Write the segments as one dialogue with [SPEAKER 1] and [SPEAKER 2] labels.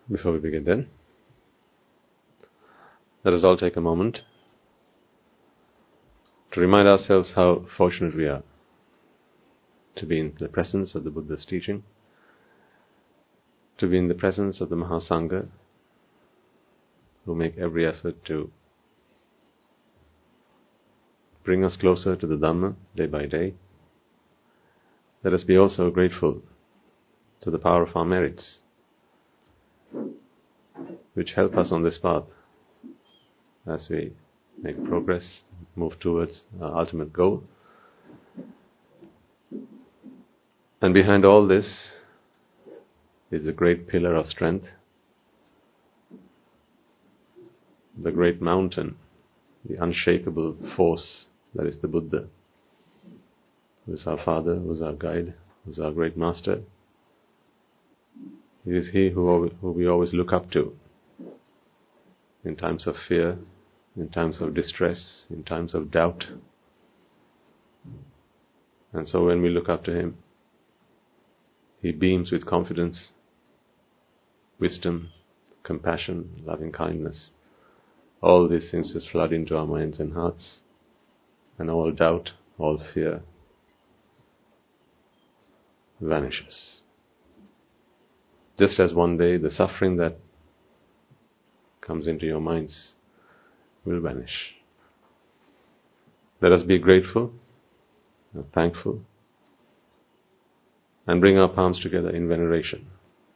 [SPEAKER 1] Before we begin then, let us all take a moment to remind ourselves how fortunate we are to be in the presence of the Buddha's teaching, to be in the presence of the Mahasangha, who make every effort to bring us closer to the Dhamma day by day. Let us be also grateful to the power of our merits, which help us on this path as we make progress, move towards our ultimate goal. And behind all this is a great pillar of strength, the great mountain, the unshakable force that is the Buddha, who is our father, who is our guide, who is our great master. It is he who we always look up to in times of fear, in times of distress, in times of doubt. And so when we look up to him, he beams with confidence, wisdom, compassion, loving kindness. All these things just flood into our minds and hearts, and all doubt, all fear vanishes. Just as one day the suffering that comes into your minds will vanish. Let us be grateful and thankful and bring our palms together in veneration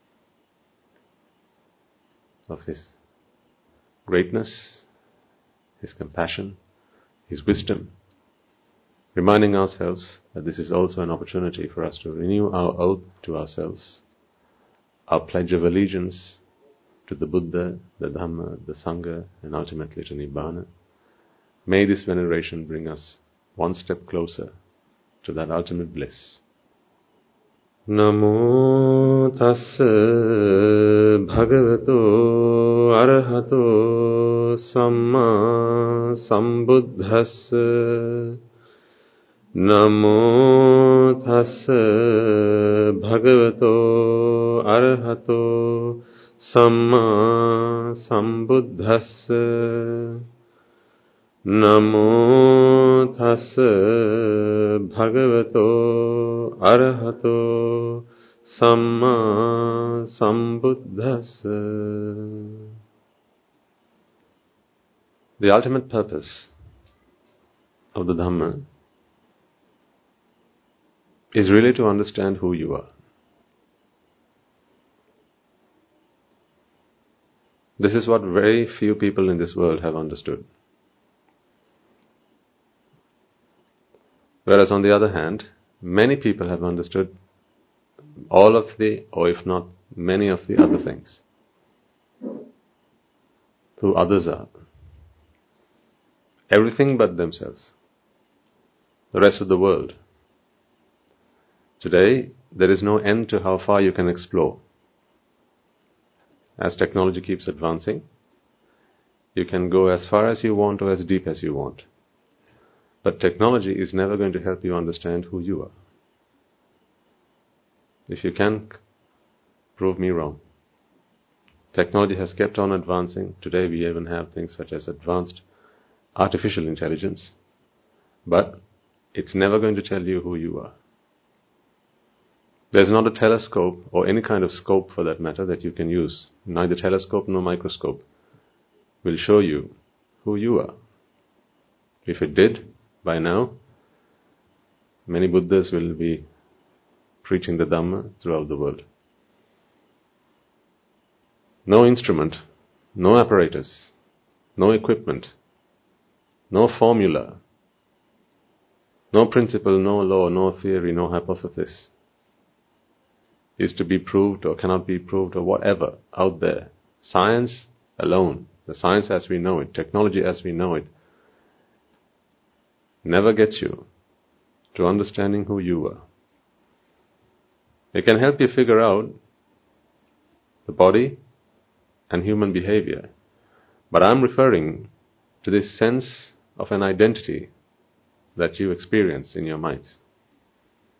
[SPEAKER 1] of his greatness, his compassion, his wisdom, reminding ourselves that this is also an opportunity for us to renew our oath to ourselves, our pledge of allegiance to the Buddha, the Dhamma, the Sangha, and ultimately to Nibbana. May this veneration bring us one step closer to that ultimate bliss. Namo tassa bhagavato arahato samma sambuddhassa. Namo tassa bhagavato arahato samma sambuddhassa. Namo tassa bhagavato arahato samma sambuddhassa. The ultimate purpose of the Dhamma is really to understand who you are. This is what very few people in this world have understood. Whereas on the other hand, many people have understood all of the, or if not, many of the other things. Who others are. Everything but themselves. The rest of the world. Today, there is no end to how far you can explore. As technology keeps advancing, you can go as far as you want or as deep as you want. But technology is never going to help you understand who you are. If you can, prove me wrong. Technology has kept on advancing. Today we even have things such as advanced artificial intelligence. But it's never going to tell you who you are. There's not a telescope or any kind of scope for that matter that you can use. Neither telescope nor microscope will show you who you are. If it did, by now, many Buddhas will be preaching the Dhamma throughout the world. No instrument, no apparatus, no equipment, no formula, no principle, no law, no theory, no hypothesis is to be proved or cannot be proved or whatever out there. Science alone, the science as we know it, technology as we know it, never gets you to understanding who you are. It can help you figure out the body and human behavior, but I'm referring to this sense of an identity that you experience in your minds.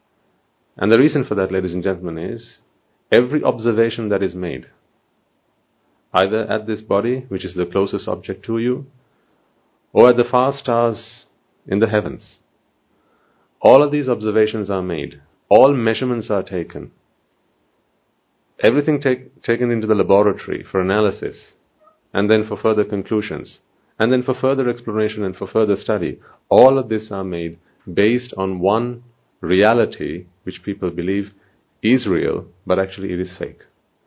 [SPEAKER 1] And the reason for that, ladies and gentlemen, is every observation that is made either at this body, which is the closest object to you, or at the far stars in the heavens. All of these observations are made. All measurements are taken. Everything taken into the laboratory for analysis, and then for further conclusions, and then for further exploration and for further study. All of this are made based on one reality which people believe is real, but actually it is fake.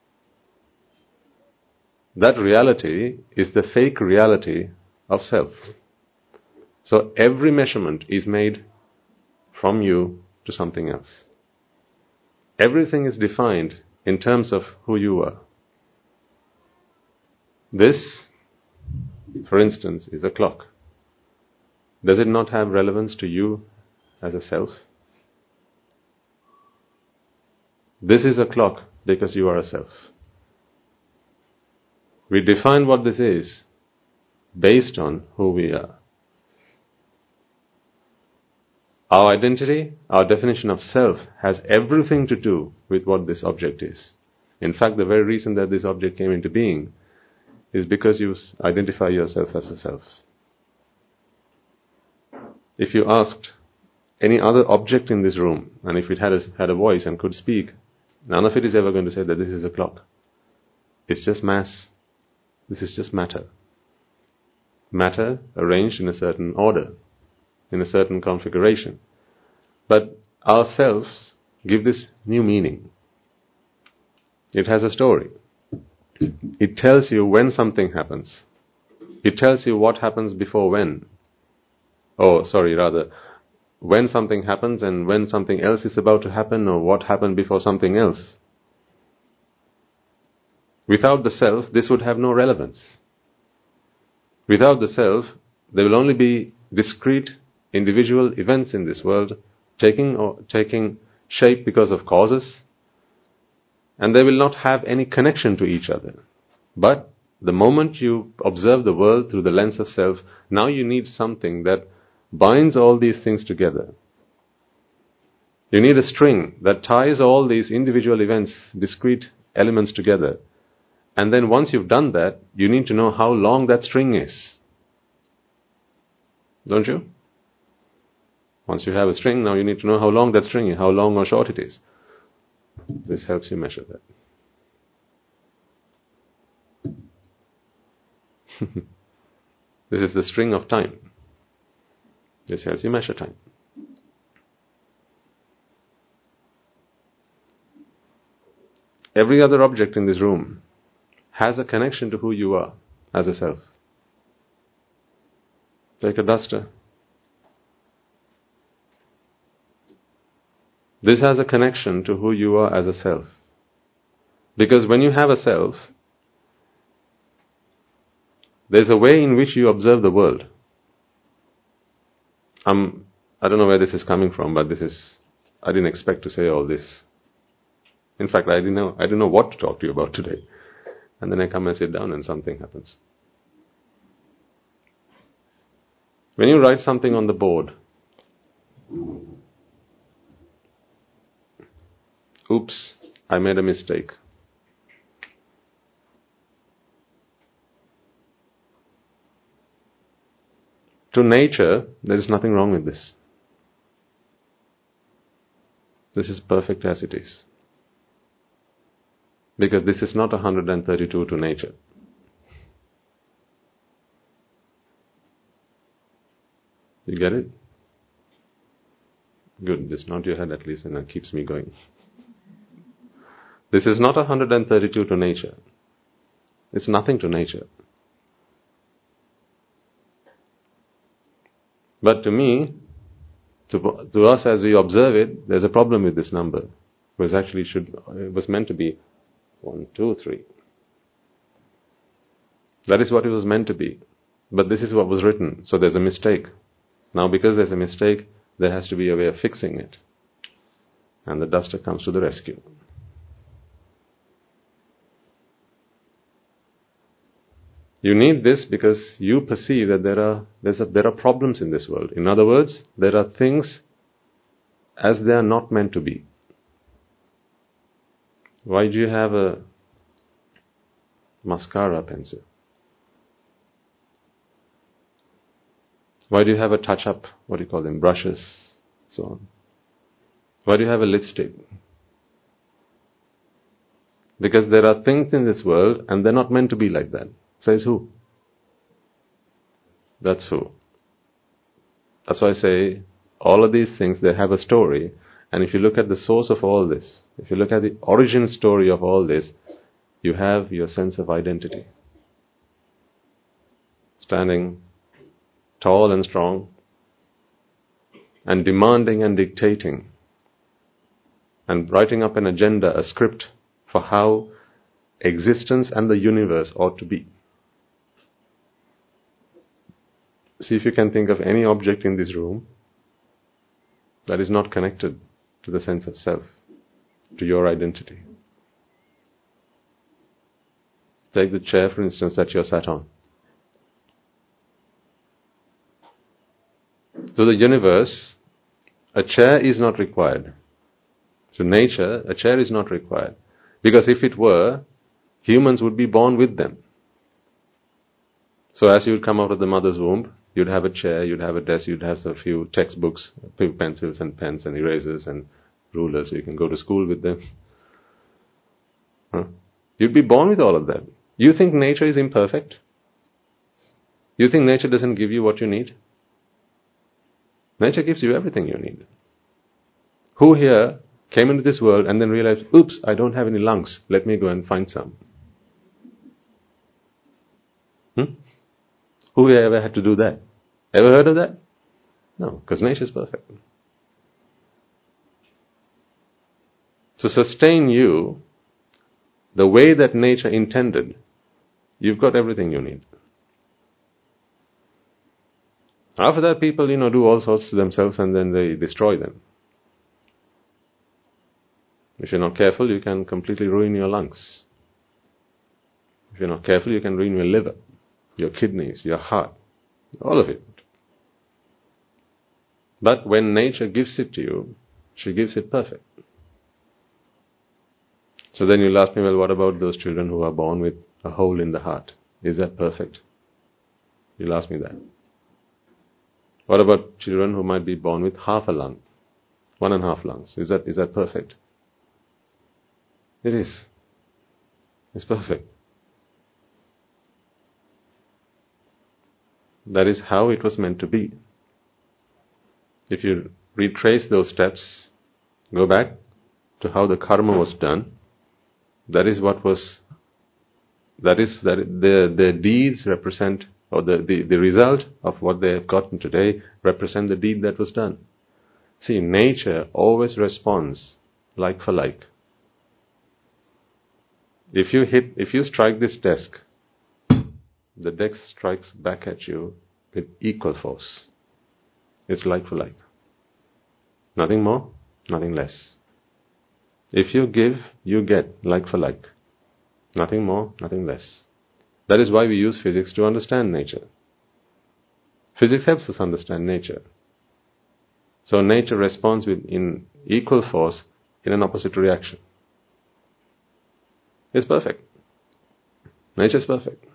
[SPEAKER 1] That reality is the fake reality of self. So every measurement is made from you to something else. Everything is defined in terms of who you are. This, for instance, is a clock. Does it not have relevance to you as a self? This is a clock because you are a self. We define what this is based on who we are. Our identity, our definition of self, has everything to do with what this object is. In fact, the very reason that this object came into being is because you identify yourself as a self. If you asked any other object in this room, and if it had a voice and could speak, none of it is ever going to say that this is a clock. It's just mass. This is just matter. Matter arranged in a certain order, in a certain configuration. But ourselves give this new meaning. It has a story. It tells you when something happens. It tells you what happens before when. When something happens and when something else is about to happen, or what happened before something else. Without the self, this would have no relevance. Without the self, there will only be discrete individual events in this world taking shape because of causes, and they will not have any connection to each other. But the moment you observe the world through the lens of self, now you need something that binds all these things together. You need a string that ties all these individual events, discrete elements together. And then once you've done that, you need to know how long that string is. Don't you? Once you have a string, now you need to know how long that string is, how long or short it is. This helps you measure that. This is the string of time. This helps you measure time. Every other object in this room has a connection to who you are as a self. Take a duster. This has a connection to who you are as a self. Because when you have a self, there's a way in which you observe the world. I don't know where this is coming from, but I didn't expect to say all this. In fact, I didn't know what to talk to you about today. And then I come and sit down and something happens. When you write something on the board, oops, I made a mistake. To nature, there is nothing wrong with this. This is perfect as it is. Because this is not 132 to nature. You get it? Good, just nod your head at least, and that keeps me going. This is not 132 to nature. It's nothing to nature. But to me, to us as we observe it, there's a problem with this number. It was meant to be 1, 2, 3. That is what it was meant to be. But this is what was written, so there's a mistake. Now because there's a mistake, there has to be a way of fixing it. And the duster comes to the rescue. You need this because you perceive that there are problems in this world. In other words, there are things as they are not meant to be. Why do you have a mascara pencil? Why do you have a touch-up, what do you call them, brushes, so on? Why do you have a lipstick? Because there are things in this world and they're not meant to be like that. Says who? That's who. That's why I say all of these things, they have a story. And if you look at the source of all this, if you look at the origin story of all this, you have your sense of identity. Standing tall and strong and demanding and dictating and writing up an agenda, a script for how existence and the universe ought to be. See if you can think of any object in this room that is not connected to the sense of self, to your identity. Take the chair, for instance, that you're sat on. To the universe, a chair is not required. To nature, a chair is not required. Because if it were, humans would be born with them. So as you would come out of the mother's womb, you'd have a chair, you'd have a desk, you'd have a few textbooks, pencils and pens and erasers and rulers, so you can go to school with them. You'd be born with all of that. You think nature is imperfect? You think nature doesn't give you what you need? Nature gives you everything you need. Who here came into this world and then realized, oops, I don't have any lungs, let me go and find some? Who here ever had to do that? Ever heard of that? No, because nature is perfect. To sustain you the way that nature intended, you've got everything you need. After that, people, do all sorts to themselves and then they destroy them. If you're not careful, you can completely ruin your lungs. If you're not careful, you can ruin your liver, your kidneys, your heart, all of it. But when nature gives it to you, she gives it perfect. So then you'll ask me, well, what about those children who are born with a hole in the heart? Is that perfect? You'll ask me that. What about children who might be born with half a lung, 1.5 lungs? Is that perfect? It is. It's perfect. That is how it was meant to be. If you retrace those steps, go back to how the karma was done, that is the deeds represent, or the result of what they have gotten today represent the deed that was done. See, nature always responds like for like. If you strike this desk, the desk strikes back at you with equal force. It's like for like. Nothing more, nothing less. If you give, you get like for like. Nothing more, nothing less. That is why we use physics to understand nature. Physics helps us understand nature. So nature responds in equal force in an opposite reaction. It's perfect. Nature is perfect.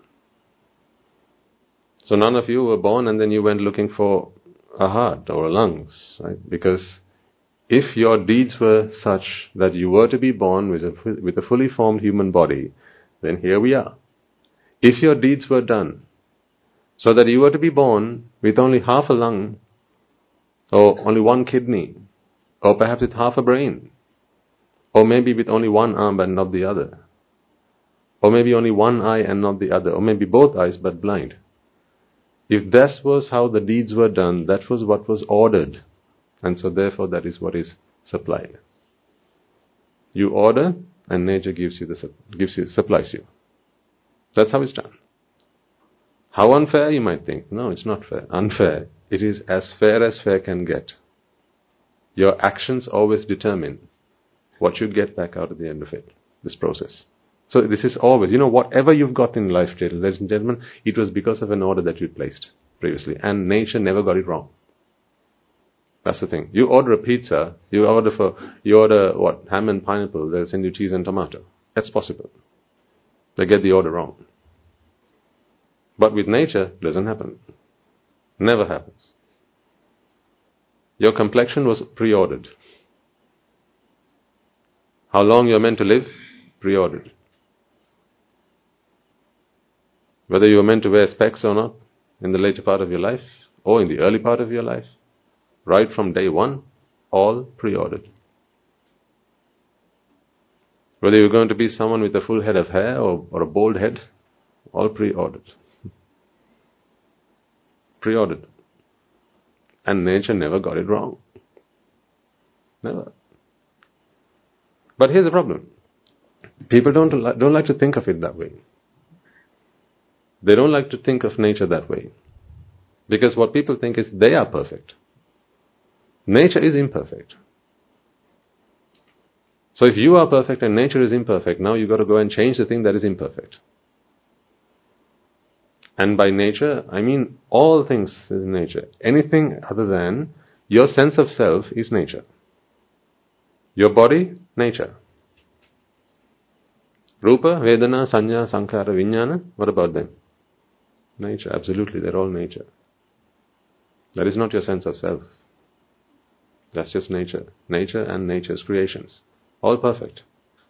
[SPEAKER 1] So none of you were born and then you went looking for a heart or lungs, right? Because if your deeds were such that you were to be born with a fully formed human body, then here we are. If your deeds were done so that you were to be born with only half a lung, or only one kidney, or perhaps with half a brain, or maybe with only one arm but not the other, or maybe only one eye and not the other, or maybe both eyes but blind. If this was how the deeds were done, that was what was ordered, and so therefore that is what is supplied. You order, and nature supplies you. That's how it's done. How unfair, you might think. No, it's not fair. Unfair. It is as fair can get. Your actions always determine what you get back out at the end of it, this process. So this is always, whatever you've got in life, ladies and gentlemen, it was because of an order that you placed previously. And nature never got it wrong. That's the thing. You order a pizza, you order ham and pineapple, they'll send you cheese and tomato. That's possible. They get the order wrong. But with nature, it doesn't happen. Never happens. Your complexion was pre-ordered. How long you're meant to live? Pre-ordered. Whether you're meant to wear specs or not in the later part of your life or in the early part of your life, right from day one, all pre-ordered. Whether you're going to be someone with a full head of hair or a bald head, all pre-ordered. Pre-ordered. And nature never got it wrong. Never. But here's the problem. People don't like to think of it that way. They don't like to think of nature that way. Because what people think is they are perfect. Nature is imperfect. So if you are perfect and nature is imperfect, now you've got to go and change the thing that is imperfect. And by nature, I mean all things is nature. Anything other than your sense of self is nature. Your body, nature. Rupa, Vedana, Sanya, Sankhara, Vijnana, what about them? Nature, absolutely, they're all nature. That is not your sense of self. That's just nature. Nature and nature's creations. All perfect.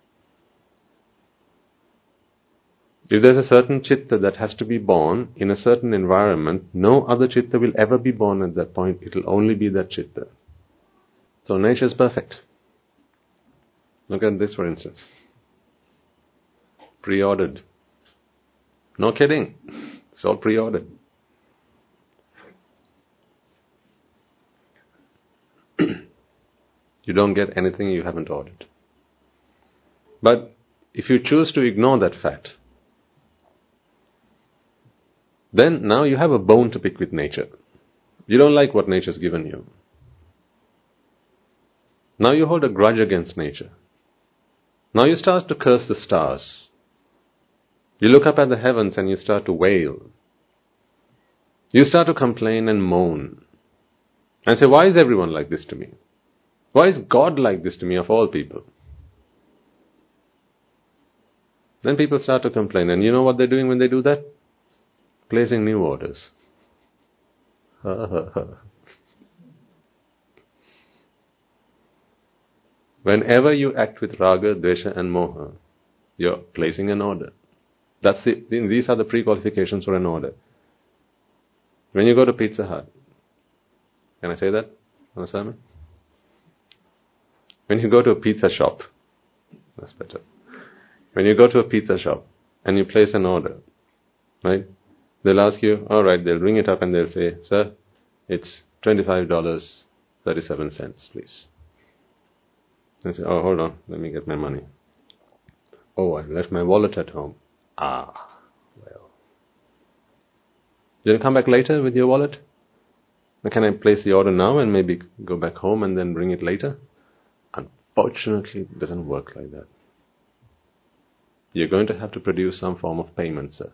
[SPEAKER 1] If there's a certain chitta that has to be born in a certain environment, no other chitta will ever be born at that point. It will only be that chitta. So nature is perfect. Look at this, for instance. Pre-ordered. No kidding. It's all pre-ordered. You don't get anything you haven't ordered. But if you choose to ignore that fact, then now you have a bone to pick with nature. You don't like what nature's given you. Now you hold a grudge against nature. Now you start to curse the stars. You look up at the heavens and you start to wail. You start to complain and moan. And say, why is everyone like this to me? Why is God like this to me of all people? Then people start to complain. And you know what they're doing when they do that? Placing new orders. Whenever you act with raga, dvesha and moha, you're placing an order. These are the pre-qualifications for an order. When you go to Pizza Hut, can I say that on a sermon? When you go to a pizza shop, that's better. When you go to a pizza shop and you place an order, right? They'll ask you, alright, they'll ring it up and they'll say, sir, it's $25.37, please. And say, oh, hold on, let me get my money. Oh, I left my wallet at home. Ah, well. You'll come back later with your wallet? Can I place the order now and maybe go back home and then bring it later? Unfortunately, it doesn't work like that. You're going to have to produce some form of payment, sir.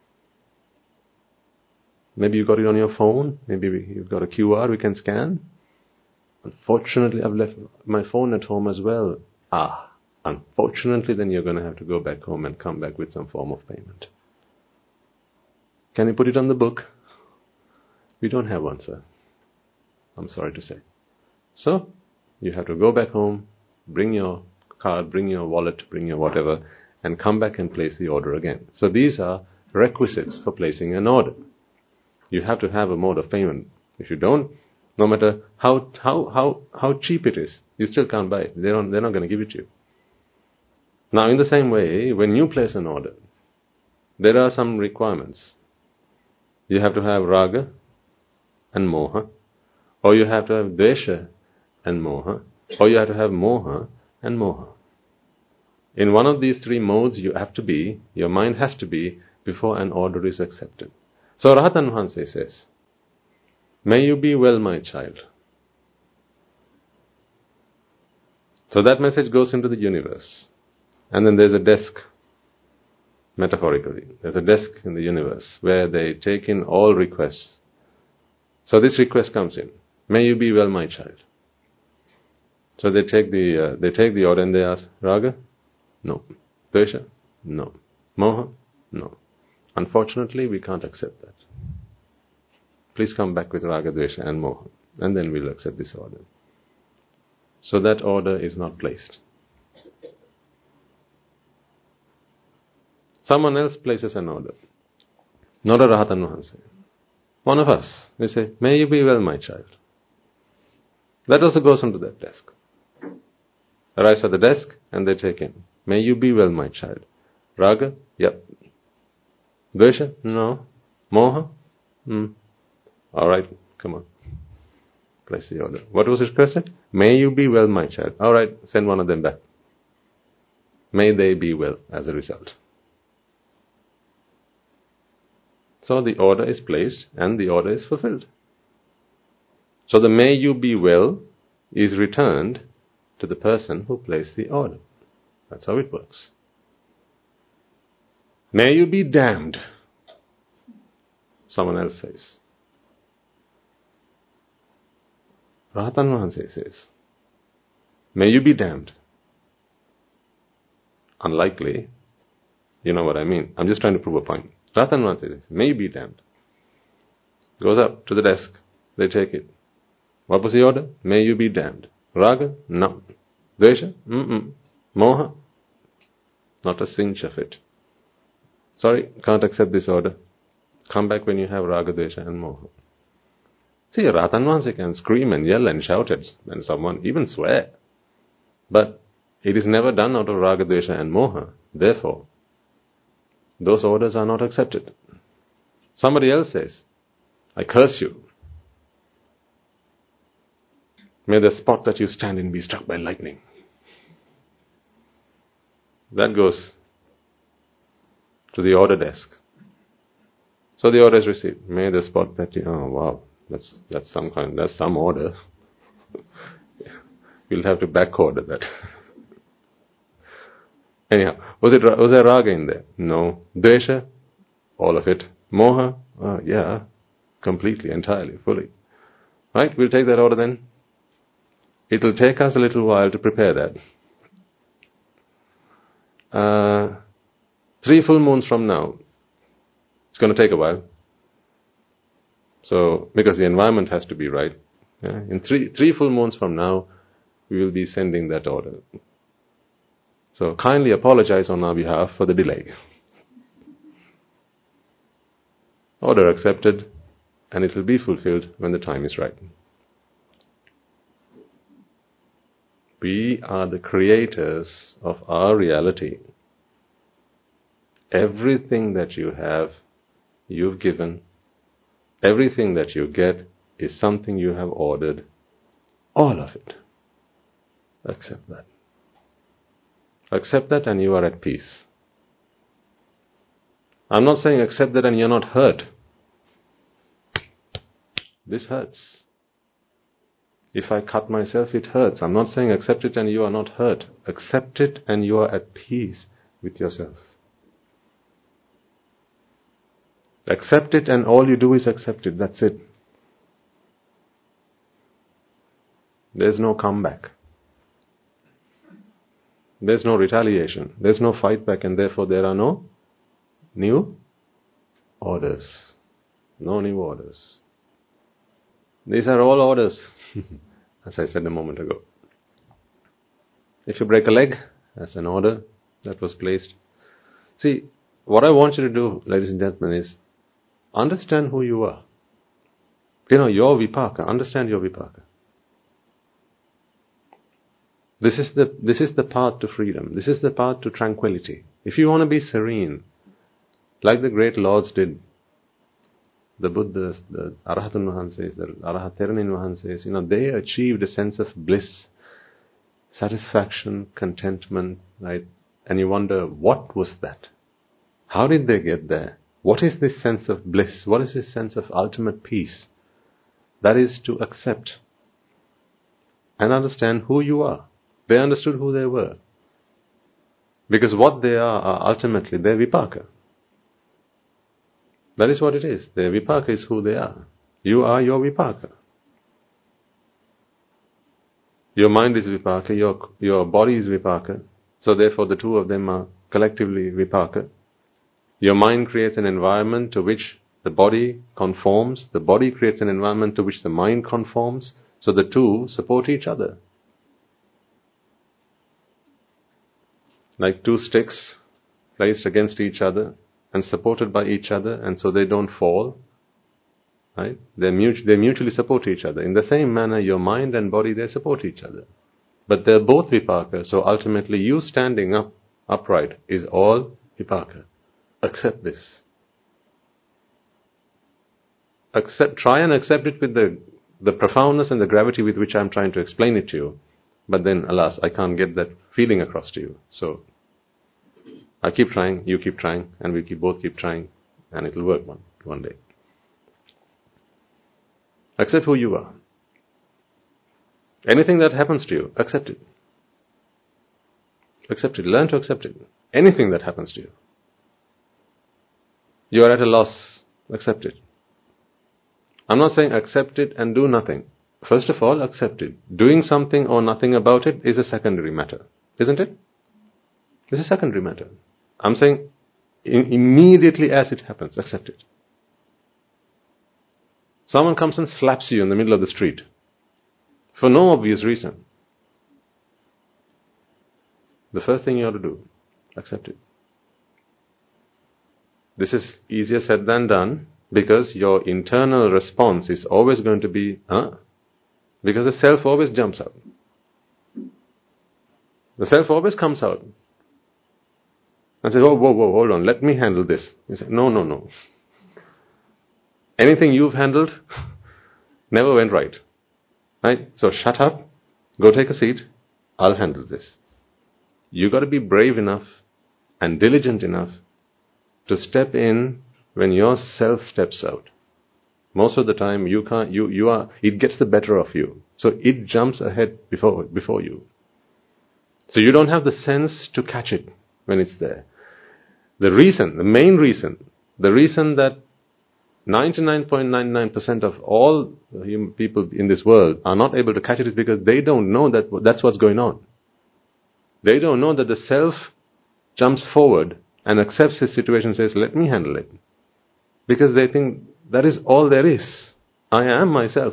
[SPEAKER 1] Maybe you got it on your phone. Maybe you've got a QR we can scan. Unfortunately, I've left my phone at home as well. Ah, unfortunately, then you're going to have to go back home and come back with some form of payment. Can you put it on the book? We don't have one, sir. I'm sorry to say. So, you have to go back home, bring your card, bring your wallet, bring your whatever, and come back and place the order again. So these are requisites for placing an order. You have to have a mode of payment. If you don't, no matter how cheap it is, you still can't buy it. They're not going to give it to you. Now, in the same way, when you place an order, there are some requirements. You have to have raga and moha, or you have to have dvesha and moha, or you have to have moha and moha. In one of these three modes you have to be, your mind has to be, before an order is accepted. So Rahatan Mahanse says, may you be well, my child. So that message goes into the universe. And then there's a desk, metaphorically. There's a desk in the universe where they take in all requests. So this request comes in. May you be well, my child. So they take the order and they ask, Raga? No. Dvesha? No. Moha? No. Unfortunately, we can't accept that. Please come back with Raga, Dvesha and Moha, and then we'll accept this order. So that order is not placed. Someone else places an order. Not a Rahatan Vahanse. One of us, we say, may you be well, my child. That also goes onto that desk. Arrives at the desk and they take in. May you be well, my child. Raga? Yep. Dvesha? No. Moha? Alright, come on. Place the order. What was requested? May you be well, my child. Alright, send one of them back. May they be well as a result. So the order is placed and the order is fulfilled. So the may you be well is returned to the person who placed the order. That's how it works. May you be damned, someone else says. Rahatan Vahanse says, may you be damned. Unlikely. You know what I mean. I'm just trying to prove a point. Rahatan Vahanse says, may you be damned. Goes up to the desk. They take it. What was the order? May you be damned. Raga? No. Dvesha? Moha? Not a cinch of it. Sorry, can't accept this order. Come back when you have Raga, Dvesha and Moha. See, Rahatan Vahanse can scream and yell and shout at and someone, even swear. But it is never done out of Raga, Dvesha and Moha. Therefore, those orders are not accepted. Somebody else says, I curse you. May the spot that you stand in be struck by lightning. That goes to the order desk. So the order is received. May the spot that you... Oh, wow. That's some order. We'll have to back order that. Anyhow, was there raga in there? No. Dvesha? All of it. Moha? Yeah. Completely, entirely, fully. Right? We'll take that order then. It will take us a little while to prepare that. 3 full moons from now, it's going to take a while. So, because the environment has to be right. Yeah? In three full moons from now, we will be sending that order. So, kindly apologize on our behalf for the delay. Order accepted, and it will be fulfilled when the time is right. We are the creators of our reality. Everything that you have, you've given. Everything that you get is something you have ordered. All of it. Accept that. Accept that and you are at peace. I'm not saying accept that and you're not hurt. This hurts. If I cut myself, it hurts. I'm not saying accept it and you are not hurt. Accept it and you are at peace with yourself. Accept it and all you do is accept it. That's it. There's no comeback. There's no retaliation. There's no fight back, and therefore there are no new orders. No new orders. These are all orders, as I said a moment ago. If you break a leg, that's an order that was placed. See, what I want you to do, ladies and gentlemen, is understand who you are. You know, your vipaka. Understand your vipaka. This is the path to freedom. This is the path to tranquility. If you want to be serene, like the great lords did, the Buddhas, the Arahatun Vahanses, the Arahat Theranin Vahanses, they achieved a sense of bliss, satisfaction, contentment, right? And you wonder, what was that? How did they get there? What is this sense of bliss? What is this sense of ultimate peace? That is to accept and understand who you are. They understood who they were. Because what they are ultimately their vipaka. That is what it is. Their vipaka is who they are. You are your vipaka. Your mind is vipaka, your body is vipaka. So therefore the two of them are collectively vipaka. Your mind creates an environment to which the body conforms. The body creates an environment to which the mind conforms. So the two support each other. Like two sticks placed against each other and supported by each other, and so they don't fall. Right? They mutually support each other. In the same manner, your mind and body, they support each other. But they're both vipaka, so ultimately you standing upright is all vipaka. Accept this. Try and accept it with the profoundness and the gravity with which I'm trying to explain it to you. But then, alas, I can't get that feeling across to you. So, I keep trying, you keep trying, and we both keep trying, and it'll work one day. Accept who you are. Anything that happens to you, accept it. Accept it. Learn to accept it. Anything that happens to you. You are at a loss, accept it. I'm not saying accept it and do nothing. First of all, accept it. Doing something or nothing about it is a secondary matter. Isn't it? It's a secondary matter. I'm saying immediately as it happens, accept it. Someone comes and slaps you in the middle of the street for no obvious reason. The first thing you ought to do, accept it. This is easier said than done, because your internal response is always going to be, because the self always jumps out. The self always comes out and says, whoa, hold on, let me handle this. You say, no. Anything you've handled never went right. Right? So shut up, go take a seat, I'll handle this. You got to be brave enough and diligent enough to step in when your self steps out. Most of the time it gets the better of you. So it jumps ahead before you. So you don't have the sense to catch it when it's there. The main reason that 99.99% of all people in this world are not able to catch it is because they don't know that that's what's going on. They don't know that the self jumps forward and accepts his situation and says, let me handle it. Because they think that is all there is. I am myself.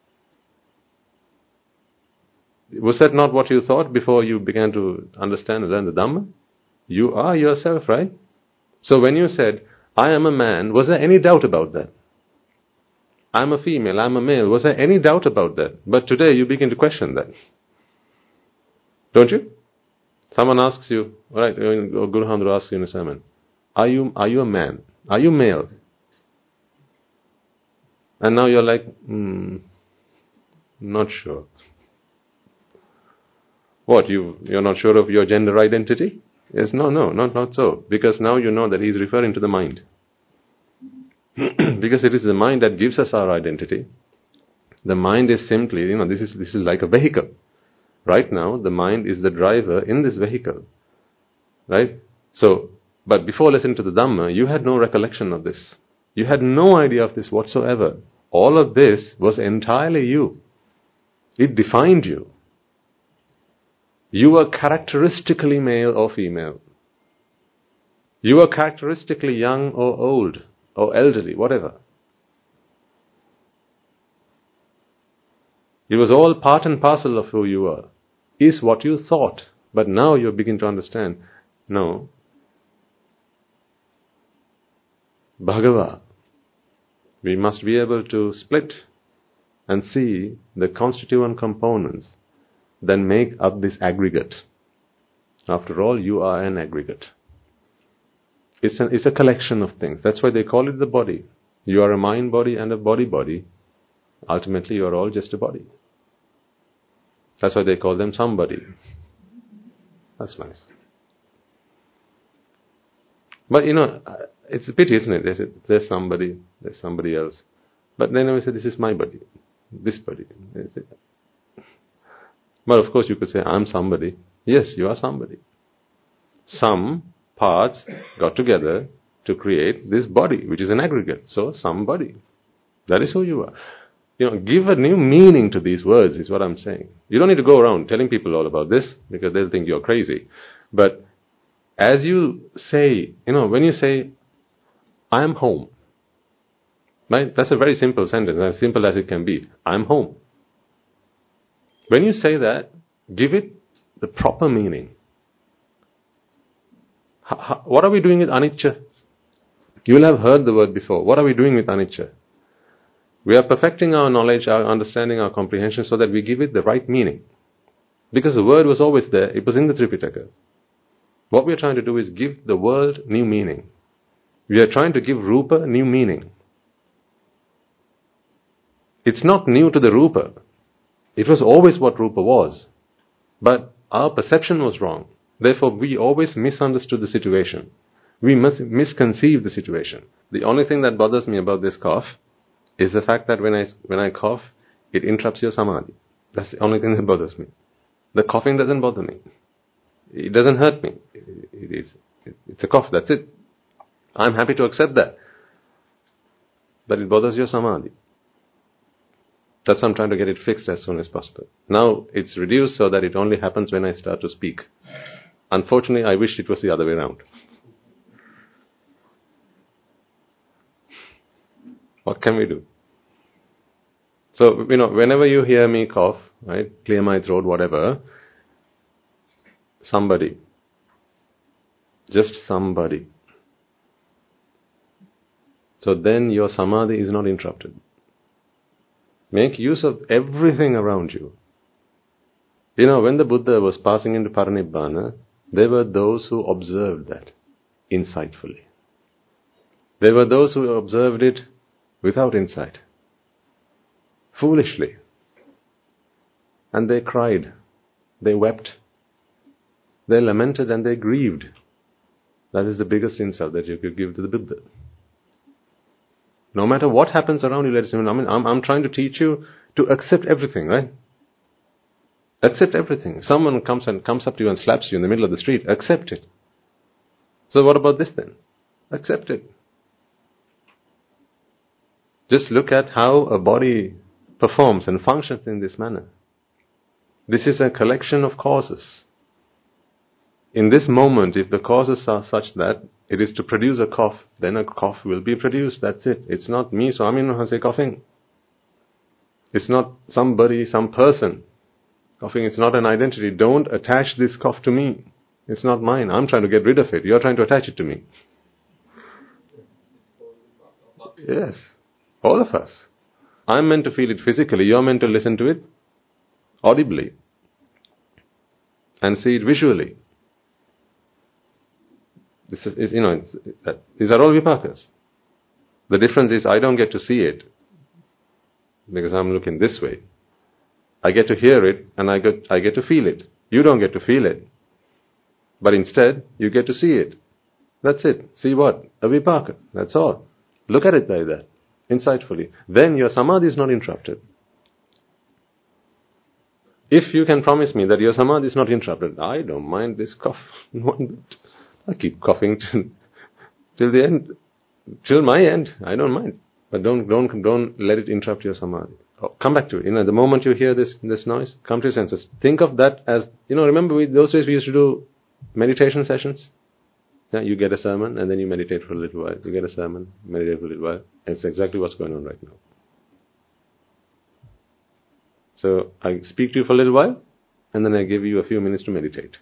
[SPEAKER 1] Was that not what you thought before you began to understand and learn the Dhamma? You are yourself, right? So when you said, I am a man, was there any doubt about that? I'm a female, I'm a male. Was there any doubt about that? But today you begin to question that. Don't you? Someone asks you, alright, Guru Hamdru asks you in a sermon, are you a man? Are you male? And now you're like, not sure. What, you're not sure of your gender identity? Yes, no, not so. Because now you know that he's referring to the mind. Because it is the mind that gives us our identity. The mind is simply, this is like a vehicle. Right now, the mind is the driver in this vehicle. Right? So, but before listening to the Dhamma, you had no recollection of this. You had no idea of this whatsoever. All of this was entirely you. It defined you. You were characteristically male or female. You were characteristically young or old or elderly, whatever. It was all part and parcel of who you were. Is what you thought. But now you begin to understand, no. Bhagava. We must be able to split and see the constituent components that make up this aggregate. After all, you are an aggregate. It's a collection of things. That's why they call it the body. You are a mind body and a body. Ultimately, you are all just a body. That's why they call them somebody. That's nice. But it's a pity, isn't it? They say, there's somebody else. But then we say, this is my body. This body. But of course you could say, I'm somebody. Yes, you are somebody. Some parts got together to create this body, which is an aggregate. So, somebody. That is who you are. Give a new meaning to these words is what I'm saying. You don't need to go around telling people all about this because they'll think you're crazy. But as you say, when you say, I am home. Right? That's a very simple sentence, as simple as it can be. I am home. When you say that, give it the proper meaning. What are we doing with anicca? You will have heard the word before. What are we doing with anicca? We are perfecting our knowledge, our understanding, our comprehension so that we give it the right meaning. Because the word was always there, it was in the Tripitaka. What we are trying to do is give the world new meaning. We are trying to give Rupa new meaning. It's not new to the Rupa. It was always what Rupa was. But our perception was wrong. Therefore, we always misunderstood the situation. We must misconceive the situation. The only thing that bothers me about this cough is the fact that when I cough, it interrupts your samadhi. That's the only thing that bothers me. The coughing doesn't bother me. It doesn't hurt me. It's a cough, that's it. I'm happy to accept that. But it bothers your samadhi. That's why I'm trying to get it fixed as soon as possible. Now it's reduced so that it only happens when I start to speak. Unfortunately, I wish it was the other way around. What can we do? So, whenever you hear me cough, right, clear my throat, whatever, somebody, just somebody. So then your samadhi is not interrupted. Make use of everything around you. When the Buddha was passing into Parinibbana, there were those who observed that insightfully. There were those who observed it without insight, foolishly. And they cried, they wept, they lamented and they grieved. That is the biggest insult that you could give to the Buddha. No matter what happens around you, ladies and gentlemen, I'm trying to teach you to accept everything, right? Accept everything. If someone comes up to you and slaps you in the middle of the street, accept it. So what about this then? Accept it. Just look at how a body performs and functions in this manner. This is a collection of causes. In this moment, if the causes are such that it is to produce a cough, then a cough will be produced. That's it. It's not me, Swami Nuhase, coughing. It's not somebody, some person coughing. It's not an identity. Don't attach this cough to me. It's not mine. I'm trying to get rid of it. You're trying to attach it to me. Yes. All of us. I'm meant to feel it physically. You're meant to listen to it audibly and see it visually. These are all vipakas. The difference is I don't get to see it because I'm looking this way. I get to hear it and I get to feel it. You don't get to feel it. But instead, you get to see it. That's it. See what? A vipaka. That's all. Look at it like that, insightfully. Then your samadhi is not interrupted. If you can promise me that your samadhi is not interrupted, I don't mind this cough. I keep coughing till the end, till my end. I don't mind, but don't let it interrupt your samadhi. Come back to it. The moment you hear this noise, come to your senses. Think of that as remember those days we used to do meditation sessions. Yeah, you get a sermon and then you meditate for a little while. You get a sermon, meditate for a little while. It's exactly what's going on right now. So I speak to you for a little while, and then I give you a few minutes to meditate.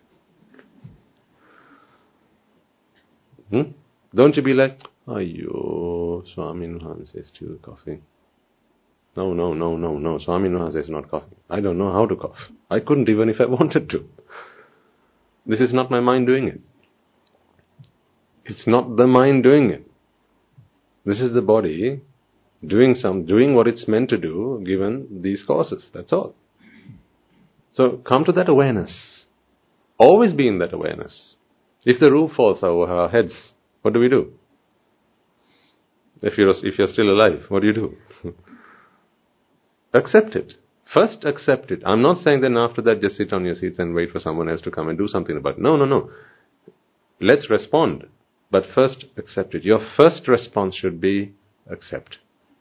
[SPEAKER 1] Don't you be like, Ayyo, Swami Nuhase is still coughing. No, Swami Nuhase is not coughing. I don't know how to cough. I couldn't even if I wanted to. This is not my mind doing it. It's not the mind doing it. This is the body doing what it's meant to do given these causes. That's all. So come to that awareness. Always be in that awareness. If the roof falls over our heads, what do we do? If you're still alive, what do? Accept it. First accept it. I'm not saying then after that just sit on your seats and wait for someone else to come and do something about it. No. Let's respond. But first accept it. Your first response should be accept.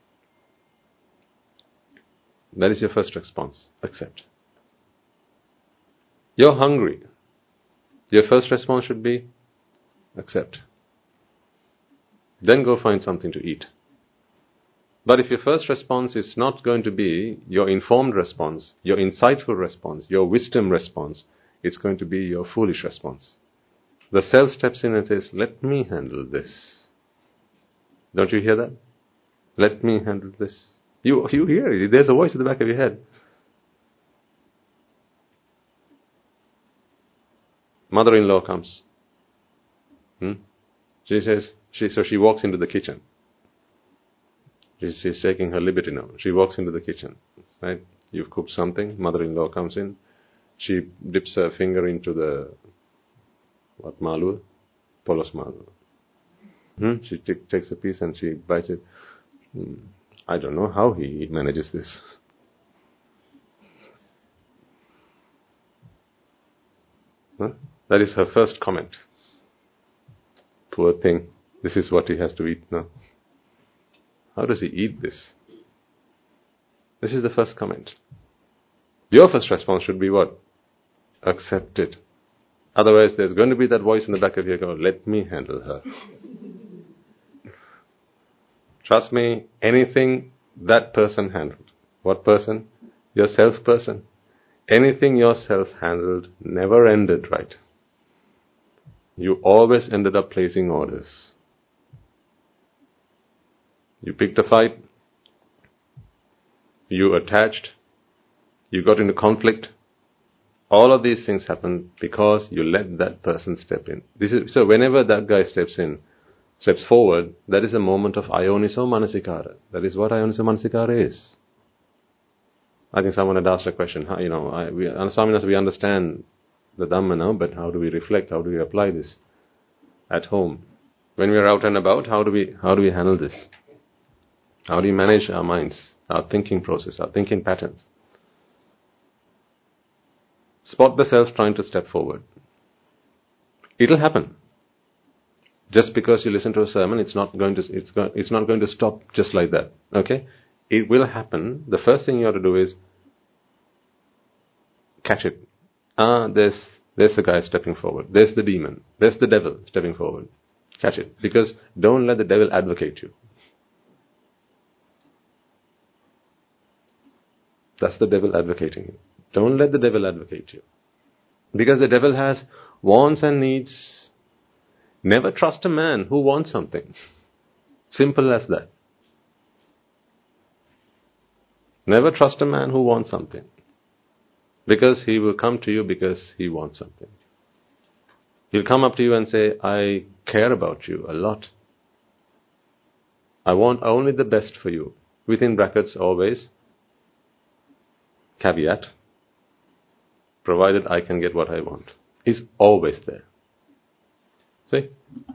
[SPEAKER 1] That is your first response. Accept. You're hungry. Your first response should be accept. Then go find something to eat. But if your first response is not going to be your informed response, your insightful response, your wisdom response, it's going to be your foolish response. The self steps in and says, let me handle this. Don't you hear that? Let me handle this. You hear it. There's a voice at the back of your head. Mother-in-law comes. She says, she walks into the kitchen. She's taking her liberty now. She walks into the kitchen. Right? You've cooked something. Mother-in-law comes in. She dips her finger into the malur? Polos malur. She takes a piece and she bites it. I don't know how he manages this. That is her first comment. Poor thing. This is what he has to eat now. How does he eat this? This is the first comment. Your first response should be what? Accept it. Otherwise, there's going to be that voice in the back of your head, let me handle her. Trust me, anything that person handled. What person? Your self person. Anything yourself handled never ended right. You always ended up placing orders. You picked a fight. You attached. You got into conflict. All of these things happen because you let that person step in. So whenever that guy steps forward, that is a moment of ayoniso manasikara. That is what ayoniso manasikara is. I think someone had asked a question. Swaminas, we understand the Dhamma now, but how do we reflect? How do we apply this at home? When we are out and about, how do we handle this? How do we manage our minds, our thinking process, our thinking patterns? Spot the self trying to step forward. It'll happen. Just because you listen to a sermon, it's not going to stop just like that. Okay? It will happen. The first thing you have to do is catch it. There's the guy stepping forward. There's the demon. There's the devil stepping forward. Catch it. Because don't let the devil advocate you. That's the devil advocating you. Don't let the devil advocate you. Because the devil has wants and needs. Never trust a man who wants something. Simple as that. Never trust a man who wants something. Because he will come to you because he wants something. He'll come up to you and say, I care about you a lot. I want only the best for you. Within brackets always. Caveat. Provided I can get what I want. Is always there. See?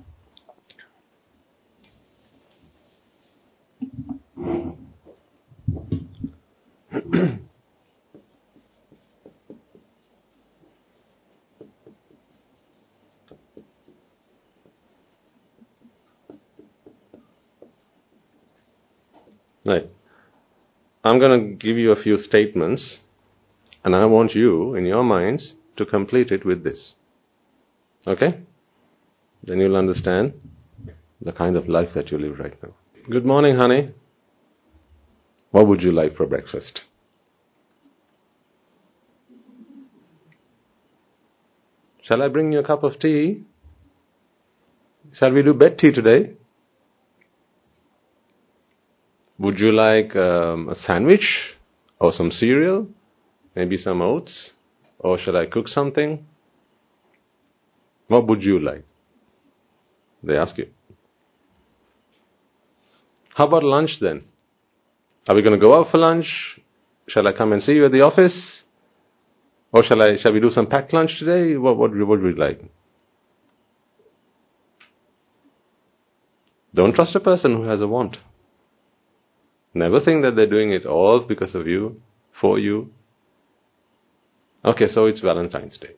[SPEAKER 1] Right. I'm going to give you a few statements, and I want you, in your minds, to complete it with this. Okay? Then you'll understand the kind of life that you live right now. Good morning, honey. What would you like for breakfast? Shall I bring you a cup of tea? Shall we do bed tea today? Would you like a sandwich or some cereal? Maybe some oats? Or shall I cook something? What would you like? They ask you. How about lunch then? Are we going to go out for lunch? Shall I come and see you at the office? Or shall we do some packed lunch today? What would we like? Don't trust a person who has a want. Never think that they're doing it all because of you, for you. Okay, so it's Valentine's Day.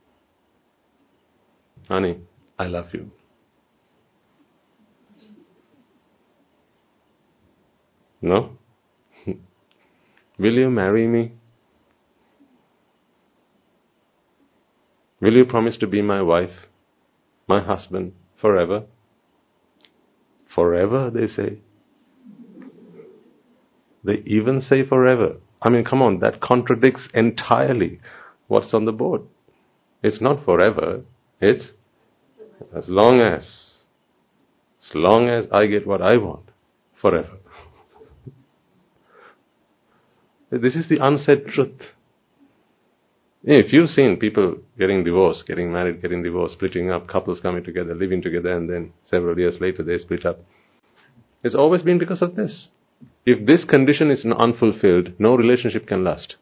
[SPEAKER 1] Honey, I love you. No? Will you marry me? Will you promise to be my wife, my husband, forever? Forever, they say. They even say forever. I mean, come on, that contradicts entirely what's on the board. It's not forever, it's as long as I get what I want, forever. This is the unsaid truth. If you've seen people getting divorced, getting married, getting divorced, splitting up, couples coming together, living together, and then several years later they split up, it's always been because of this. If this condition is unfulfilled, no relationship can last.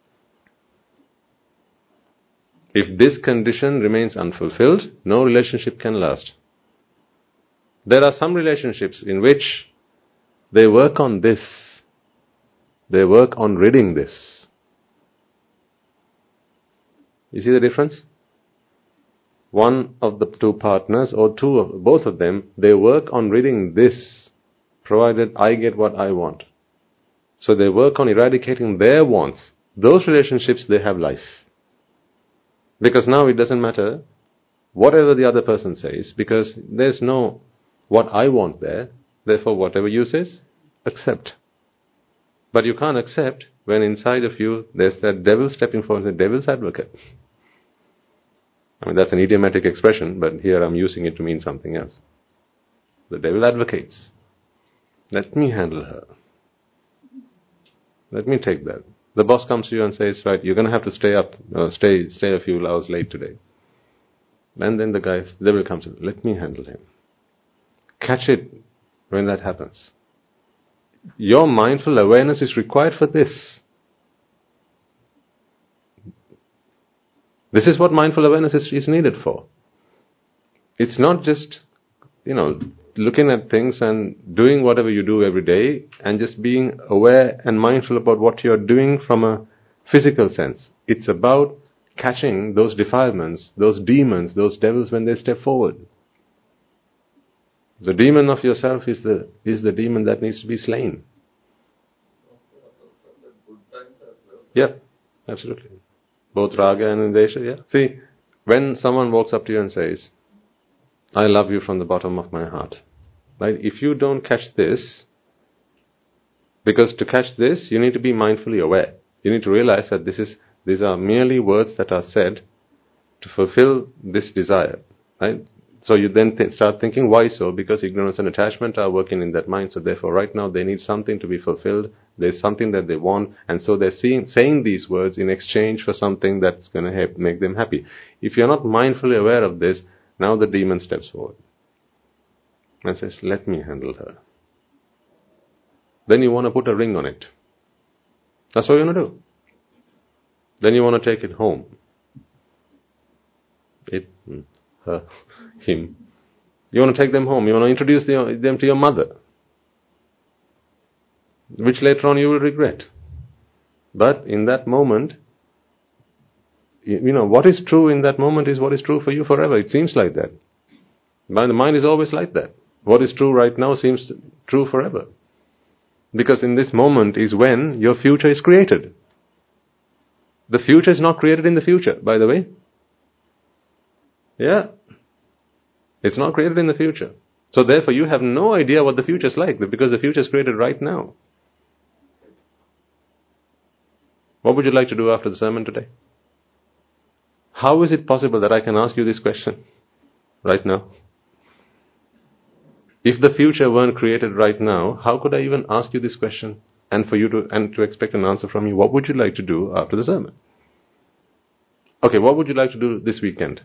[SPEAKER 1] If this condition remains unfulfilled, no relationship can last. There are some relationships in which they work on this. They work on ridding this. You see the difference? One of the two partners, or both of them, they work on ridding this, provided I get what I want. So they work on eradicating their wants. Those relationships, they have life. Because now it doesn't matter whatever the other person says, because there's no what I want there. Therefore, whatever you say, accept. But you can't accept when inside of you there's that devil stepping forward, the devil's advocate. I mean, that's an idiomatic expression, but here I'm using it to mean something else. The devil advocates. Let me handle her. Let me take that. The boss comes to you and says, right, you're going to have to stay a few hours late today. And then the devil comes to you, let me handle him. Catch it when that happens. Your mindful awareness is required for this. This is what mindful awareness is needed for. It's not just, looking at things and doing whatever you do every day and just being aware and mindful about what you're doing from a physical sense. It's about catching those defilements, those demons, those devils when they step forward. The demon of yourself is the demon that needs to be slain. Yeah, absolutely. Both raga and desha, yeah. See, when someone walks up to you and says, I love you from the bottom of my heart. Right? If you don't catch this, because to catch this, you need to be mindfully aware. You need to realize that these are merely words that are said to fulfill this desire. Right? So you then start thinking, why so? Because ignorance and attachment are working in that mind. So therefore, right now, they need something to be fulfilled. There's something that they want. And so they're saying these words in exchange for something that's going to make them happy. If you're not mindfully aware of this, now the demon steps forward and says, let me handle her. Then you want to put a ring on it. That's what you want to do. Then you want to take it home. It, her, him. You want to take them home. You want to introduce them to your mother, which later on you will regret. But in that moment, what is true in that moment is what is true for you forever. It seems like that. The mind is always like that. What is true right now seems true forever. Because in this moment is when your future is created. The future is not created in the future, by the way. Yeah. It's not created in the future. So therefore you have no idea what the future is like, because the future is created right now. What would you like to do after the sermon today? How is it possible that I can ask you this question right now? If the future weren't created right now, how could I even ask you this question and for you to expect an answer from you? What would you like to do after the sermon? Okay, what would you like to do this weekend?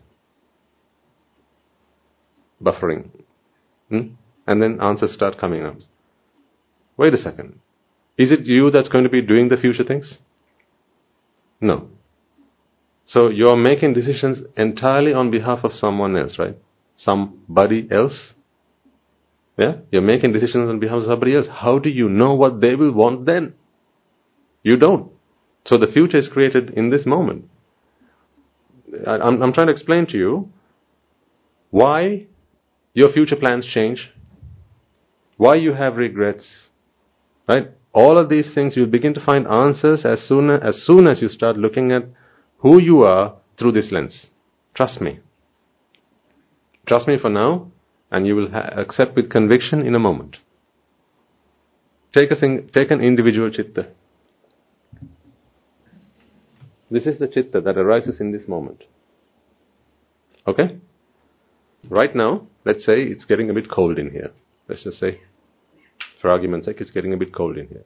[SPEAKER 1] Buffering. And then answers start coming up. Wait a second. Is it you that's going to be doing the future things? No. So you're making decisions entirely on behalf of someone else, right? Somebody else. Yeah? You're making decisions on behalf of somebody else. How do you know what they will want then? You don't. So the future is created in this moment. I'm trying to explain to you why your future plans change, why you have regrets, right? All of these things, you'll begin to find answers as soon as you start looking at who you are through this lens. Trust me. Trust me for now. and you will accept with conviction in a moment. Take an individual chitta. This is the chitta that arises in this moment. Okay? Right now, let's say it's getting a bit cold in here. Let's just say, for argument's sake, it's getting a bit cold in here.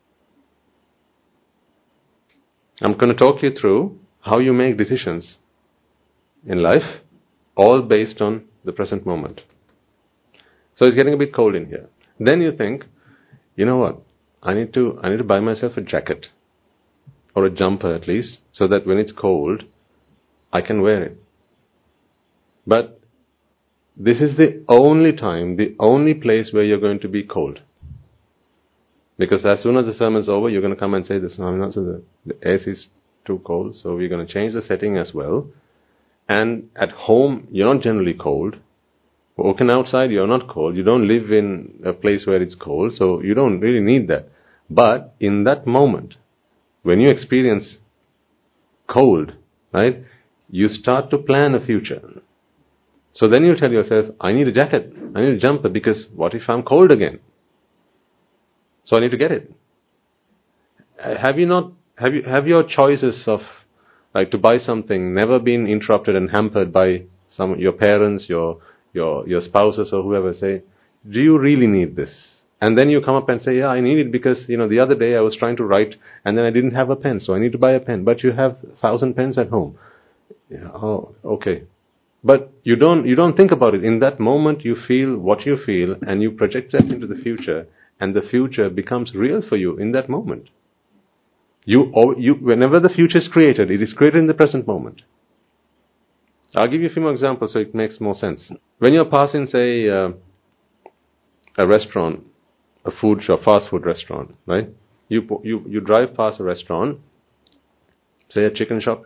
[SPEAKER 1] I'm going to talk you through how you make decisions in life, all based on the present moment. So it's getting a bit cold in here. Then you think, you know what? I need to buy myself a jacket, or a jumper at least, so that when it's cold, I can wear it. But this is the only time, the only place where you're going to be cold. Because as soon as the sermon's over, you're going to come and say, the AC is too cold, so we're going to change the setting as well. And at home, you're not generally cold. Walking outside, you're not cold. You don't live in a place where it's cold, so you don't really need that. But in that moment, when you experience cold, right, you start to plan a future. So then you tell yourself, I need a jacket, I need a jumper, because what if I'm cold again? So I need to get it. Have your choices of like to buy something never been interrupted and hampered by your parents, your spouses or whoever say, do you really need this? And then you come up and say, yeah, I need it because, the other day I was trying to write and then I didn't have a pen, so I need to buy a pen. But you have 1,000 pens at home. Yeah, oh, okay. But you don't think about it. In that moment, you feel what you feel and you project that into the future, and the future becomes real for you in that moment. Whenever the future is created, it is created in the present moment. I'll give you a few more examples so it makes more sense. When you're passing, say, a restaurant, a food shop, fast food restaurant, right? You drive past a restaurant, say a chicken shop,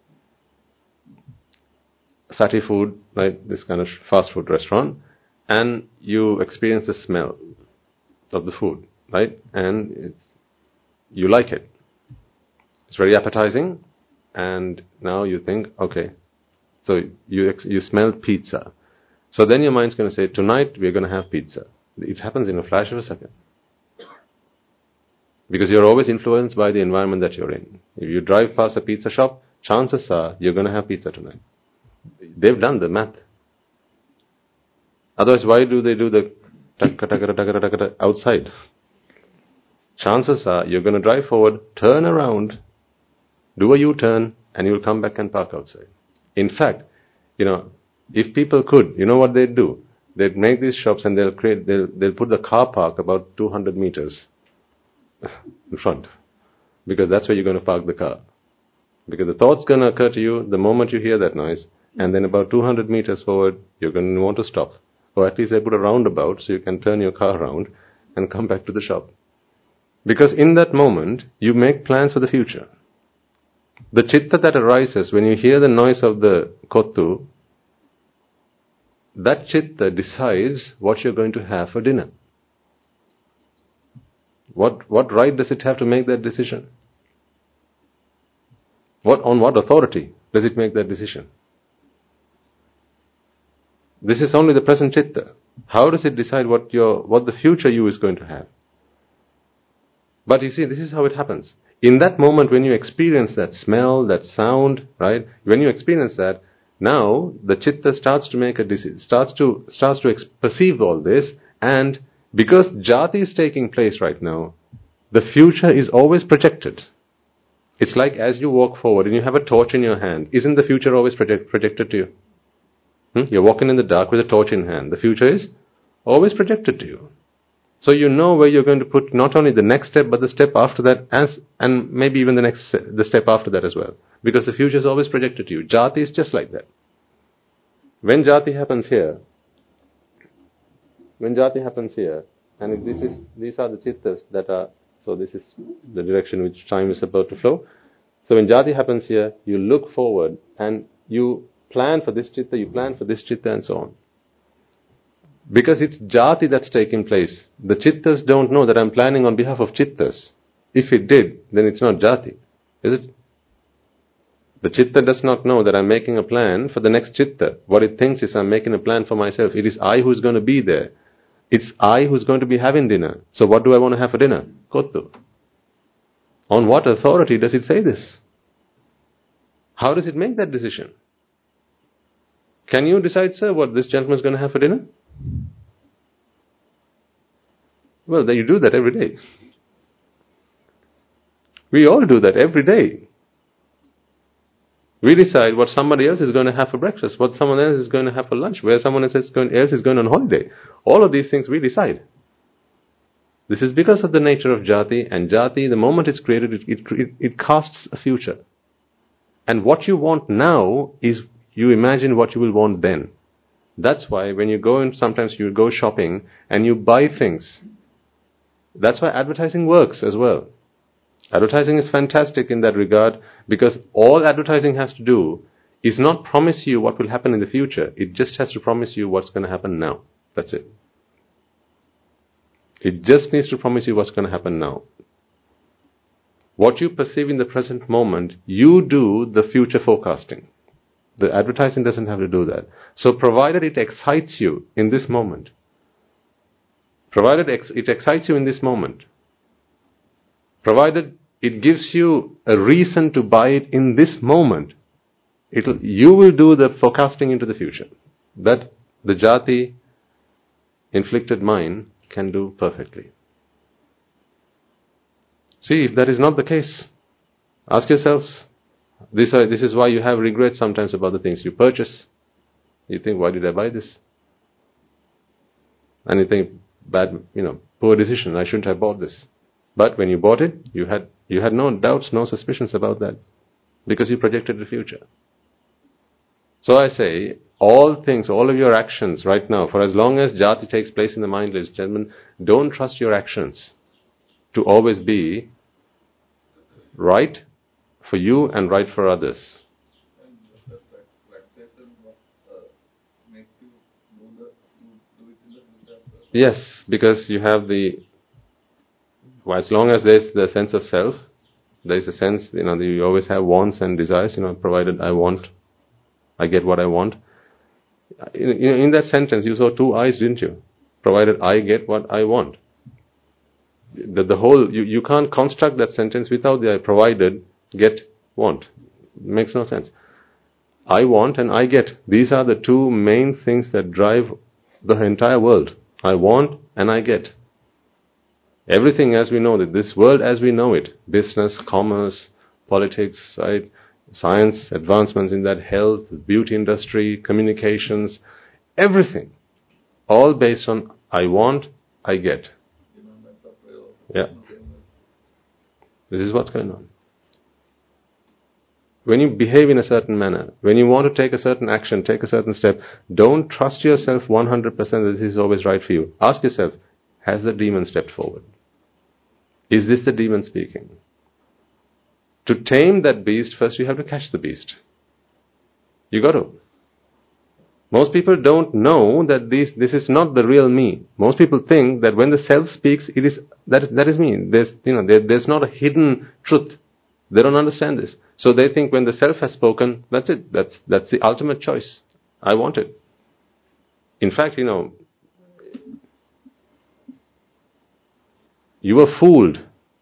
[SPEAKER 1] fatty food, right? This kind of fast food restaurant, and you experience the smell of the food, right? And you like it. It's very appetizing, and now you think, okay, so you smell pizza. So then your mind's going to say, tonight we're going to have pizza. It happens in a flash of a second. Because you're always influenced by the environment that you're in. If you drive past a pizza shop, chances are you're going to have pizza tonight. They've done the math. Otherwise, why do they do the outside? Chances are you're going to drive forward, turn around, do a U-turn, and you'll come back and park outside. In fact, if people could, you know what they'd do? They'd make these shops and they'll put the car park about 200 meters in front, because that's where you're going to park the car. Because the thought's going to occur to you the moment you hear that noise, and then about 200 meters forward, you're going to want to stop. Or at least they put a roundabout so you can turn your car around and come back to the shop. Because in that moment, you make plans for the future. The chitta that arises when you hear the noise of the kottu, that chitta decides what you're going to have for dinner. What right does it have to make that decision? On what authority does it make that decision? This is only the present chitta. How does it decide what the future you is going to have? But you see, this is how it happens. In that moment when you experience that smell, that sound, right? When you experience that, now the chitta starts to make a decision, starts to perceive all this, and because jati is taking place right now, the future is always projected. It's like as you walk forward and you have a torch in your hand, isn't the future always projected to you? You're walking in the dark with a torch in hand. The future is always projected to you. So you know where you're going to put not only the next step, but the step after that, and maybe even the step after that as well. Because the future is always projected to you. Jati is just like that. When jati happens here, and these are the chittas that are, so this is the direction which time is about to flow. So when jati happens here, you look forward and you plan for this chitta, and so on. Because it's jati that's taking place. The chittas don't know that I'm planning on behalf of chittas. If it did, then it's not jati, is it? The chitta does not know that I'm making a plan for the next chitta. What it thinks is I'm making a plan for myself. It is I who's going to be there. It's I who's going to be having dinner. So what do I want to have for dinner? Kottu. On what authority does it say this? How does it make that decision? Can you decide, sir, what this gentleman is going to have for dinner? Well, then you do that every day. We all do that every day. We decide what somebody else is going to have for breakfast, what someone else is going to have for lunch, where someone else is going on holiday. All of these things we decide. This is because of the nature of jati, and jati, the moment it's created, it casts a future. And what you want now is you imagine what you will want then. That's why when you go and sometimes you go shopping and you buy things. That's why advertising works as well. Advertising is fantastic in that regard because all advertising has to do is not promise you what will happen in the future. It just has to promise you what's going to happen now. That's it. It just needs to promise you what's going to happen now. What you perceive in the present moment, you do the future forecasting. The advertising doesn't have to do that. So provided it excites you in this moment, provided it excites you in this moment, provided it gives you a reason to buy it in this moment, you will do the forecasting into the future. That the jati inflicted mind can do perfectly. See, if that is not the case, ask yourselves, this is why you have regrets sometimes about the things you purchase. You think, why did I buy this? And you think, poor decision, I shouldn't have bought this. But when you bought it, you had no doubts, no suspicions about that, because you projected the future. So I say, all things, all of your actions right now, for as long as jati takes place in the mind, ladies and gentlemen, don't trust your actions to always be right for you and right for others.
[SPEAKER 2] And the practice makes you do it in the future.
[SPEAKER 1] Yes, because you have as long as there's the sense of self, there's a sense, you always have wants and desires, provided I get what I want. In that sentence, you saw two I's, didn't you? Provided I get what I want. The whole, you can't construct that sentence without the provided, get, want. It makes no sense. I want and I get. These are the two main things that drive the entire world. I want and I get. Everything as we know it, this world as we know it, business, commerce, politics, right? Science, advancements in that, health, beauty industry, communications, everything, all based on I want, I get. Yeah. This is what's going on. When you behave in a certain manner, when you want to take a certain action, take a certain step, don't trust yourself 100% that this is always right for you. Ask yourself, has the demon stepped forward? Is this the demon speaking? To tame that beast, first you have to catch the beast. You got to. Most people don't know that this is not the real me. Most people think that when the self speaks, that is me. There's not a hidden truth. They don't understand this. So they think when the self has spoken, that's it. That's the ultimate choice. I want it. In fact, you were fooled.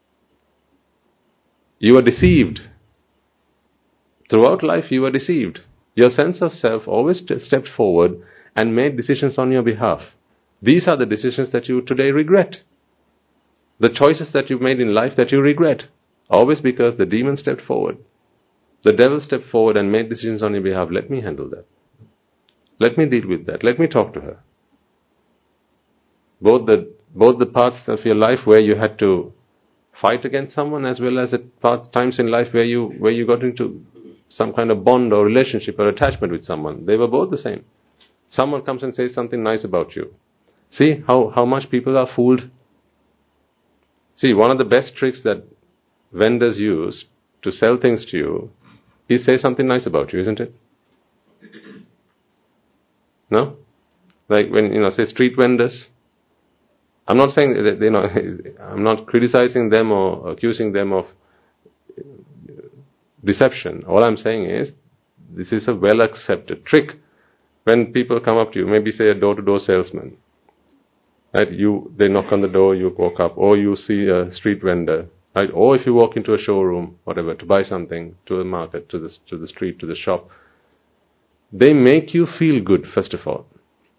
[SPEAKER 1] You were deceived. Throughout life you were deceived. Your sense of self always stepped forward and made decisions on your behalf. These are the decisions that you today regret. The choices that you've made in life that you regret. Always because the demon stepped forward. The devil stepped forward and made decisions on your behalf. Let me handle that. Let me deal with that. Let me talk to her. Both the parts of your life where you had to fight against someone, as well as at times in life where you got into some kind of bond or relationship or attachment with someone. They were both the same. Someone comes and says something nice about you. See how much people are fooled. See, one of the best tricks that vendors use to sell things to you is say something nice about you, isn't it? No? Like when, say street vendors. I'm not saying that, I'm not criticizing them or accusing them of deception. All I'm saying is, this is a well-accepted trick. When people come up to you, maybe say a door-to-door salesman, right? They knock on the door, you walk up, or you see a street vendor, right? Or if you walk into a showroom, whatever, to buy something, to the market, to the street, to the shop, they make you feel good, first of all.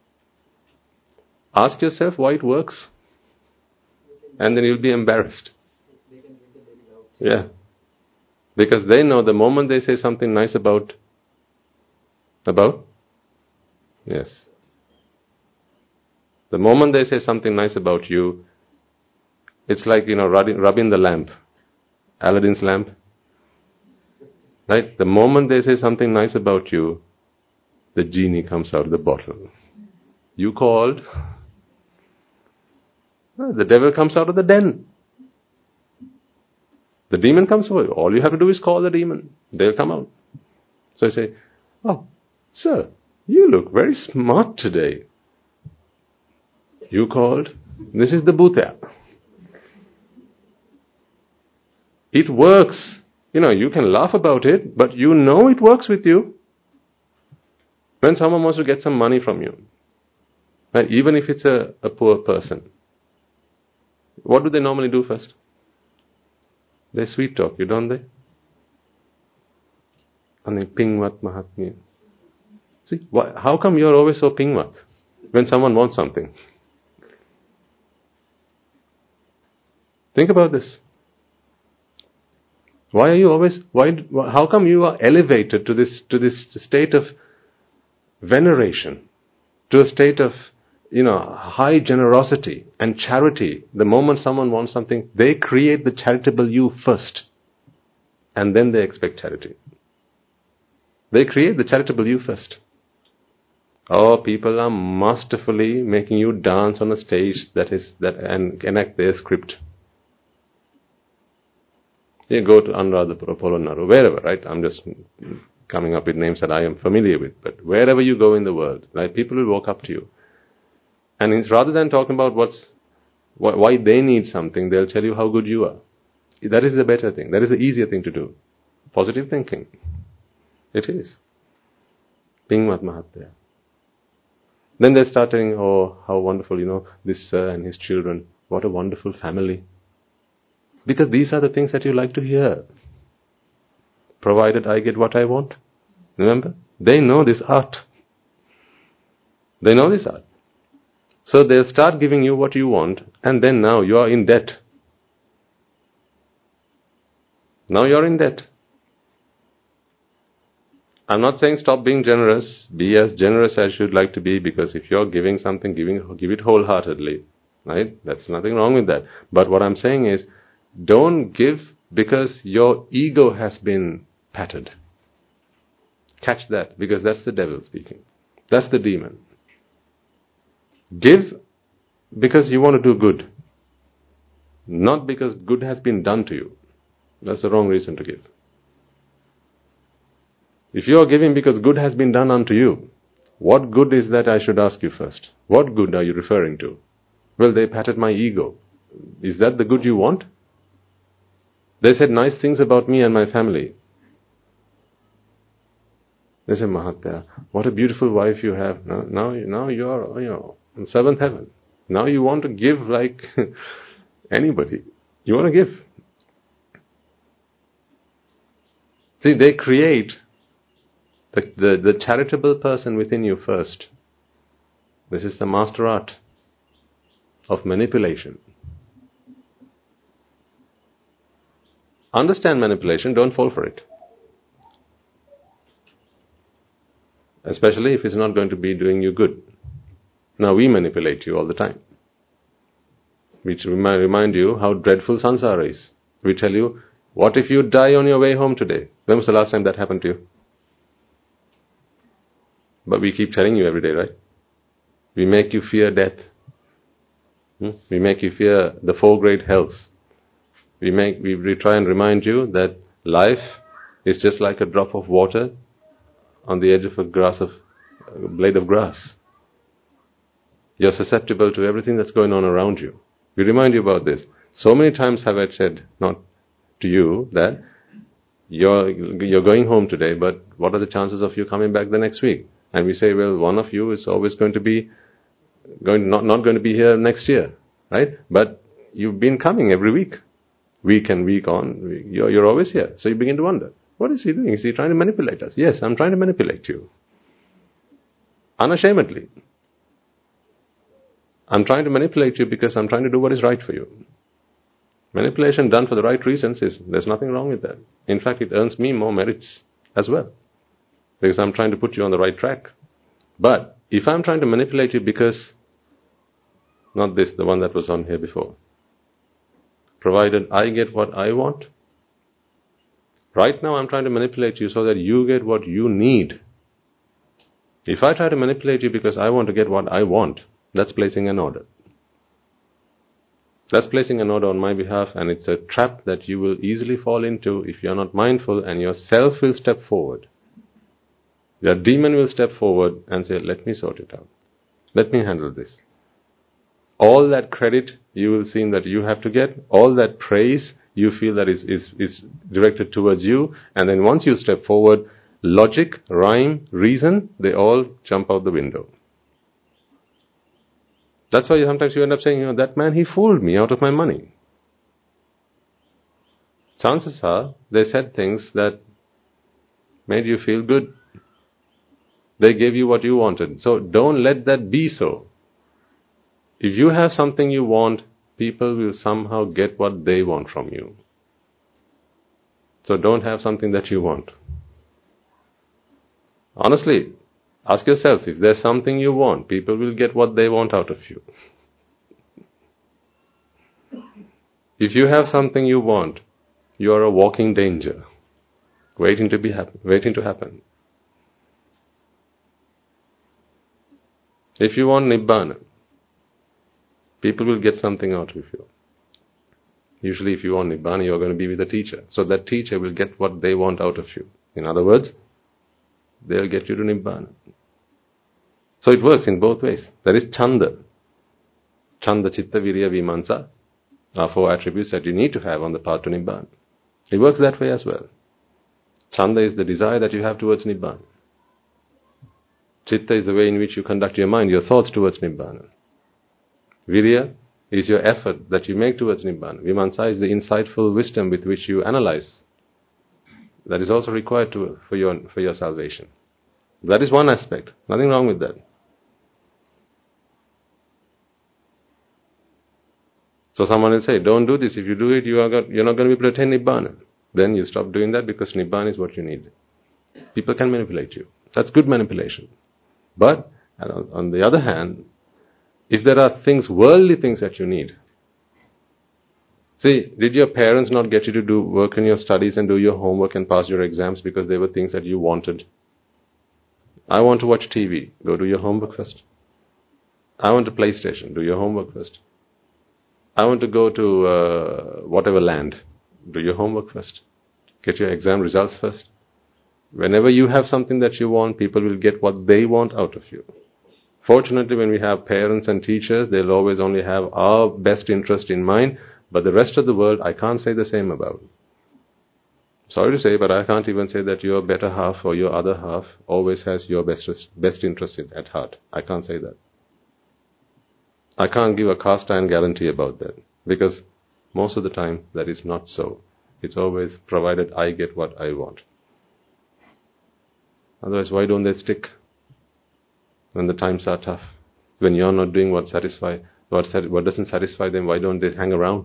[SPEAKER 1] Ask yourself why it works, and then you'll be embarrassed. Yeah. Because they know the moment they say something nice about? Yes. The moment they say something nice about you, it's like, rubbing the lamp. Aladdin's lamp. Right? The moment they say something nice about you, the genie comes out of the bottle. You called. The devil comes out of the den. The demon comes over. All you have to do is call the demon. They'll come out. So I say, "Oh, sir, you look very smart today. You called. This is the Bhuta." It works. You can laugh about it, but it works with you. When someone wants to get some money from you, right, even if it's a poor person, what do they normally do first? They sweet talk you, don't they? And they pingvat mahatmya. See, how come you're always so pingvat when someone wants something? Think about this. How come you are elevated to this state of veneration, to a state of, high generosity and charity? The moment someone wants something, they create the charitable you first, and then they expect charity. They create the charitable you first. Oh, people are masterfully making you dance on a stage and enact their script. You go to Anuradhapura, Polonnaru, wherever, right? I'm just coming up with names that I am familiar with. But wherever you go in the world, right, people will walk up to you. And it's rather than talking about why they need something, they'll tell you how good you are. That is the better thing. That is the easier thing to do. Positive thinking. It is. Pingvat Mahatya. Then they start telling, oh, how wonderful, this sir and his children. What a wonderful family. Because these are the things that you like to hear. Provided I get what I want. Remember? They know this art. They know this art. So they'll start giving you what you want, and then now you are in debt. Now you're in debt. I'm not saying stop being generous. Be as generous as you'd like to be, because if you're giving something, give it wholeheartedly. Right? That's nothing wrong with that. But what I'm saying is, don't give because your ego has been patted. Catch that, because that's the devil speaking. That's the demon. Give because you want to do good, not because good has been done to you. That's the wrong reason to give. If you are giving because good has been done unto you, what good is that, I should ask you first? What good are you referring to? Well, they patted my ego. Is that the good you want? They said nice things about me and my family. They said, Mahatya, what a beautiful wife you have. Now you are in seventh heaven. Now you want to give like anybody. You want to give. See, they create the charitable person within you first. This is the master art of manipulation. Understand manipulation, don't fall for it. Especially if it's not going to be doing you good. Now we manipulate you all the time. We remind you how dreadful samsara is. We tell you, what if you die on your way home today? When was the last time that happened to you? But we keep telling you every day, right? We make you fear death. We make you fear the 4 great hells. We try and remind you that life is just like a drop of water on the edge of a blade of grass. You're susceptible to everything that's going on around you. We remind you about this. So many times have I said, not to you, that you're going home today, but what are the chances of you coming back the next week? And we say, well, one of you is always going to be not going to be here next year, right? But you've been coming every week and week on. You're always here. So you begin to wonder, what is he doing? Is he trying to manipulate us? Yes, I'm trying to manipulate you. Unashamedly. I'm trying to manipulate you because I'm trying to do what is right for you. Manipulation done for the right reasons there's nothing wrong with that. In fact, it earns me more merits as well, because I'm trying to put you on the right track. But if I'm trying to manipulate you because, not this, the one that was on here before, provided I get what I want, right now I'm trying to manipulate you so that you get what you need. If I try to manipulate you because I want to get what I want, that's placing an order. That's placing an order on my behalf, and it's a trap that you will easily fall into if you're not mindful, and yourself will step forward. Your demon will step forward and say, let me sort it out. Let me handle this. All that credit you will see that you have to get, all that praise you feel that is directed towards you, and then once you step forward, logic, rhyme, reason, they all jump out the window. That's why sometimes you end up saying, that man, he fooled me out of my money. Chances are, they said things that made you feel good. They gave you what you wanted. So don't let that be so. If you have something you want, people will somehow get what they want from you. So don't have something that you want. Honestly, ask yourselves, if there's something you want, people will get what they want out of you. If you have something you want, you are a walking danger, waiting to happen. If you want Nibbana, people will get something out of you. Usually if you want Nibbana, you're going to be with a teacher. So that teacher will get what they want out of you. In other words, they'll get you to Nibbana. So it works in both ways. There is Chanda. Chanda, Chitta, Virya, Vimansa are 4 attributes that you need to have on the path to Nibbana. It works that way as well. Chanda is the desire that you have towards Nibbana. Chitta is the way in which you conduct your mind, your thoughts towards Nibbana. Virya is your effort that you make towards Nibbana. Vimansa is the insightful wisdom with which you analyze. That is also required for your salvation. That is one aspect. Nothing wrong with that. So someone will say, don't do this. If you do it, you're not going to be able to attain Nibbana. Then you stop doing that because Nibbana is what you need. People can manipulate you. That's good manipulation. But, on the other hand, if there are worldly things that you need. See, did your parents not get you to do work in your studies and do your homework and pass your exams because they were things that you wanted? I want to watch TV. Go do your homework first. I want a PlayStation. Do your homework first. I want to go to whatever land. Do your homework first. Get your exam results first. Whenever you have something that you want, people will get what they want out of you. Fortunately, when we have parents and teachers, they'll always only have our best interest in mind, but the rest of the world, I can't say the same about. Sorry to say, but I can't even say that your better half or your other half always has your best interest at heart. I can't say that. I can't give a cast iron guarantee about that, because most of the time that is not so. It's always provided I get what I want. Otherwise, why don't they stick when the times are tough? When you're not doing what doesn't satisfy them, why don't they hang around?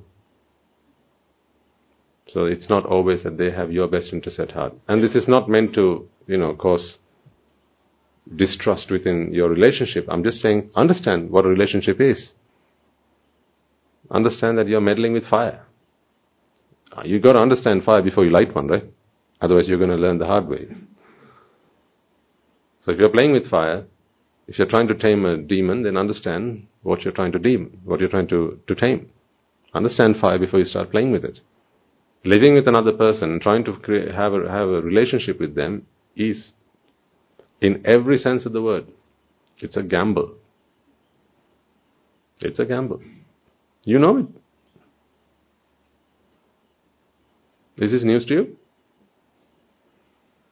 [SPEAKER 1] So it's not always that they have your best interest at heart. And this is not meant to, cause distrust within your relationship. I'm just saying, understand what a relationship is. Understand that you're meddling with fire. You've got to understand fire before you light one, right? Otherwise you're going to learn the hard way. So if you're playing with fire, if you're trying to tame a demon, then understand what you're trying to tame. Understand fire before you start playing with it. Living with another person and trying to have a relationship with them is, in every sense of the word, it's a gamble. It's a gamble. You know it. Is this news to you?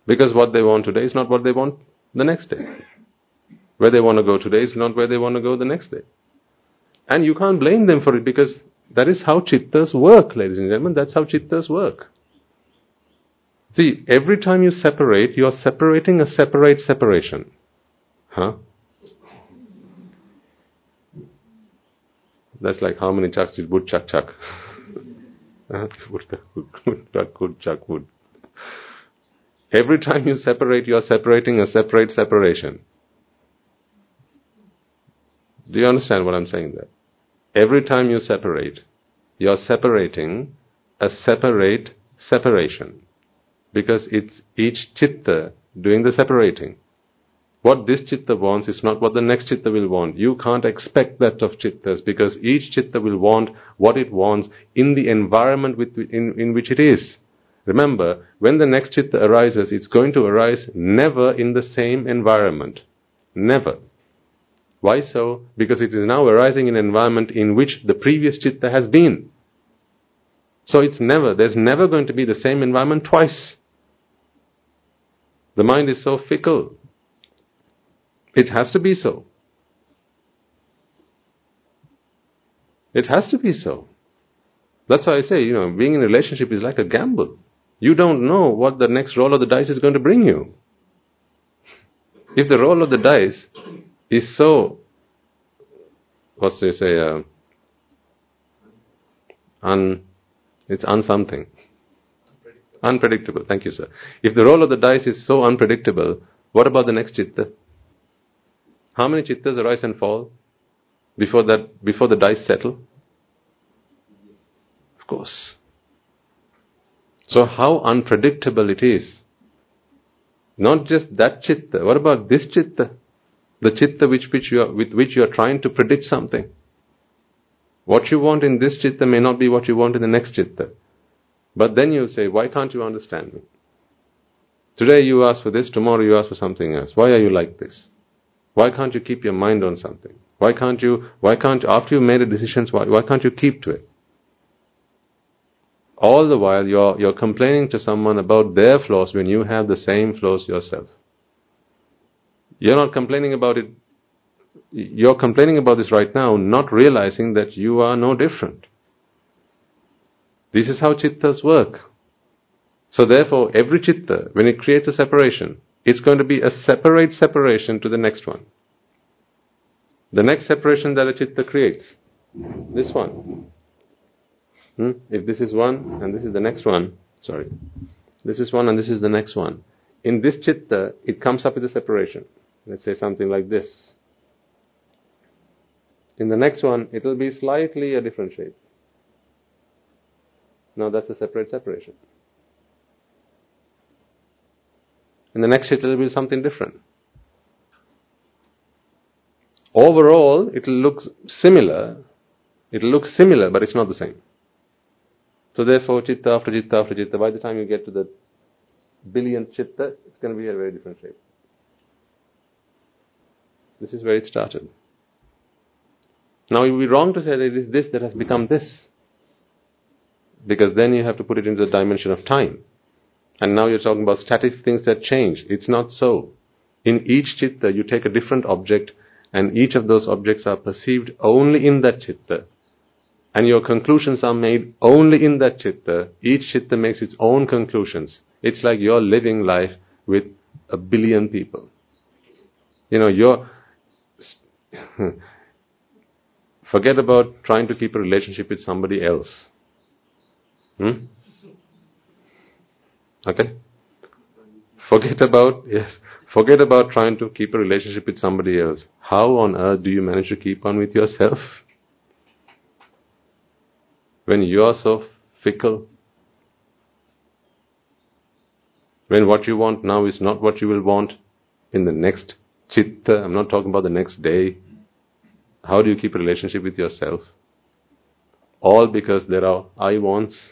[SPEAKER 1] Because what they want today is not what they want the next day. Where they want to go today is not where they want to go the next day. And you can't blame them for it, because that is how chittas work, ladies and gentlemen. That's how chittas work. See, every time you separate, you are separating a separate separation. Huh? That's like how many chucks did wood chuck chuck? Wood chuck wood. Every time you separate, you are separating a separate separation. Do you understand what I'm saying there? Every time you separate, you are separating a separate separation. Because it's each chitta doing the separating. What this chitta wants is not what the next chitta will want. You can't expect that of chittas, because each chitta will want what it wants in the environment in which it is. Remember, when the next chitta arises, it's going to arise never in the same environment. Never. Why so? Because it is now arising in an environment in which the previous chitta has been. So there's never going to be the same environment twice. The mind is so fickle. It has to be so. It has to be so. That's why I say, being in a relationship is like a gamble. You don't know what the next roll of the dice is going to bring you. If the roll of the dice is so, it's unsomething. Unpredictable. Thank you, sir. If the roll of the dice is so unpredictable, what about the next chitta? How many chittas arise and fall before the dice settle? Of course. So how unpredictable it is. Not just that chitta. What about this chitta? The chitta with which you are trying to predict something. What you want in this chitta may not be what you want in the next chitta. But then you say, why can't you understand me? Today you ask for this, tomorrow you ask for something else. Why are you like this? Why can't you keep your mind on something? Why can't you, after you've made a decision, why can't you keep to it? All the while you're complaining to someone about their flaws when you have the same flaws yourself. You're not complaining about it. You're complaining about this right now, not realizing that you are no different. This is how chittas work. So therefore, every chitta, when it creates a separation, it's going to be a separate separation to the next one. The next separation that a chitta creates, this one. If this is one and this is the next one, this is one and this is the next one. In this chitta, it comes up with a separation. Let's say something like this. In the next one, it will be slightly a different shape. Now that's a separate separation. In the next chitta, it will be something different. Overall, it will look similar. It will look similar, but it's not the same. So therefore, chitta after chitta after chitta, by the time you get to the billionth chitta, it's going to be a very different shape. This is where it started. Now it would be wrong to say that it is this that has become this. Because then you have to put it into the dimension of time. And now you're talking about static things that change. It's not so. In each chitta, you take a different object, and each of those objects are perceived only in that chitta. And your conclusions are made only in that chitta. Each chitta makes its own conclusions. It's like you're living life with 1 billion people. Forget about trying to keep a relationship with somebody else. Okay? Forget about trying to keep a relationship with somebody else. How on earth do you manage to keep on with yourself? When you are so fickle. When what you want now is not what you will want in the next chitta. I'm not talking about the next day. How do you keep a relationship with yourself? All because there are I wants.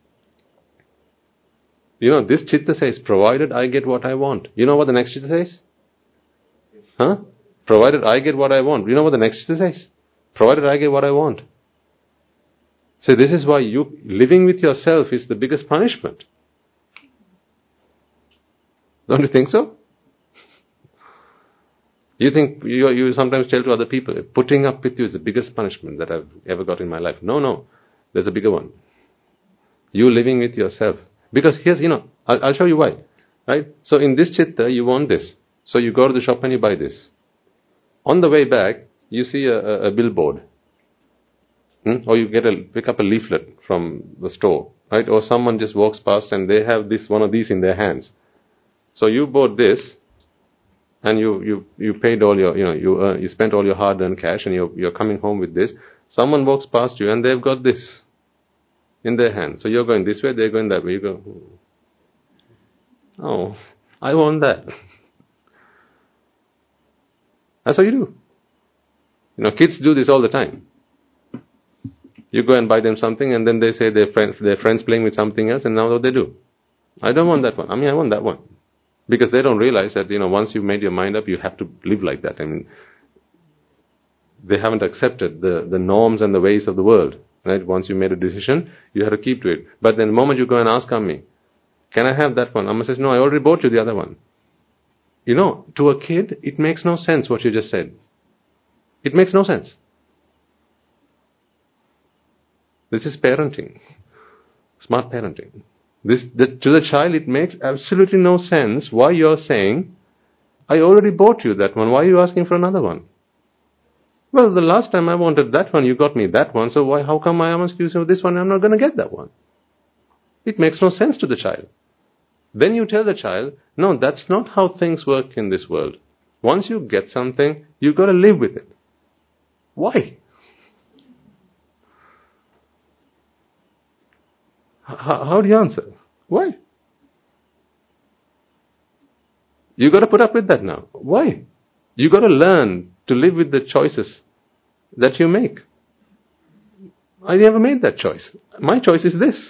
[SPEAKER 1] This chitta says, provided I get what I want. You know what the next chitta says? Provided I get what I want. You know what the next chitta says? Provided I get what I want. So this is why living with yourself is the biggest punishment. Don't you think so? You think you sometimes tell to other people, putting up with you is the biggest punishment that I've ever got in my life. No, there's a bigger one. You living with yourself. Because here's, I'll show you why. Right? So in this chitta, you want this. So you go to the shop and you buy this. On the way back, you see a billboard. Or you pick up a leaflet from the store. Right? Or someone just walks past and they have one of these in their hands. So you bought this, and you paid all your, you spent all your hard-earned cash, and you're coming home with this. Someone walks past you and they've got this in their hand. So you're going this way, they're going that way. You go, oh, I want that. That's what you do. Kids do this all the time. You go and buy them something, and then they say their friends playing with something else, and now what they do? I don't want that one. I want that one. Because they don't realize that, once you've made your mind up, you have to live like that. They haven't accepted the norms and the ways of the world. Right? Once you made a decision, you have to keep to it. But then the moment you go and ask Ammi, can I have that one? Amma says, no, I already bought you the other one. To a kid, it makes no sense what you just said. It makes no sense. This is parenting. Smart parenting. To the child, it makes absolutely no sense why you're saying, I already bought you that one. Why are you asking for another one? Well, the last time I wanted that one, you got me that one. So how come I am asking you for this one? I'm not going to get that one. It makes no sense to the child. Then you tell the child, no, that's not how things work in this world. Once you get something, you've got to live with it. Why? How do you answer? Why? You got to put up with that now. Why? You got to learn to live with the choices that you make. I never made that choice. My choice is this.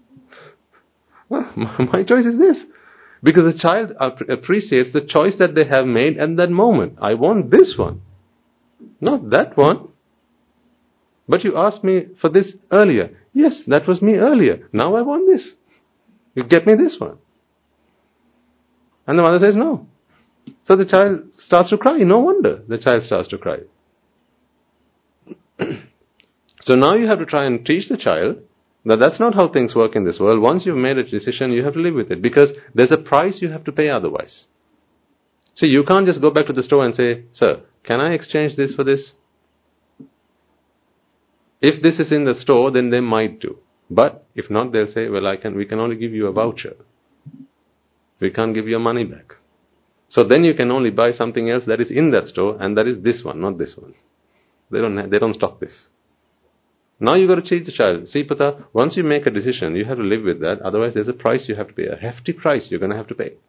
[SPEAKER 1] My choice is this. Because the child appreciates the choice that they have made at that moment. I want this one, not that one. But you asked me for this earlier. Yes, that was me earlier. Now I want this. You get me this one. And the mother says no. So the child starts to cry. No wonder the child starts to cry. So now you have to try and teach the child that that's not how things work in this world. Once you've made a decision, you have to live with it. Because there's a price you have to pay otherwise. See, you can't just go back to the store and say, sir, can I exchange this for this? If this is in the store, then they might do. But if not, they'll say, well, we can only give you a voucher. We can't give your money back. So then you can only buy something else that is in that store, and that is this one, not this one. They don't stock this. Now you've got to teach the child. See, Pata, once you make a decision, you have to live with that. Otherwise, there's a price you have to pay. A hefty price you're going to have to pay.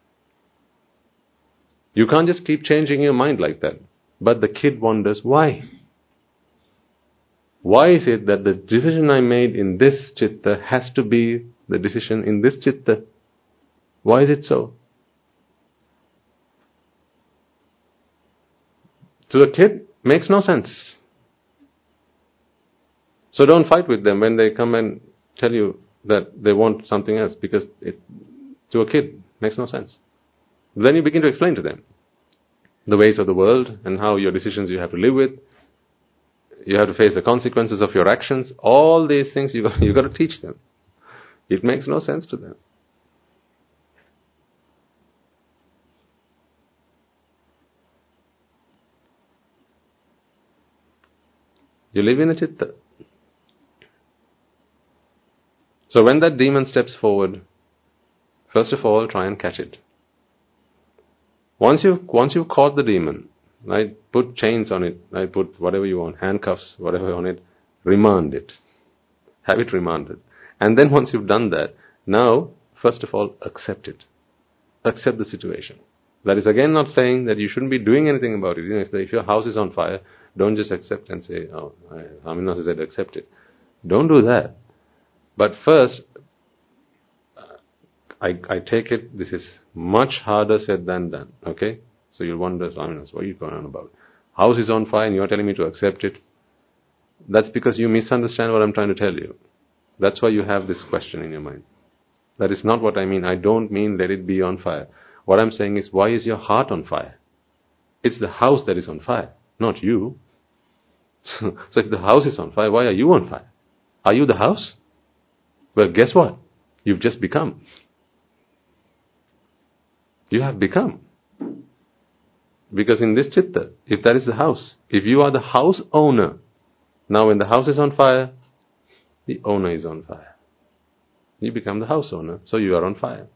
[SPEAKER 1] You can't just keep changing your mind like that. But the kid wonders, why? Why is it that the decision I made in this chitta has to be the decision in this chitta? Why is it so? To a kid, makes no sense. So don't fight with them when they come and tell you that they want something else, because to a kid, makes no sense. Then you begin to explain to them the ways of the world and how your decisions you have to live with. You have to face the consequences of your actions. All these things you've got to teach them. It makes no sense to them. You live in a chitta. So when that demon steps forward, first of all, try and catch it. Once you've caught the demon, right, put chains on it, right, put whatever you want, handcuffs, whatever on it, remand it. Have it remanded. And then once you've done that, now, first of all, accept it. Accept the situation. That is again not saying that you shouldn't be doing anything about it. If your house is on fire, don't just accept and say, oh, Aminah said accept it. Don't do that. But first, I take it this is much harder said than done. Okay? So you'll wonder, Aminah, what are you going on about? House is on fire and you're telling me to accept it. That's because you misunderstand what I'm trying to tell you. That's why you have this question in your mind. That is not what I mean. I don't mean let it be on fire. What I'm saying is, why is your heart on fire? It's the house that is on fire, not you. So if the house is on fire, why are you on fire? Are you the house? Well, guess what? You've just become. You have become. Because in this chitta, if that is the house, if you are the house owner, now when the house is on fire, the owner is on fire. You become the house owner, so you are on fire.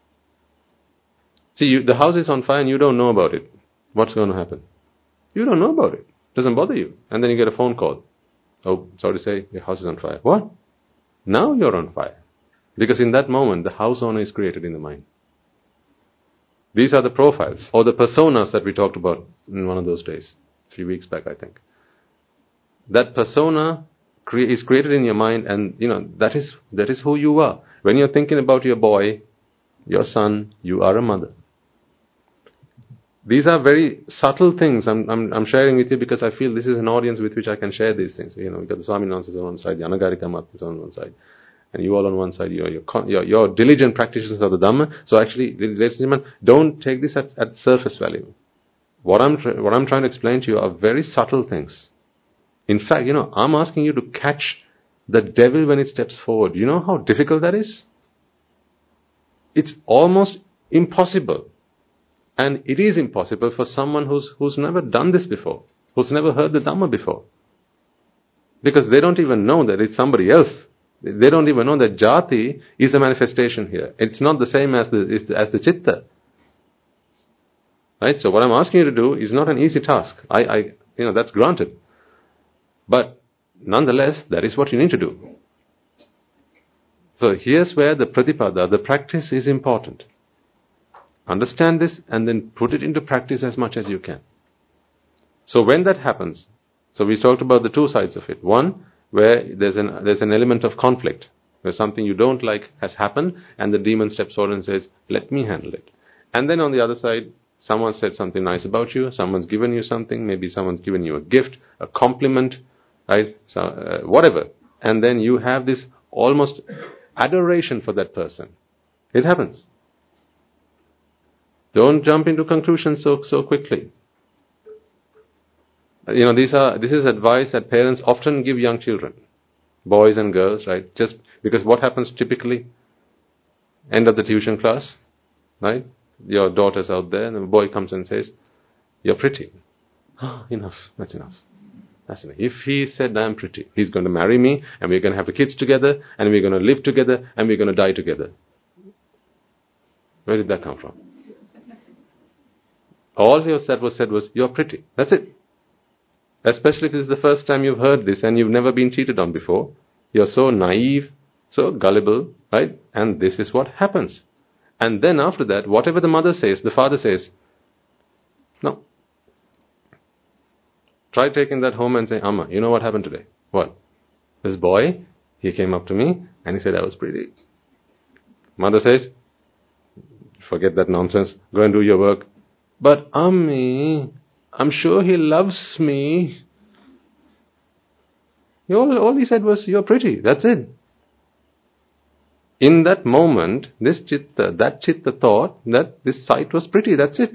[SPEAKER 1] See, the house is on fire and you don't know about it. What's going to happen? You don't know about it. Doesn't bother you. And then you get a phone call. Oh, sorry to say, your house is on fire. What? Now you're on fire. Because in that moment, the house owner is created in the mind. These are the profiles, or the personas that we talked about in one of those days, a few weeks back, I think. That persona is created in your mind, and that is who you are. When you're thinking about your boy, your son, you are a mother. These are very subtle things I'm sharing with you because I feel this is an audience with which I can share these things. We've got the Swaminathan on one side, the Anagarika Math is on one side, and you all on one side. You're diligent practitioners of the Dhamma. So actually, ladies and gentlemen, don't take this at surface value. What I'm trying to explain to you are very subtle things. In fact, I'm asking you to catch the devil when it steps forward. You know how difficult that is? It's almost impossible. And it is impossible for someone who's never done this before, who's never heard the Dhamma before. Because they don't even know that it's somebody else. They don't even know that jati is a manifestation here. It's not the same as the chitta. Right? So what I'm asking you to do is not an easy task. That's granted. But nonetheless, that is what you need to do. So here's where the pratipada, the practice, is important. Understand this and then put it into practice as much as you can. So when that happens, so we talked about the two sides of it. One, where there's an element of conflict, where something you don't like has happened and the demon steps forward and says, let me handle it. And then on the other side, someone said something nice about you, someone's given you something, maybe someone's given you a gift, a compliment, right? So, whatever. And then you have this almost adoration for that person. It happens. Don't jump into conclusions so quickly. This is advice that parents often give young children, boys and girls, right? Just because what happens typically, end of the tuition class, right? Your daughter's out there and the boy comes and says, you're pretty. Oh, enough. That's enough. That's enough. If he said I'm pretty, he's going to marry me and we're going to have the kids together and we're going to live together and we're going to die together. Where did that come from? All he said was, you're pretty. That's it. Especially if this is the first time you've heard this and you've never been cheated on before. You're so naive, so gullible, right? And this is what happens. And then after that, whatever the mother says, the father says, no. Try taking that home and say, Amma, you know what happened today? What? This boy, he came up to me and he said I was pretty. Mother says, forget that nonsense. Go and do your work. But Ammi, I'm sure he loves me. All he said was, you're pretty. That's it. In that moment, that chitta thought that this sight was pretty. That's it.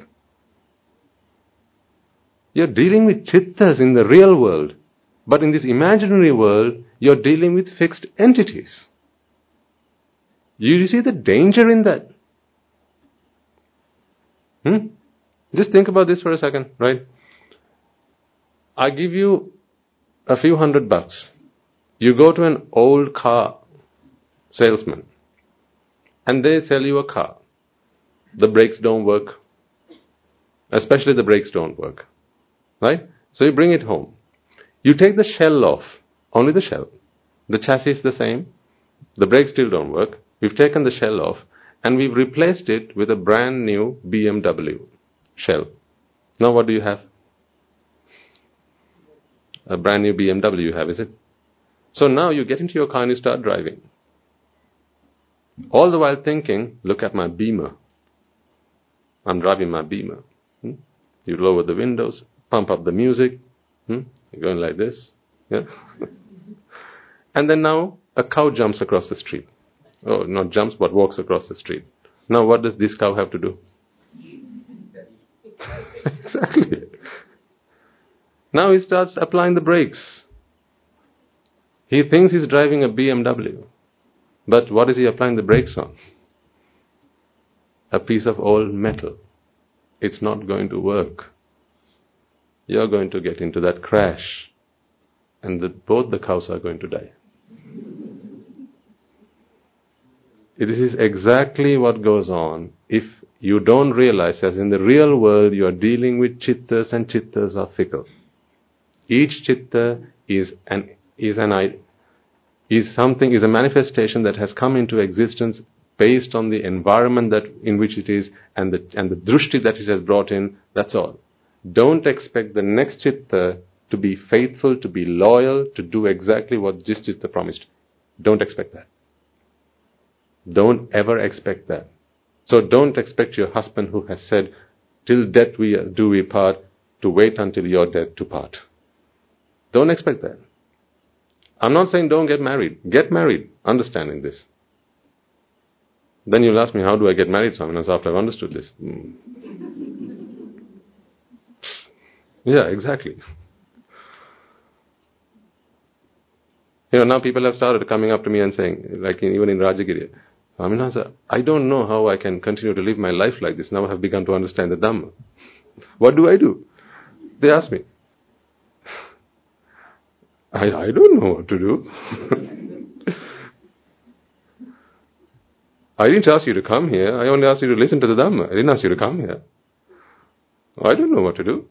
[SPEAKER 1] You're dealing with chittas in the real world. But in this imaginary world, you're dealing with fixed entities. You see the danger in that? Just think about this for a second, right? I give you a few $100. You go to an old car salesman and they sell you a car. The brakes don't work. Especially the brakes don't work. Right? So you bring it home. You take the shell off. Only the shell. The chassis is the same. The brakes still don't work. We've taken the shell off and we've replaced it with a brand new BMW shell. Now what do you have? A brand new BMW you have, is it? So now you get into your car and you start driving. All the while thinking, look at my Beamer. I'm driving my Beamer. You lower the windows, pump up the music. You're going like this. Yeah. And then now a cow jumps across the street. Oh, not jumps, but walks across the street. Now what does this cow have to do? Exactly. Now he starts applying the brakes. He thinks he's driving a BMW. But what is he applying the brakes on? A piece of old metal. It's not going to work. You're going to get into that crash. And both the cows are going to die. This is exactly what goes on if you don't realize, as in the real world, you are dealing with chittas, and chittas are fickle. Each chitta is a manifestation that has come into existence based on the environment in which it is, and the drushti that it has brought in. That's all. Don't expect the next chitta to be faithful, to be loyal, to do exactly what this chitta promised. Don't expect that. Don't ever expect that. So don't expect your husband who has said, till death do we part, to wait until your death to part. Don't expect that. I'm not saying don't get married. Get married, understanding this. Then you'll ask me, how do I get married, Swaminatha, after I've understood this? Yeah, exactly. Now people have started coming up to me and saying, like even in Rajagiri, Swaminatha, I don't know how I can continue to live my life like this. Now I have begun to understand the Dhamma. What do I do? They ask me. I don't know what to do. I didn't ask you to come here. I only asked you to listen to the Dhamma. I didn't ask you to come here. I don't know what to do.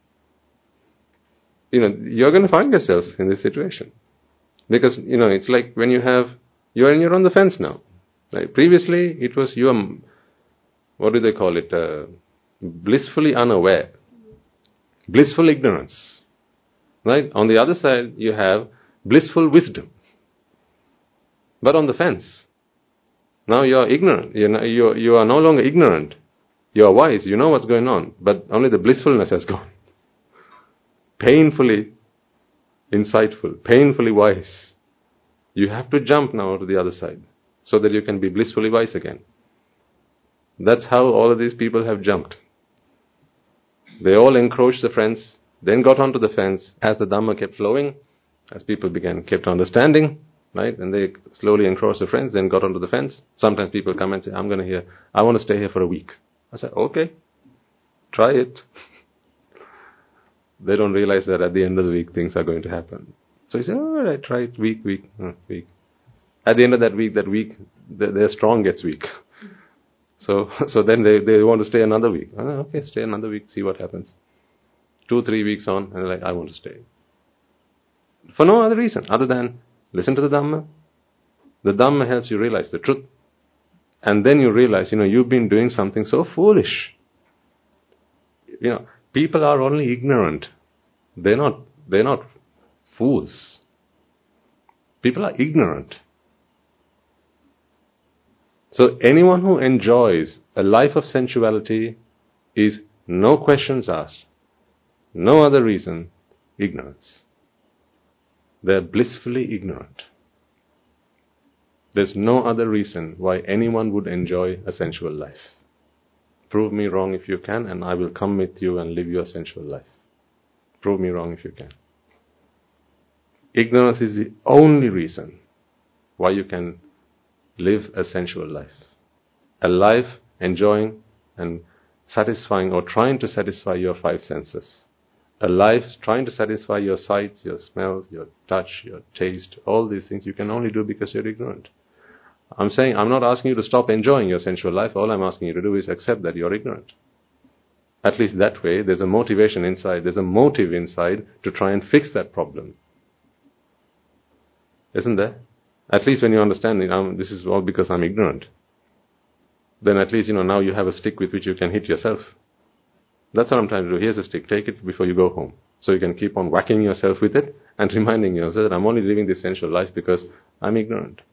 [SPEAKER 1] You're going to find yourselves in this situation. Because, it's like when you're on the fence now. Right? Previously, it was what do they call it? Blissfully unaware. Blissful ignorance. Right? On the other side, you have blissful wisdom. But on the fence. Now you're ignorant. You are no longer ignorant. You are wise. You know what's going on. But only the blissfulness has gone. Painfully insightful. Painfully wise. You have to jump now to the other side, so that you can be blissfully wise again. That's how all of these people have jumped. They all encroached the fence, then got onto the fence. As the Dhamma kept flowing, as people kept understanding, right? And they slowly encroached the fence, then got onto the fence. Sometimes people come and say, I want to stay here for a week. I said, okay, try it. They don't realize that at the end of the week, things are going to happen. So he said, all right, try it, week. At the end of that week, their strong gets weak. So then they want to stay another week. Okay, stay another week, see what happens. 2-3 weeks on, and they're like, I want to stay. For no other reason, other than listen to the Dhamma. The Dhamma helps you realize the truth. And then you realize, you've been doing something so foolish. People are only ignorant. They're not fools. People are ignorant. So anyone who enjoys a life of sensuality is no questions asked, no other reason, ignorance. They're blissfully ignorant. There's no other reason why anyone would enjoy a sensual life. Prove me wrong if you can, and I will come with you and live your sensual life. Prove me wrong if you can. Ignorance is the only reason why you can live a sensual life. A life enjoying and satisfying or trying to satisfy your 5 senses. A life trying to satisfy your sights, your smells, your touch, your taste, all these things you can only do because you're ignorant. I'm not asking you to stop enjoying your sensual life. All I'm asking you to do is accept that you're ignorant. At least that way, there's a motivation inside, there's a motive inside to try and fix that problem. Isn't there? At least when you understand, this is all because I'm ignorant. Then at least, now you have a stick with which you can hit yourself. That's what I'm trying to do. Here's a stick. Take it before you go home. So you can keep on whacking yourself with it and reminding yourself that I'm only living this sensual life because I'm ignorant.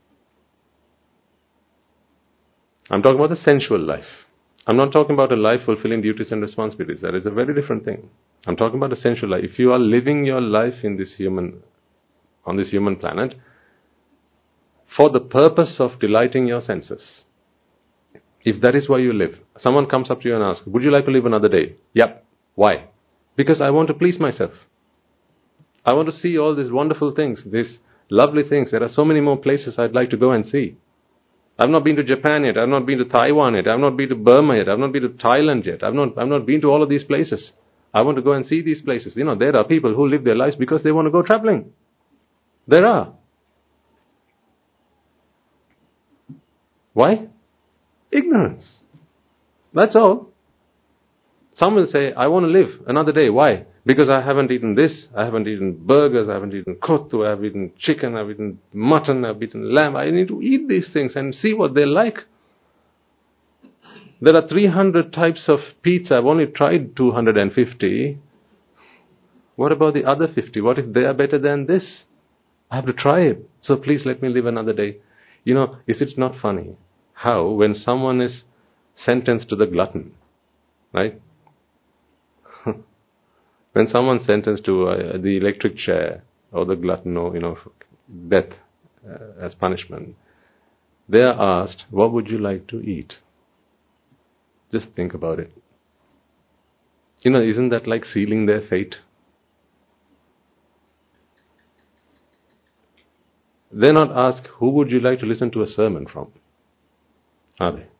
[SPEAKER 1] I'm talking about the sensual life. I'm not talking about a life fulfilling duties and responsibilities. That is a very different thing. I'm talking about a sensual life. If you are living your life on this human planet for the purpose of delighting your senses, if that is why you live, someone comes up to you and asks, would you like to live another day? Yep. Why? Because I want to please myself. I want to see all these wonderful things, these lovely things. There are so many more places I'd like to go and see. I've not been to Japan yet. I've not been to Taiwan yet. I've not been to Burma yet. I've not been to Thailand yet. I've not been to all of these places. I want to go and see these places. There are people who live their lives because they want to go traveling. There are. Why? Ignorance. That's all. Some will say, I want to live another day. Why? Because I haven't eaten this, I haven't eaten burgers, I haven't eaten kottu, I haven't eaten chicken, I've eaten mutton, I've eaten lamb. I need to eat these things and see what they're like. There are 300 types of pizza. I've only tried 250. What about the other 50? What if they are better than this? I have to try it. So please let me live another day. Is it not funny how when someone is sentenced to the glutton, right? When someone's sentenced to the electric chair or the glutton or, death as punishment, they are asked, what would you like to eat? Just think about it. Isn't that like sealing their fate? They're not asked, who would you like to listen to a sermon from? Are they?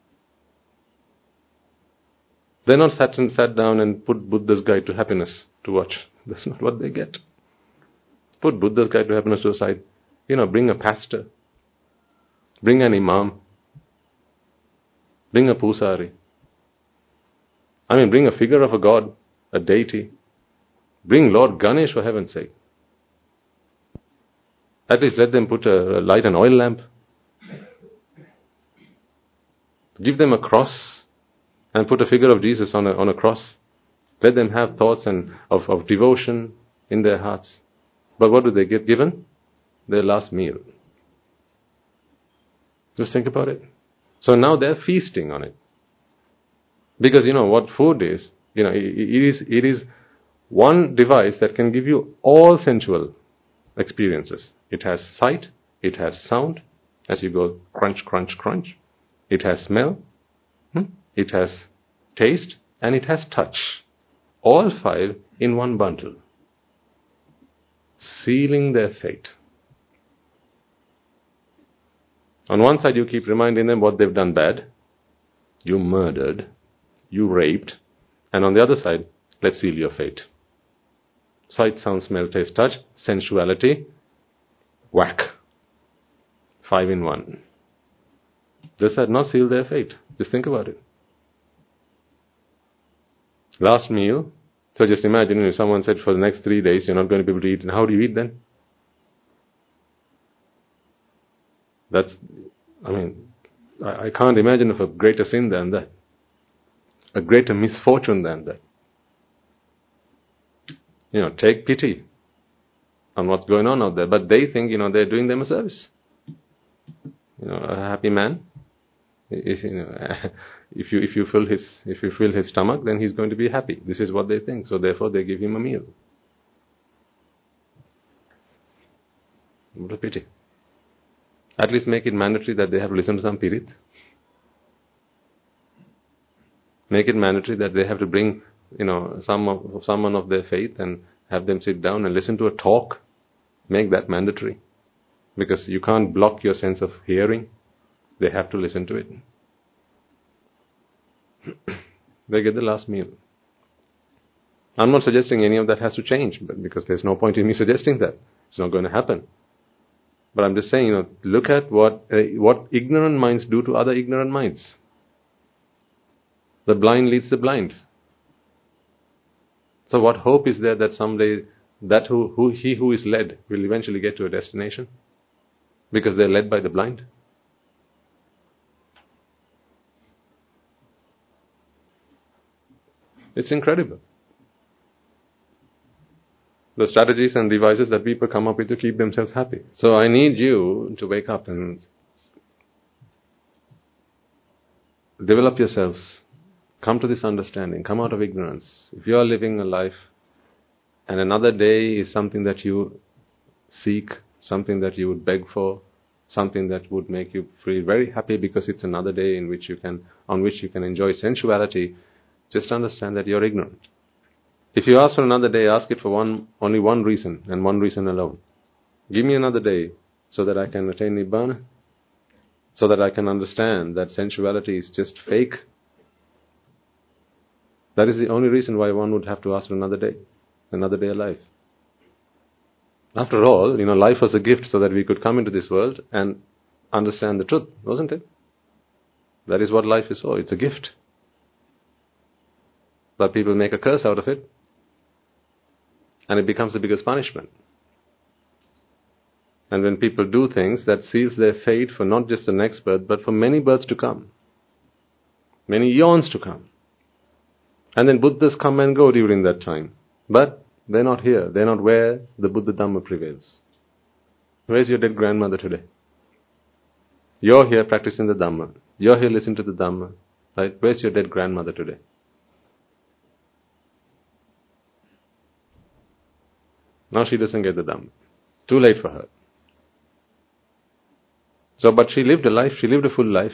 [SPEAKER 1] They're not sat down and put Buddha's Guide to Happiness to watch. That's not what they get. Put Buddha's Guide to Happiness to the side. Bring a pastor. Bring an imam. Bring a pusari. Bring a figure of a god, a deity. Bring Lord Ganesh, for heaven's sake. At least let them light an oil lamp. Give them a cross and put a figure of Jesus on a cross. Let them have thoughts of devotion in their hearts. But what do they get given? Their last meal. Just think about it. So now they're feasting on it. Because what food is, it is one device that can give you all sensual experiences. It has sight, it has sound, as you go crunch, crunch, crunch. It has smell, it has taste, and it has touch. All 5 in one bundle. Sealing their fate. On one side you keep reminding them what they've done bad. You murdered. You raped. And on the other side, let's seal your fate. Sight, sound, smell, taste, touch, sensuality, whack. 5 in 1. This had not sealed their fate. Just think about it. Last meal. So just imagine if someone said for the next 3 days you're not going to be able to eat. And how do you eat then? I can't imagine of a greater sin than that. A greater misfortune than that. Take pity on what's going on out there. But they think, they're doing them a service. A happy man, if you fill his stomach, then he's going to be happy. This is what they think. So therefore they give him a meal. What a pity. At least make it mandatory that they have listened to some pirit. Make it mandatory that they have to bring, someone of their faith and have them sit down and listen to a talk. Make that mandatory. Because you can't block your sense of hearing. They have to listen to it. They get the last meal. I'm not suggesting any of that has to change, but because there's no point in me suggesting that. It's not going to happen. But I'm just saying, look at what ignorant minds do to other ignorant minds. The blind leads the blind. So what hope is there that someday he who is led will eventually get to a destination? Because they're led by the blind? It's incredible. The strategies and devices that people come up with to keep themselves happy. So I need you to wake up and develop yourselves. Come to this understanding. Come out of ignorance. If you are living a life and another day is something that you seek, something that you would beg for, something that would make you feel very happy because it's another day on which you can enjoy sensuality, just understand that you're ignorant. If you ask for another day, ask it for only one reason and one reason alone. Give me another day so that I can attain Nibbana, so that I can understand that sensuality is just fake. That is the only reason why one would have to ask for another day alive. After all, life was a gift so that we could come into this world and understand the truth, wasn't it? That is what life is for. It's a gift. But people make a curse out of it, and it becomes the biggest punishment. And when people do things, that seals their fate for not just the next birth, but for many births to come, many eons to come. And then Buddhas come and go during that time. But they're not here. They're not where the Buddha Dhamma prevails. Where's your dead grandmother today? You're here practicing the Dhamma. You're here listening to the Dhamma. Right? Where's your dead grandmother today? Now she doesn't get the Dhamma. Too late for her. So, but she lived a life. She lived a full life.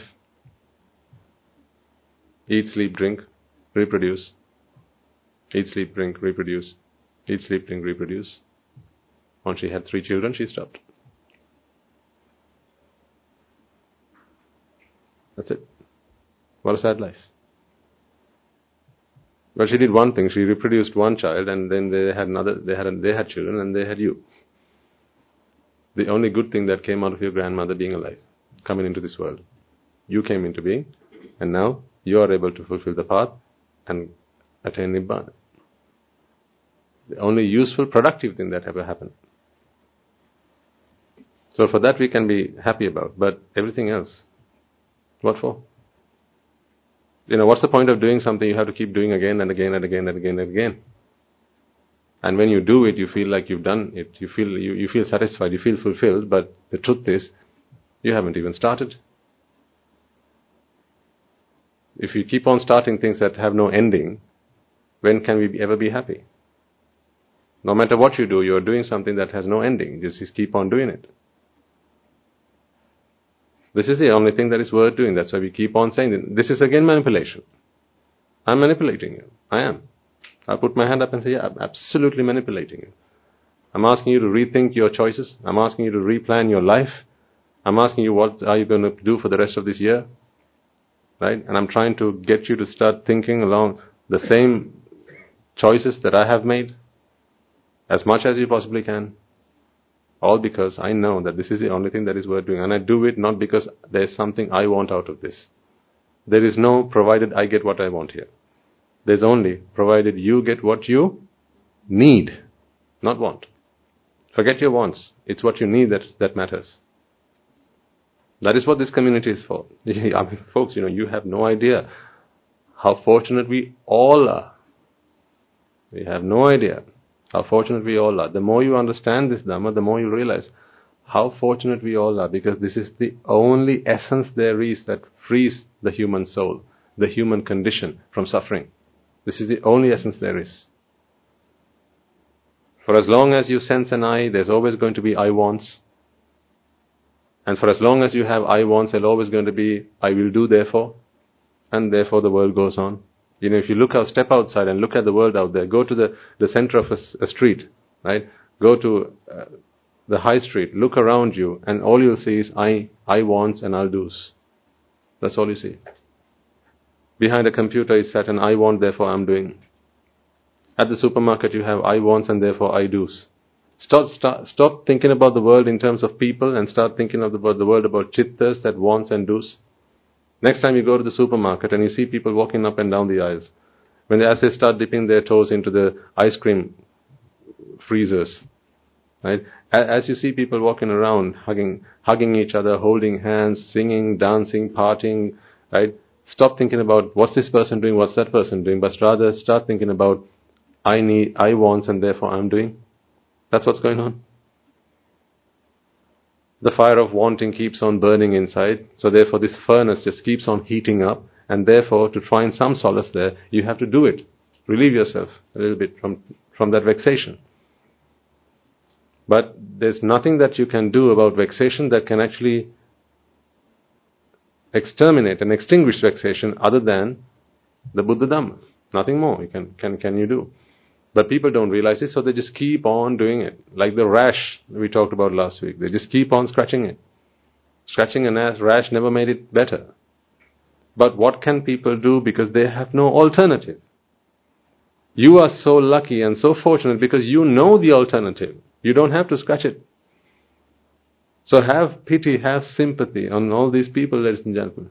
[SPEAKER 1] Eat, sleep, drink, reproduce. Eat, sleep, drink, reproduce. Eat, sleep, drink, reproduce. Once she had 3 children, she stopped. That's it. What a sad life. But she did one thing. She reproduced one child, and then they had children, and they had you. The only good thing that came out of your grandmother being alive, coming into this world. You came into being, and now you are able to fulfill the path and attain Nibbana. The only useful, productive thing that ever happened. So for that we can be happy about, but everything else, what for? What's the point of doing something you have to keep doing again and again and again and again and again? And when you do it, you feel like you've done it. You feel satisfied, you feel fulfilled, but the truth is, you haven't even started. If you keep on starting things that have no ending, when can we ever be happy? No matter what you do, you're doing something that has no ending. Just keep on doing it. This is the only thing that is worth doing. That's why we keep on saying it. This is again manipulation. I'm manipulating you. I am. I put my hand up and say, yeah, I'm absolutely manipulating you. I'm asking you to rethink your choices. I'm asking you to replan your life. I'm asking you, what are you going to do for the rest of this year? Right? And I'm trying to get you to start thinking along the same choices that I have made, as much as you possibly can. All because I know that this is the only thing that is worth doing. And I do it not because there's something I want out of this. There is no provided I get what I want here. There's only provided you get what you need, not want. Forget your wants. It's what you need that matters. That is what this community is for. I mean, folks, you have no idea how fortunate we all are. We have no idea how fortunate we all are. The more you understand this Dhamma, the more you realize how fortunate we all are, because this is the only essence there is that frees the human soul, the human condition from suffering. This is the only essence there is. For as long as you sense an I, there's always going to be I wants. And for as long as you have I wants, there's always going to be I will do therefore. And therefore the world goes on. If you step outside and look at the world out there, go to the center of a street, right? Go to the high street, look around you, and all you'll see is I wants and I'll do's. That's all you see. Behind a computer is set an I want, therefore I'm doing. At the supermarket you have I wants and therefore I do's. Stop thinking about the world in terms of people and start thinking about the world about chittas, that wants and do's. Next time you go to the supermarket and you see people walking up and down the aisles, as they start dipping their toes into the ice cream freezers, right? As you see people walking around, hugging each other, holding hands, singing, dancing, partying, right? Stop thinking about what's this person doing, what's that person doing, but rather start thinking about I wants and therefore I'm doing. That's what's going on. The fire of wanting keeps on burning inside, so therefore this furnace just keeps on heating up, and therefore to find some solace there, you have to do it. Relieve yourself a little bit from that vexation. But there's nothing that you can do about vexation that can actually exterminate and extinguish vexation other than the Buddha Dhamma. Nothing more can you do. But people don't realize it, so they just keep on doing it. Like the rash we talked about last week. They just keep on scratching it. Scratching a rash never made it better. But what can people do because they have no alternative? You are so lucky and so fortunate because you know the alternative. You don't have to scratch it. So have pity, have sympathy on all these people, ladies and gentlemen.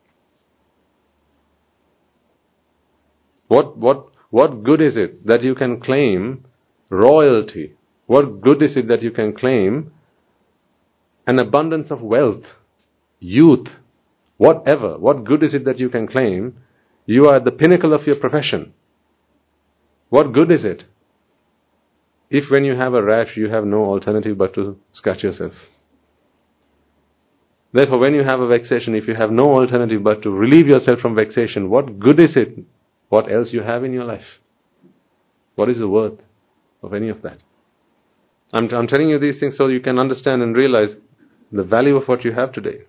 [SPEAKER 1] What good is it that you can claim royalty? What good is it that you can claim an abundance of wealth, youth, whatever? What good is it that you can claim you are at the pinnacle of your profession? What good is it if when you have a rash you have no alternative but to scratch yourself? Therefore, when you have a vexation, if you have no alternative but to relieve yourself from vexation, what good is it? What else you have in your life? What is the worth of any of that? I'm telling you these things so you can understand and realize the value of what you have today.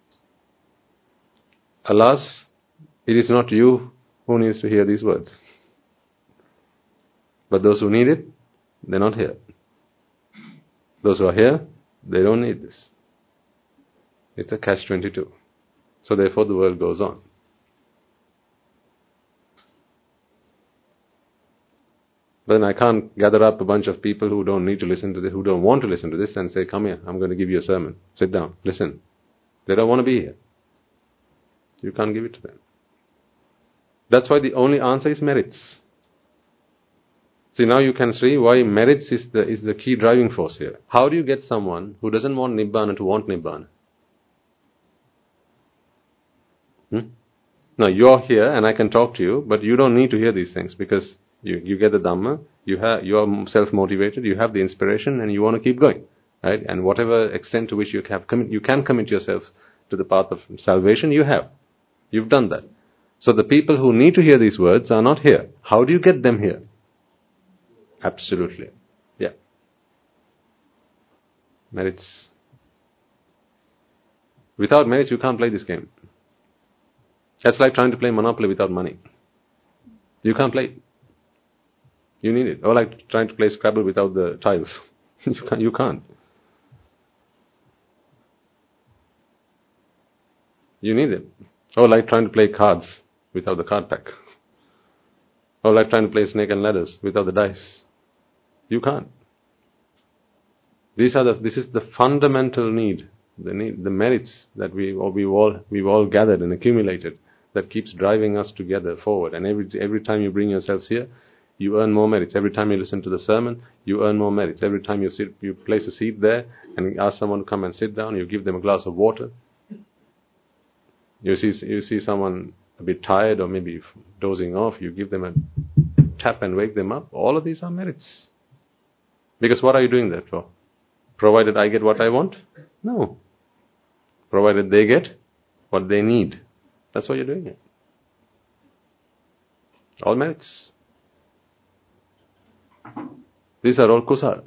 [SPEAKER 1] Alas, it is not you who needs to hear these words. But those who need it, they're not here. Those who are here, they don't need this. It's a catch-22. So therefore the world goes on. But then I can't gather up a bunch of people who don't need to listen to this, who don't want to listen to this and say, come here, I'm going to give you a sermon. Sit down, listen. They don't want to be here. You can't give it to them. That's why the only answer is merits. See, now you can see why merits is the key driving force here. How do you get someone who doesn't want Nibbana to want Nibbana? Now you're here and I can talk to you, but you don't need to hear these things because you get the Dhamma, you are self-motivated, you have the inspiration and you want to keep going. Right? And whatever extent to which you can commit yourself to the path of salvation, you have. You've done that. So the people who need to hear these words are not here. How do you get them here? Absolutely. Yeah. Merits. Without merits, you can't play this game. That's like trying to play Monopoly without money. You can't play it. You need it. Or like trying to play Scrabble without the tiles. You can't. You need it. Or like trying to play cards without the card pack. Or like trying to play snake and ladders without the dice. You can't. This is the fundamental need, the merits that we've all gathered and accumulated that keeps driving us together forward. And every time you bring yourselves here, you earn more merits. Every time you listen to the sermon, you earn more merits. Every time you place a seat there and ask someone to come and sit down, you give them a glass of water. You see someone a bit tired or maybe dozing off, you give them a tap and wake them up. All of these are merits. Because what are you doing that for? Provided I get what I want? No. Provided they get what they need. That's why you're doing it. All merits. These are all kusal.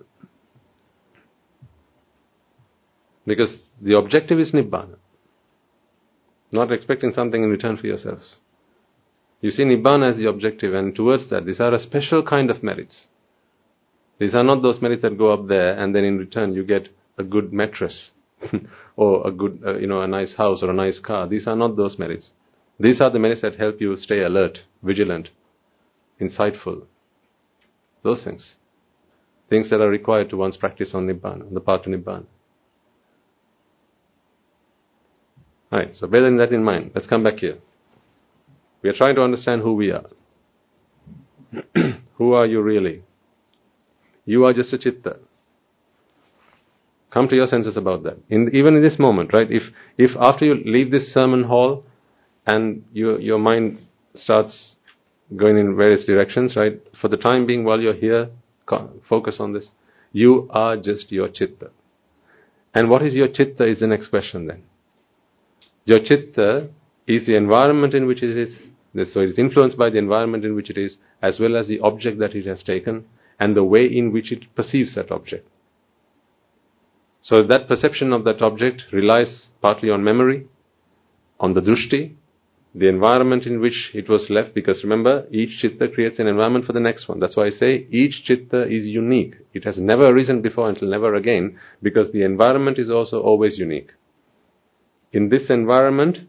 [SPEAKER 1] Because the objective is Nibbana. Not expecting something in return for yourself. You see Nibbana as the objective, and towards that, these are a special kind of merits. These are not those merits that go up there and then in return you get a good mattress or a good, a nice house or a nice car. These are not those merits. These are the merits that help you stay alert, vigilant, insightful. Those things. Things that are required to one's practice on Nibbana, on the path to Nibbana. Alright, so bearing that in mind, let's come back here. We are trying to understand who we are. Who are you really? You are just a chitta. Come to your senses about that. Even in this moment, right? If after you leave this sermon hall and your mind starts going in various directions, right? For the time being, while you're here, focus on this. You are just your chitta. And what is your chitta is the next question then. Your chitta is the environment in which it is. So it is influenced by the environment in which it is, as well as the object that it has taken, and the way in which it perceives that object. So that perception of that object relies partly on memory, on the drushti, the environment in which it was left, because remember, each chitta creates an environment for the next one. That's why I say each chitta is unique. It has never arisen before until never again, because the environment is also always unique. In this environment,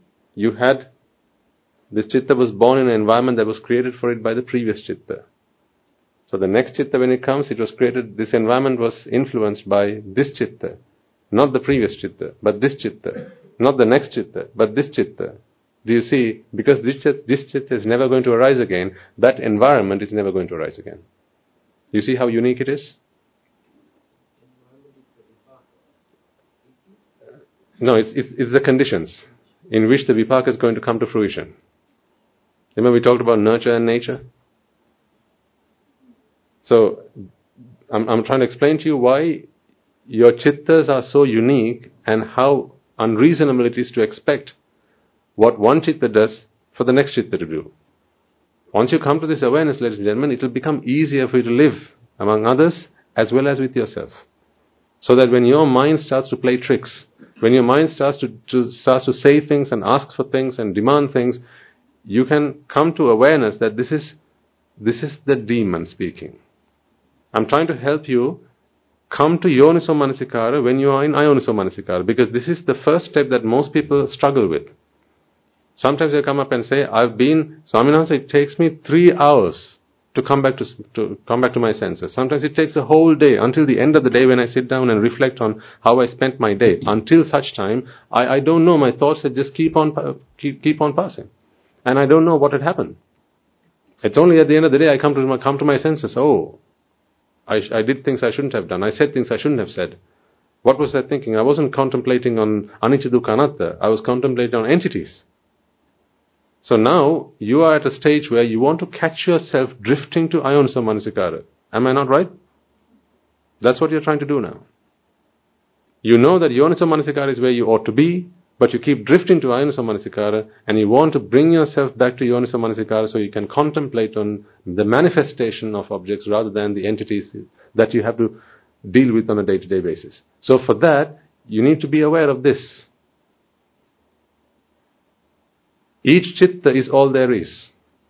[SPEAKER 1] this chitta was born in an environment that was created for it by the previous chitta. So the next chitta, when it comes, it was created, this environment was influenced by this chitta. Not the previous chitta, but this chitta. Not the next chitta, but this chitta. Do you see? Because this chitta is never going to arise again, that environment is never going to arise again. You see how unique it is? No, it's the conditions in which the vipaka is going to come to fruition. Remember we talked about nurture and nature? So, I'm trying to explain to you why your chittas are so unique and how unreasonable it is to expect what one chitta does for the next chitta to do. Once you come to this awareness, ladies and gentlemen, it will become easier for you to live among others as well as with yourself. So that when your mind starts to play tricks, when your mind starts to say things and ask for things and demand things, you can come to awareness that this is the demon speaking. I'm trying to help you come to Yoniso Manasikara when you are in Ayoniso Manasikara, because this is the first step that most people struggle with. Sometimes they come up and say, Swaminatha, it takes me 3 hours to come back to my senses. Sometimes it takes a whole day, until the end of the day when I sit down and reflect on how I spent my day. Until such time, I don't know, my thoughts just keep on passing. And I don't know what had happened. It's only at the end of the day I come to my senses. Oh, I did things I shouldn't have done. I said things I shouldn't have said. What was I thinking? I wasn't contemplating on anicca dukkha anatta. I was contemplating on entities. So now you are at a stage where you want to catch yourself drifting to Ayoniso Manasikara. Am I not right? That's what you're trying to do now. You know that Yoniso Manasikara is where you ought to be, but you keep drifting to Ayoniso Manasikara, and you want to bring yourself back to Yoniso Manasikara so you can contemplate on the manifestation of objects rather than the entities that you have to deal with on a day-to-day basis. So for that, you need to be aware of this. Each chitta is all there is.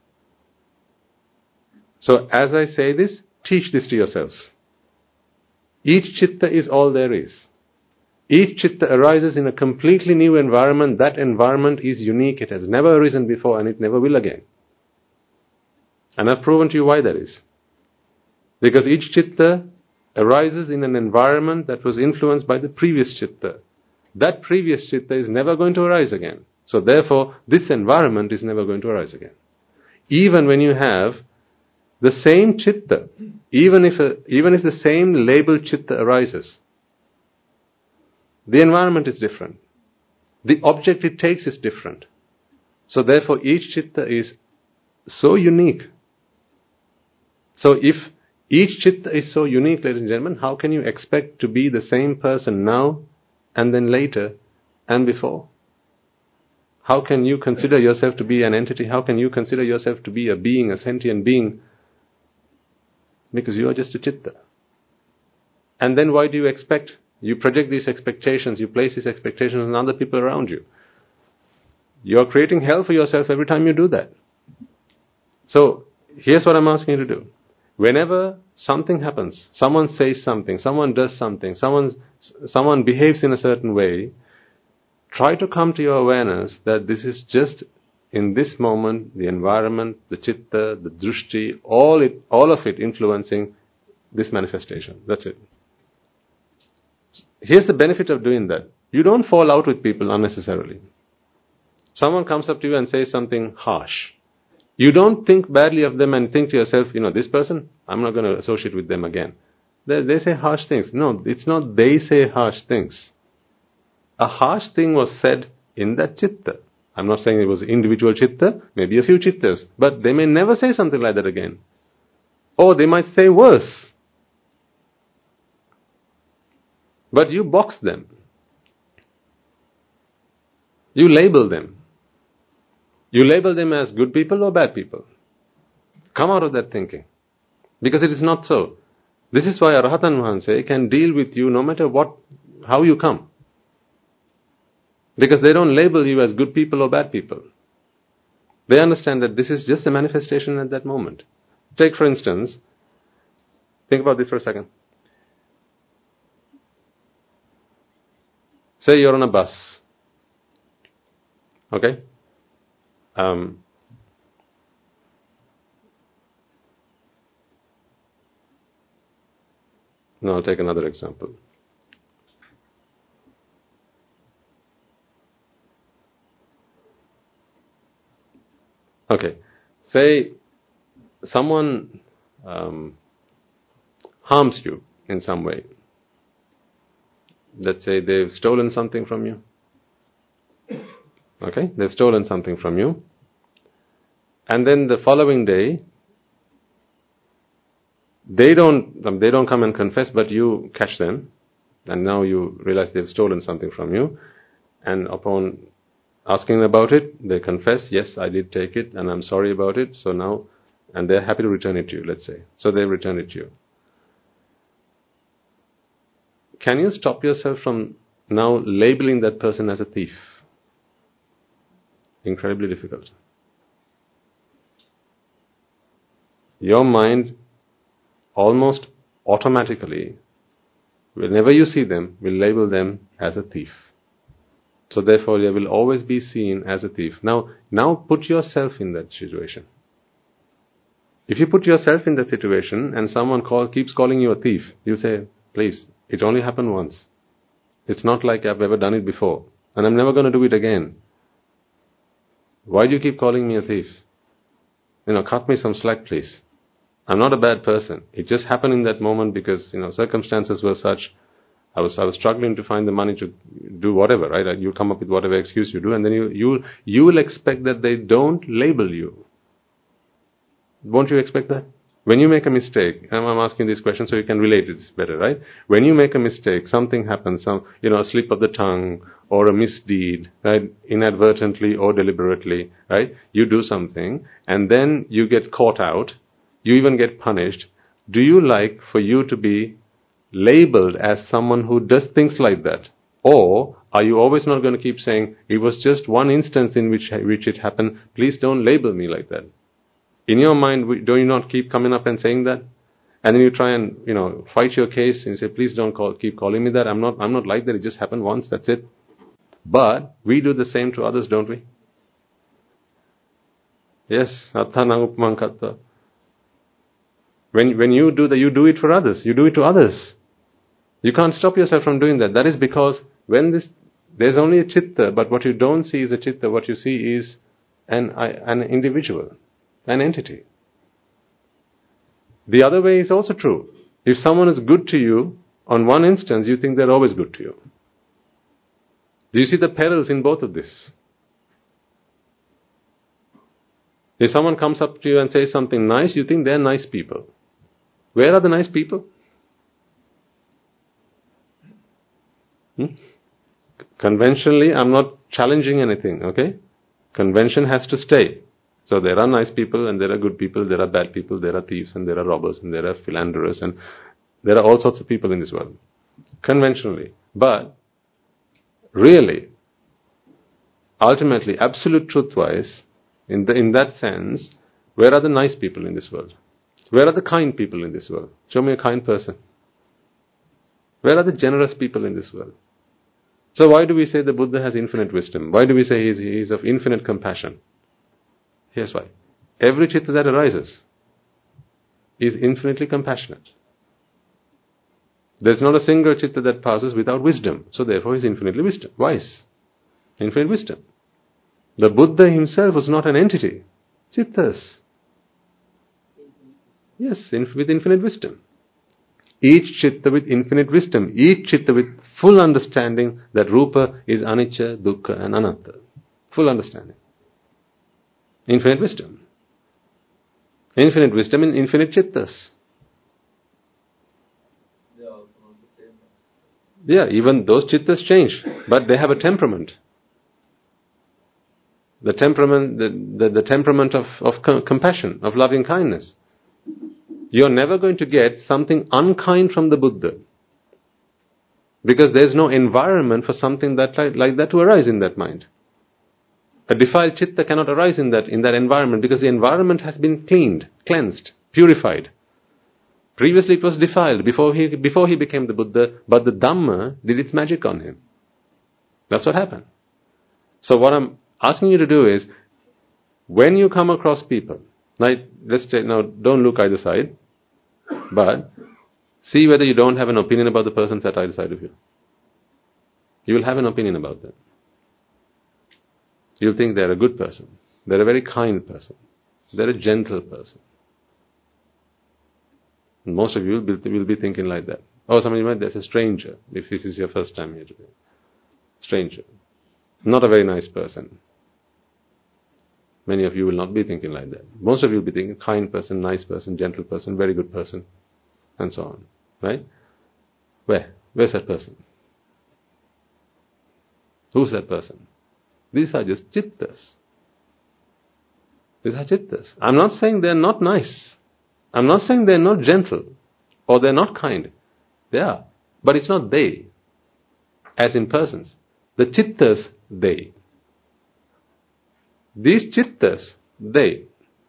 [SPEAKER 1] So as I say this, teach this to yourselves. Each chitta is all there is. Each chitta arises in a completely new environment. That environment is unique. It has never arisen before and it never will again. And I've proven to you why that is. Because each chitta arises in an environment that was influenced by the previous chitta. That previous chitta is never going to arise again. So therefore, this environment is never going to arise again. Even when you have the same chitta, even if the same labeled chitta arises, the environment is different. The object it takes is different. So therefore, each chitta is so unique. So if each chitta is so unique, ladies and gentlemen, how can you expect to be the same person now and then later and before? How can you consider yourself to be an entity? How can you consider yourself to be a being, a sentient being? Because you are just a chitta. And then why do you expect? You project these expectations, you place these expectations on other people around you. You are creating hell for yourself every time you do that. So, here's what I'm asking you to do. Whenever something happens, someone says something, someone does something, someone behaves in a certain way, try to come to your awareness that this is just, in this moment, the environment, the chitta, the drushti, all of it influencing this manifestation. That's it. Here's the benefit of doing that. You don't fall out with people unnecessarily. Someone comes up to you and says something harsh. You don't think badly of them and think to yourself, this person, I'm not going to associate with them again. They say harsh things. No, it's not they say harsh things. A harsh thing was said in that chitta. I'm not saying it was individual chitta, maybe a few chittas, but they may never say something like that again. Or they might say worse. But you box them. You label them. You label them as good people or bad people. Come out of that thinking. Because it is not so. This is why Arahatan Mahanse can deal with you no matter how you come. Because they don't label you as good people or bad people. They understand that this is just a manifestation at that moment. Take, for instance, think about this for a second. Say you're on a bus. Okay? No, I'll take another example. Okay. Say someone harms you in some way. Let's say they've stolen something from you. Okay? They've stolen something from you. And then the following day, they don't come and confess, but you catch them. And now you realize they've stolen something from you. And upon asking about it, they confess, yes, I did take it, and I'm sorry about it. So now, and they're happy to return it to you, let's say. So they return it to you. Can you stop yourself from now labeling that person as a thief? Incredibly difficult. Your mind almost automatically, whenever you see them, will label them as a thief. So therefore, you will always be seen as a thief. Now put yourself in that situation. If you put yourself in that situation and someone keeps calling you a thief, you say, please, it only happened once. It's not like I've ever done it before. And I'm never going to do it again. Why do you keep calling me a thief? Cut me some slack, please. I'm not a bad person. It just happened in that moment because, circumstances were such. I was struggling to find the money to do whatever, right? You come up with whatever excuse you do, and then you will expect that they don't label you. Won't you expect that? When you make a mistake, I'm asking this question so you can relate it better, right? When you make a mistake, something happens, a slip of the tongue or a misdeed, right? Inadvertently or deliberately, right? You do something and then you get caught out, you even get punished. Do you like for you to be labeled as someone who does things like that? Or are you always not going to keep saying, it was just one instance in which it happened, please don't label me like that? In your mind, do you not keep coming up and saying that? And then you try and, fight your case and say, please don't keep calling me that. I'm not like that. It just happened once. That's it. But we do the same to others, don't we? Yes. When you do that, you do it for others. You do it to others. You can't stop yourself from doing that. That is because there's only a chitta, but what you don't see is a chitta. What you see is an individual. An entity. The other way is also true. If someone is good to you, on one instance, you think they're always good to you. Do you see the perils in both of this? If someone comes up to you and says something nice, you think they're nice people. Where are the nice people? Conventionally, I'm not challenging anything, okay? Convention has to stay. So there are nice people and there are good people, there are bad people, there are thieves and there are robbers and there are philanderers and there are all sorts of people in this world. Conventionally. But really, ultimately, absolute truth-wise, in that sense, where are the nice people in this world? Where are the kind people in this world? Show me a kind person. Where are the generous people in this world? So why do we say the Buddha has infinite wisdom? Why do we say he is of infinite compassion? Here's why. Every chitta that arises is infinitely compassionate. There's not a single chitta that passes without wisdom. So therefore he's infinitely wise. Infinite wisdom. The Buddha himself was not an entity. Chittas. Yes, with infinite wisdom. Each chitta with infinite wisdom. Each chitta with full understanding that Rupa is anicca, dukkha and anatta. Full understanding. Infinite wisdom. Infinite wisdom in infinite chittas.
[SPEAKER 2] They are also not the same.
[SPEAKER 1] Yeah, even those chittas change, but they have a temperament. The temperament of compassion, of loving kindness. You're never going to get something unkind from the Buddha, because there's no environment for something like that to arise in that mind. A defiled chitta cannot arise in that environment, because the environment has been cleansed, purified. Previously it was defiled before he became the Buddha, but the Dhamma did its magic on him. That's what happened. So what I'm asking you to do is, when you come across people, now don't look either side, but see whether you don't have an opinion about the persons at either side of you. You will have an opinion about them. You'll think they're a good person, they're a very kind person, they're a gentle person. And most of you will be thinking like that. Oh, somebody might, there's a stranger, if this is your first time here today. Stranger. Not a very nice person. Many of you will not be thinking like that. Most of you will be thinking kind person, nice person, gentle person, very good person, and so on. Right? Where's that person? Who's that person? These are just chittas. These are chittas. I'm not saying they're not nice. I'm not saying they're not gentle or they're not kind. They are. But it's not they, as in persons. The chittas, they. These chittas, they.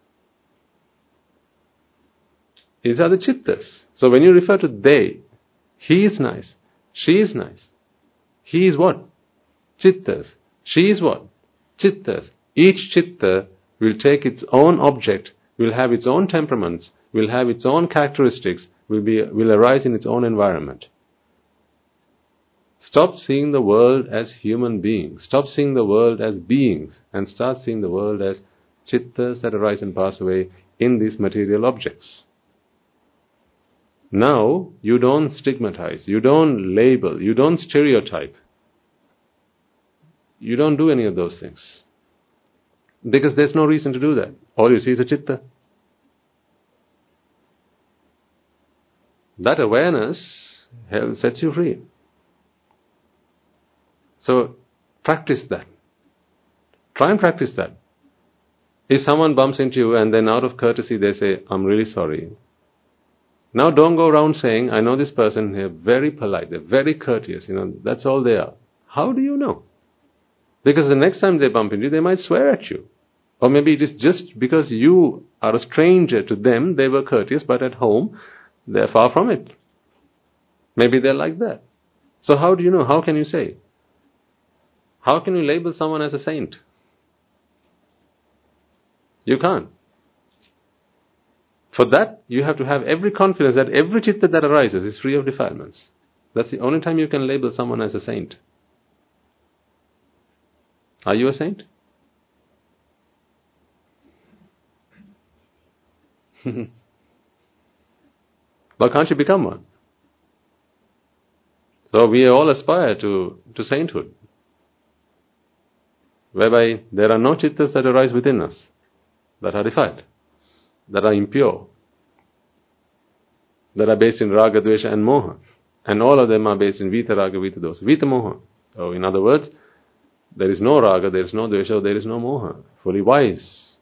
[SPEAKER 1] These are the chittas. So when you refer to they, he is nice, she is nice. He is what? Chittas. She is what? Chittas. Each chitta will take its own object, will have its own temperaments, will have its own characteristics, will arise in its own environment. Stop seeing the world as human beings. Stop seeing the world as beings, and start seeing the world as chittas that arise and pass away in these material objects. Now, you don't stigmatize, you don't label, you don't stereotype. You don't do any of those things. Because there's no reason to do that. All you see is a chitta. That awareness sets you free. So, practice that. Try and practice that. If someone bumps into you and then out of courtesy they say, I'm really sorry. Now don't go around saying, I know this person, they're very polite, they're very courteous, that's all they are. How do you know? Because the next time they bump into you, they might swear at you. Or maybe it is just because you are a stranger to them, they were courteous, but at home, they're far from it. Maybe they're like that. So how do you know? How can you say? How can you label someone as a saint? You can't. For that, you have to have every confidence that every chitta that arises is free of defilements. That's the only time you can label someone as a saint. Are you a saint? Why can't you become one? So we all aspire to sainthood, whereby there are no chittas that arise within us that are defiled, that are impure, that are based in raga, dvesha and moha. And all of them are based in vita raga, vita dosa, vita moha. So in other words, there is no raga, there is no dvesha, there is no moha. Fully wise.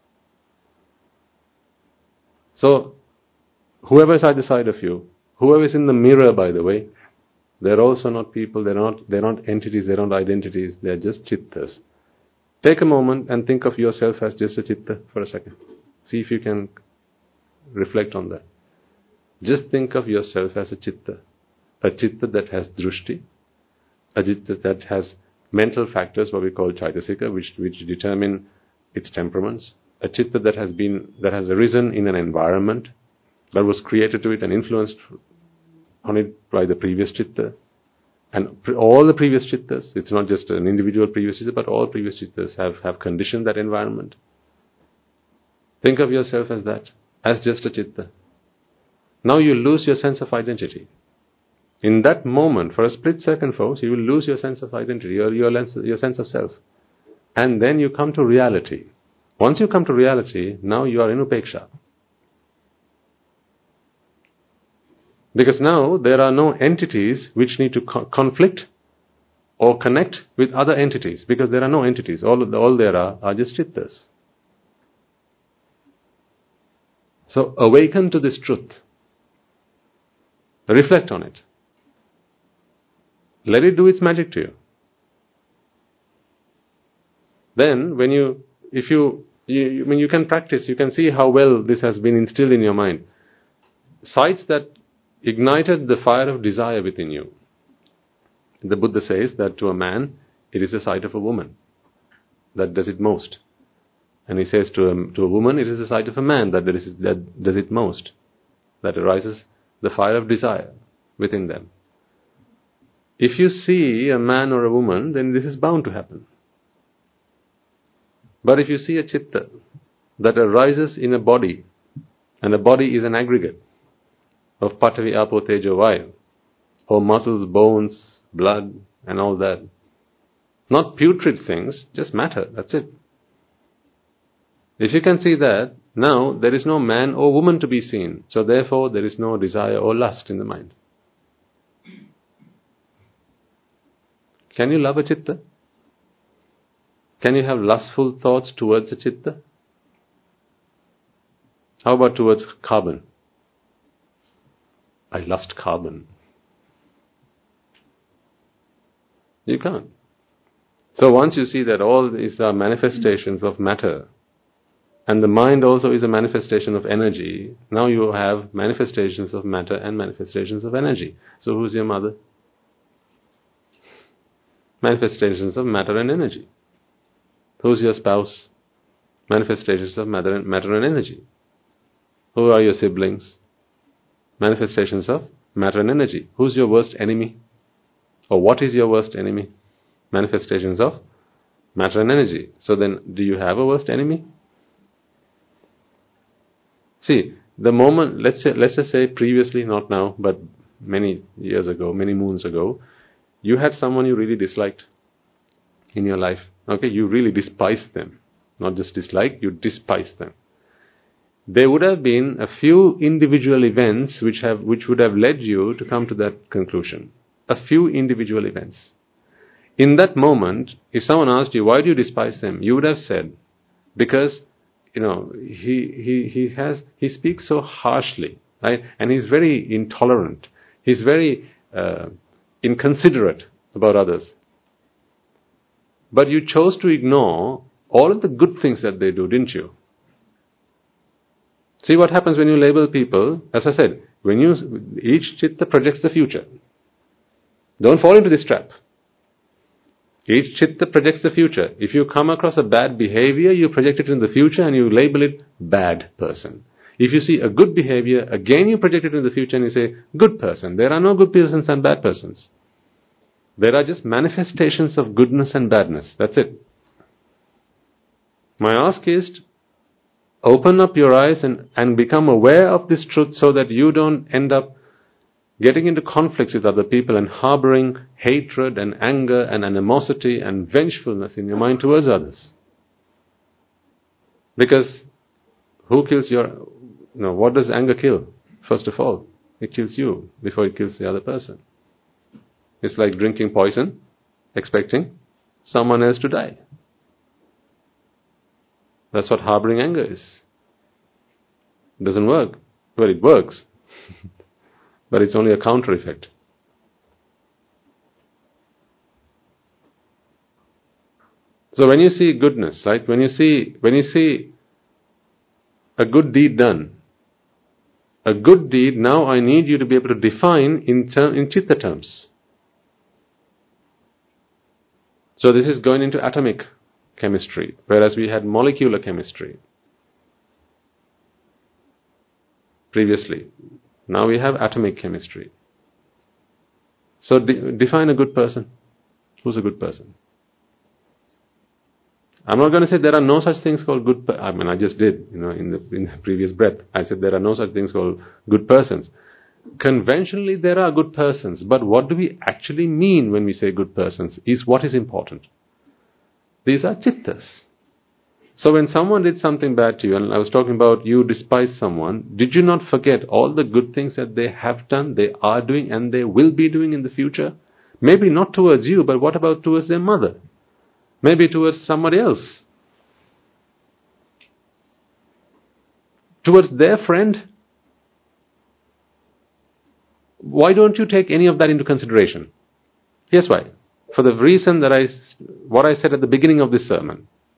[SPEAKER 1] So, whoever is either side of you, whoever is in the mirror, by the way, they're also not people, they're not entities, they're not identities, they're just chittas. Take a moment and think of yourself as just a chitta for a second. See if you can reflect on that. Just think of yourself as a chitta that has drushti, a chitta that has mental factors, what we call chaitasika, which determine its temperaments, a chitta that has arisen in an environment that was created to it and influenced on it by the previous chitta, and all the previous chittas. It's not just an individual previous chitta, but all previous chittas have conditioned that environment. Think of yourself as that, as just a chitta. Now you lose your sense of identity. In that moment, for a split second, folks, you will lose your sense of identity, your sense of self. And then you come to reality. Once you come to reality, now you are in upeksha. Because now there are no entities which need to conflict or connect with other entities, because there are no entities. All there are just chittas. So awaken to this truth. Reflect on it. Let it do its magic to you. then when you can practice, you can see how well this has been instilled in your mind. Sights that ignited the fire of desire within you. The Buddha says that to a man, it is the sight of a woman that does it most. And he says to a woman, it is the sight of a man that does it most. That arises the fire of desire within them. If you see a man or a woman, then this is bound to happen. But if you see a chitta that arises in a body, and a body is an aggregate of Patavi, Apo, Tejo, Vayu, or muscles, bones, blood, and all that, not putrid things, just matter, that's it. If you can see that, now there is no man or woman to be seen, so therefore there is no desire or lust in the mind. Can you love a chitta? Can you have lustful thoughts towards a chitta? How about towards carbon? I lust carbon. You can't. So once you see that all these are manifestations of matter, and the mind also is a manifestation of energy, now you have manifestations of matter and manifestations of energy. So who's your mother? Manifestations of matter and energy. Who's your spouse? Manifestations of matter and energy. Who are your siblings? Manifestations of matter and energy. Who's your worst enemy? Or what is your worst enemy? Manifestations of matter and energy. So then, do you have a worst enemy? See, the moment, let's just say previously, not now, but many years ago, many moons ago, you had someone you really disliked in your life. Okay, you really despised them. Not just dislike, you despised them. There would have been a few individual events which would have led you to come to that conclusion. A few individual events. In that moment, if someone asked you, why do you despise them? You would have said, because, he speaks so harshly, right? And he's very intolerant. He's very inconsiderate about others. But you chose to ignore all of the good things that they do, didn't you? See what happens when you label people. As I said, each chitta projects the future. Don't fall into this trap. Each chitta projects the future. If you come across a bad behavior, you project it in the future and you label it bad person. If you see a good behavior, again you project it in the future and you say good person. There are no good persons and bad persons. There are just manifestations of goodness and badness. That's it. My ask is, open up your eyes and become aware of this truth so that you don't end up getting into conflicts with other people and harboring hatred and anger and animosity and vengefulness in your mind towards others. Because who kills what does anger kill? First of all, it kills you before it kills the other person. It's like drinking poison, expecting someone else to die. That's what harboring anger is. It doesn't work. Well, it works. But it's only a counter effect. So when you see goodness, right? When you see a good deed done, a good deed, now I need you to be able to define in chitta terms. So this is going into atomic chemistry, whereas we had molecular chemistry previously. Now we have atomic chemistry. So define a good person. Who's a good person? I'm not going to say there are no such things called good. I just did, in the previous breath. I said there are no such things called good persons. Conventionally, there are good persons, but what do we actually mean when we say good persons is what is important. These are chittas. So when someone did something bad to you, and I was talking about you despise someone, did you not forget all the good things that they have done, they are doing, and they will be doing in the future? Maybe not towards you, but what about towards their mother? Maybe towards somebody else. Towards their friend? Why don't you take any of that into consideration? Here's why. For the reason that what I said at the beginning of this sermon.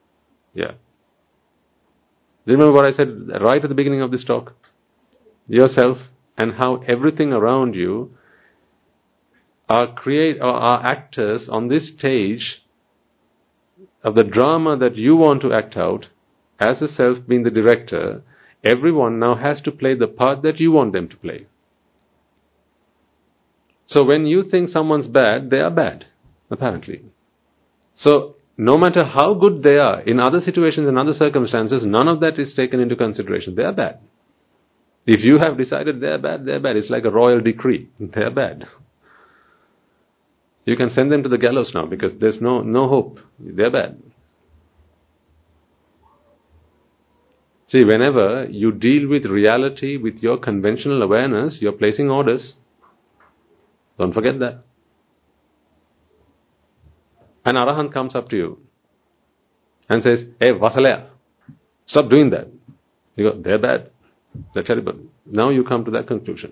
[SPEAKER 1] Yeah. Do you remember what I said right at the beginning of this talk? Yourself and how everything around you are actors on this stage of the drama that you want to act out. As the self being the director, everyone now has to play the part that you want them to play. So when you think someone's bad, they are bad, apparently. So no matter how good they are, in other situations and other circumstances, none of that is taken into consideration. They are bad. If you have decided they are bad, they are bad. It's like a royal decree. They are bad. You can send them to the gallows now because there's no hope. They are bad. See, whenever you deal with reality with your conventional awareness, you're placing orders. Don't forget that. An Arahant comes up to you and says, hey, Vasalaya, stop doing that. You go, they're bad. They're terrible. Now you come to that conclusion.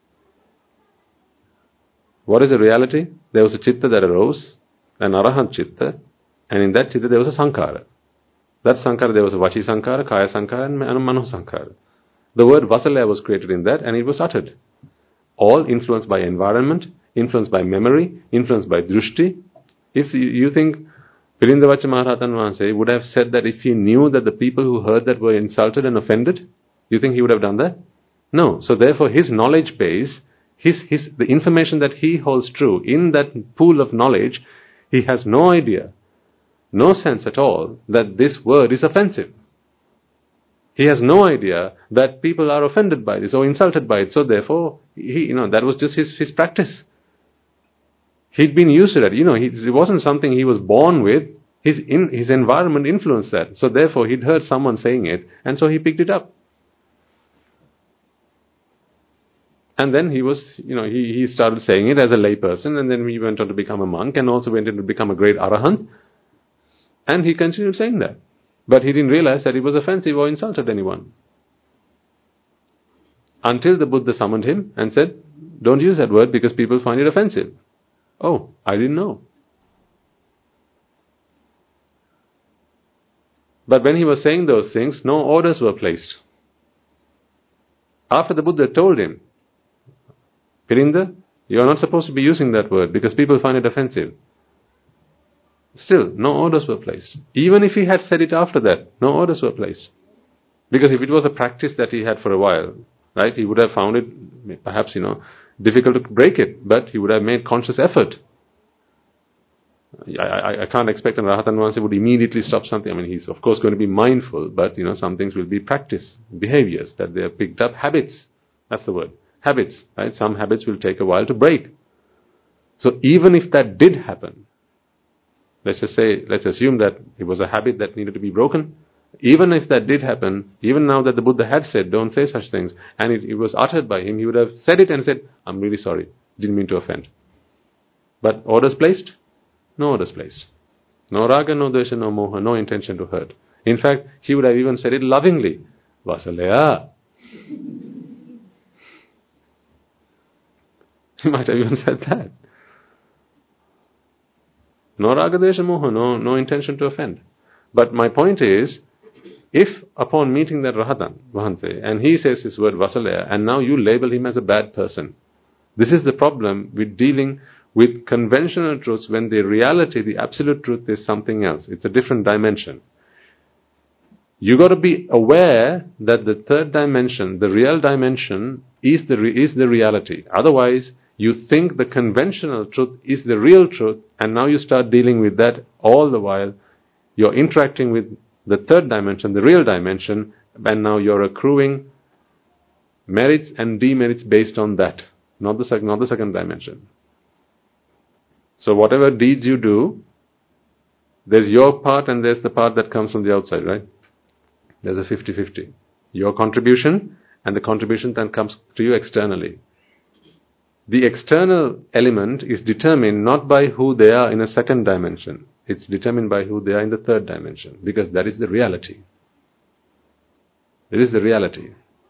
[SPEAKER 1] What is the reality? There was a chitta that arose, an Arahant chitta, and in that chitta there was a Sankara. That Sankara, there was a Vachi Sankara, Kaya Sankara, and Mano Sankara. The word Vasalaya was created in that, and it was uttered. All influenced by environment, influenced by memory, influenced by drushti. If you think Pirindavacha Maharatan Vahanse would have said that if he knew that the people who heard that were insulted and offended, you think he would have done that? No. So therefore his knowledge base, the information that he holds true, in that pool of knowledge, he has no idea, no sense at all that this word is offensive. He has no idea that people are offended by this or insulted by it. So therefore, that was just his practice. He'd been used to that. It wasn't something he was born with. His environment influenced that. So therefore, he'd heard someone saying it, and so he picked it up. And then he started saying it as a layperson, and then he went on to become a monk, and also went on to become a great Arahant. And he continued saying that. But he didn't realize that it was offensive or insulted anyone. Until the Buddha summoned him and said, don't use that word because people find it offensive. Oh, I didn't know. But when he was saying those things, no orders were placed. After the Buddha told him, Pirinda, you are not supposed to be using that word because people find it offensive. Still, no orders were placed. Even if he had said it after that, no orders were placed. Because if it was a practice that he had for a while, right, he would have found it, perhaps, difficult to break it, but he would have made conscious effort. I can't expect an Rahatan Vahanse would immediately stop something. I mean, he's of course going to be mindful, but, some things will be practice, behaviors, that they have picked up, habits. That's the word. Habits, right? Some habits will take a while to break. So even if that did happen, let's assume that it was a habit that needed to be broken. Even if that did happen, even now that the Buddha had said, don't say such things, and it was uttered by him, he would have said it and said, I'm really sorry, didn't mean to offend. But orders placed? No orders placed. No raga, no dvesha, no moha, no intention to hurt. In fact, he would have even said it lovingly. Vasalaya. He might have even said that. No raga, dvesha, moha, no intention to offend. But my point is, if upon meeting that Rahatan Vahanse, and he says his word Vasalaya, and now you label him as a bad person, this is the problem with dealing with conventional truths when the reality, the absolute truth is something else. It's a different dimension. You got to be aware that the third dimension, the real dimension, is the reality. Otherwise, you think the conventional truth is the real truth, and now you start dealing with that all the while. You're interacting with the third dimension, the real dimension, and now you're accruing merits and demerits based on that, not the second dimension. So whatever deeds you do, there's your part and there's the part that comes from the outside, right? There's a 50-50. Your contribution and the contribution that comes to you externally. The external element is determined not by who they are in a second dimension. It's determined by who they are in the third dimension, because that is the reality. It is the reality.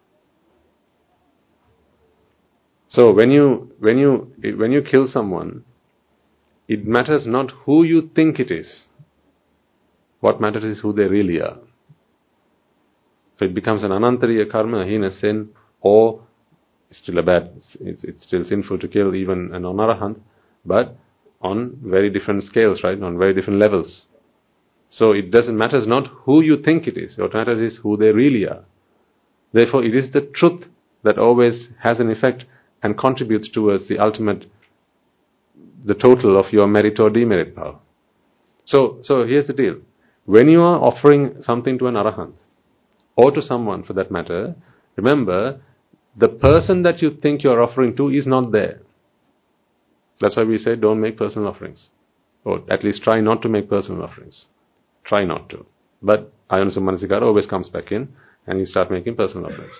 [SPEAKER 1] So when you kill someone, it matters not who you think it is. What matters is who they really are. So it becomes an anantariya karma, a heinous sin, or still a bad, it's still sinful to kill even an non-arahant, but on very different scales, right? On very different levels. So it doesn't matter not who you think it is. What matters is who they really are. Therefore, it is the truth that always has an effect and contributes towards the ultimate, the total of your merit or demerit power. So here's the deal. When you are offering something to an arahant, or to someone for that matter, remember, the person that you think you are offering to is not there. That's why we say don't make personal offerings. Or at least try not to make personal offerings. Try not to. But Ayanusam Manasikara always comes back in and you start making personal offerings.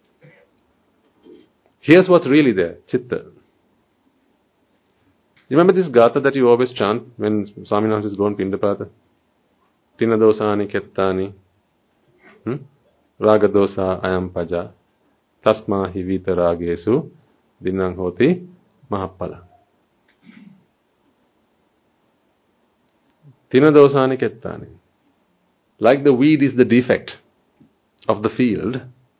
[SPEAKER 1] Here's what's really there, Chitta. Remember this gatha that you always chant when Swaminathan is going Pindapata? Tina dosani kettani raga dosa ayam paja tasma hivita ragesu dinang hoti mahapala. Tina dosani kettani. Like the weed is the defect of the field,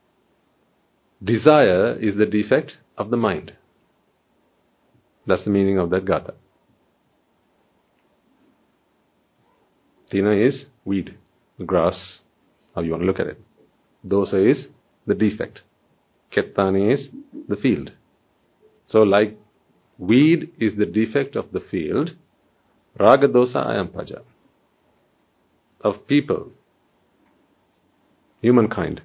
[SPEAKER 1] desire is the defect of the mind. That's the meaning of that gatha. Tina is weed, grass, how you want to look at it. Dosa is the defect. Kettani is the field. So like weed is the defect of the field, raga dosa ayam paja. Of people, humankind,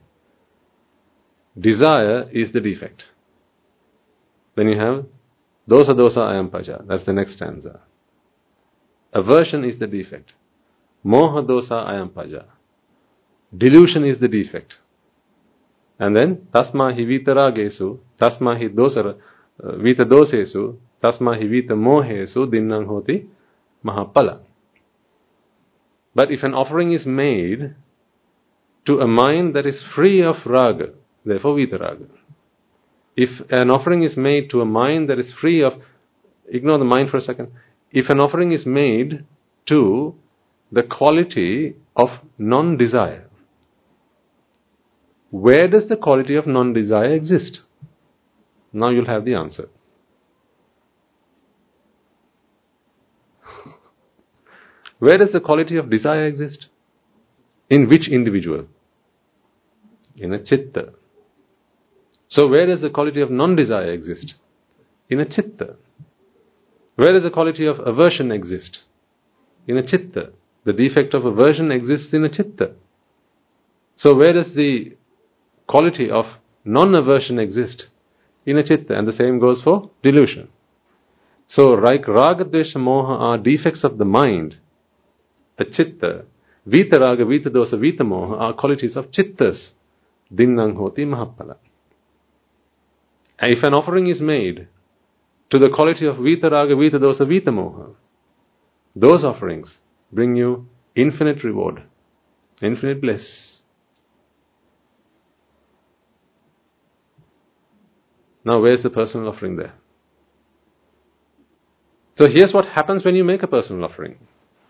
[SPEAKER 1] desire is the defect. Then you have dosa dosa ayam paja. That's the next stanza. Aversion is the defect. Moha dosa ayam paja. Delusion is the defect. And then tasma hi vitaragesu, tasma hi dosa vita dosesu, tasma hi vita mohesu dinnang hoti mahapala. But if an offering is made to a mind that is free of raga, therefore vitaraga. If an offering is made to a mind that is free of, ignore the mind for a second, if an offering is made to the quality of non-desire, where does the quality of non-desire exist? Now you'll have the answer. Where does the quality of desire exist? In which individual? In a chitta. So where does the quality of non-desire exist? In a chitta. Where does the quality of aversion exist? In a chitta. The defect of aversion exists in a chitta. So where does the quality of non-aversion exist? In a chitta. And the same goes for delusion. So like raga, dvesha, moha are defects of the mind. A chitta, vita raga, vita dosa, vita moha are qualities of chittas. Dinnang hoti mahapala. And if an offering is made to the quality of vita raga, vita dosa, vita moha, those offerings bring you infinite reward, infinite bliss. Now where's the personal offering there? So here's what happens when you make a personal offering.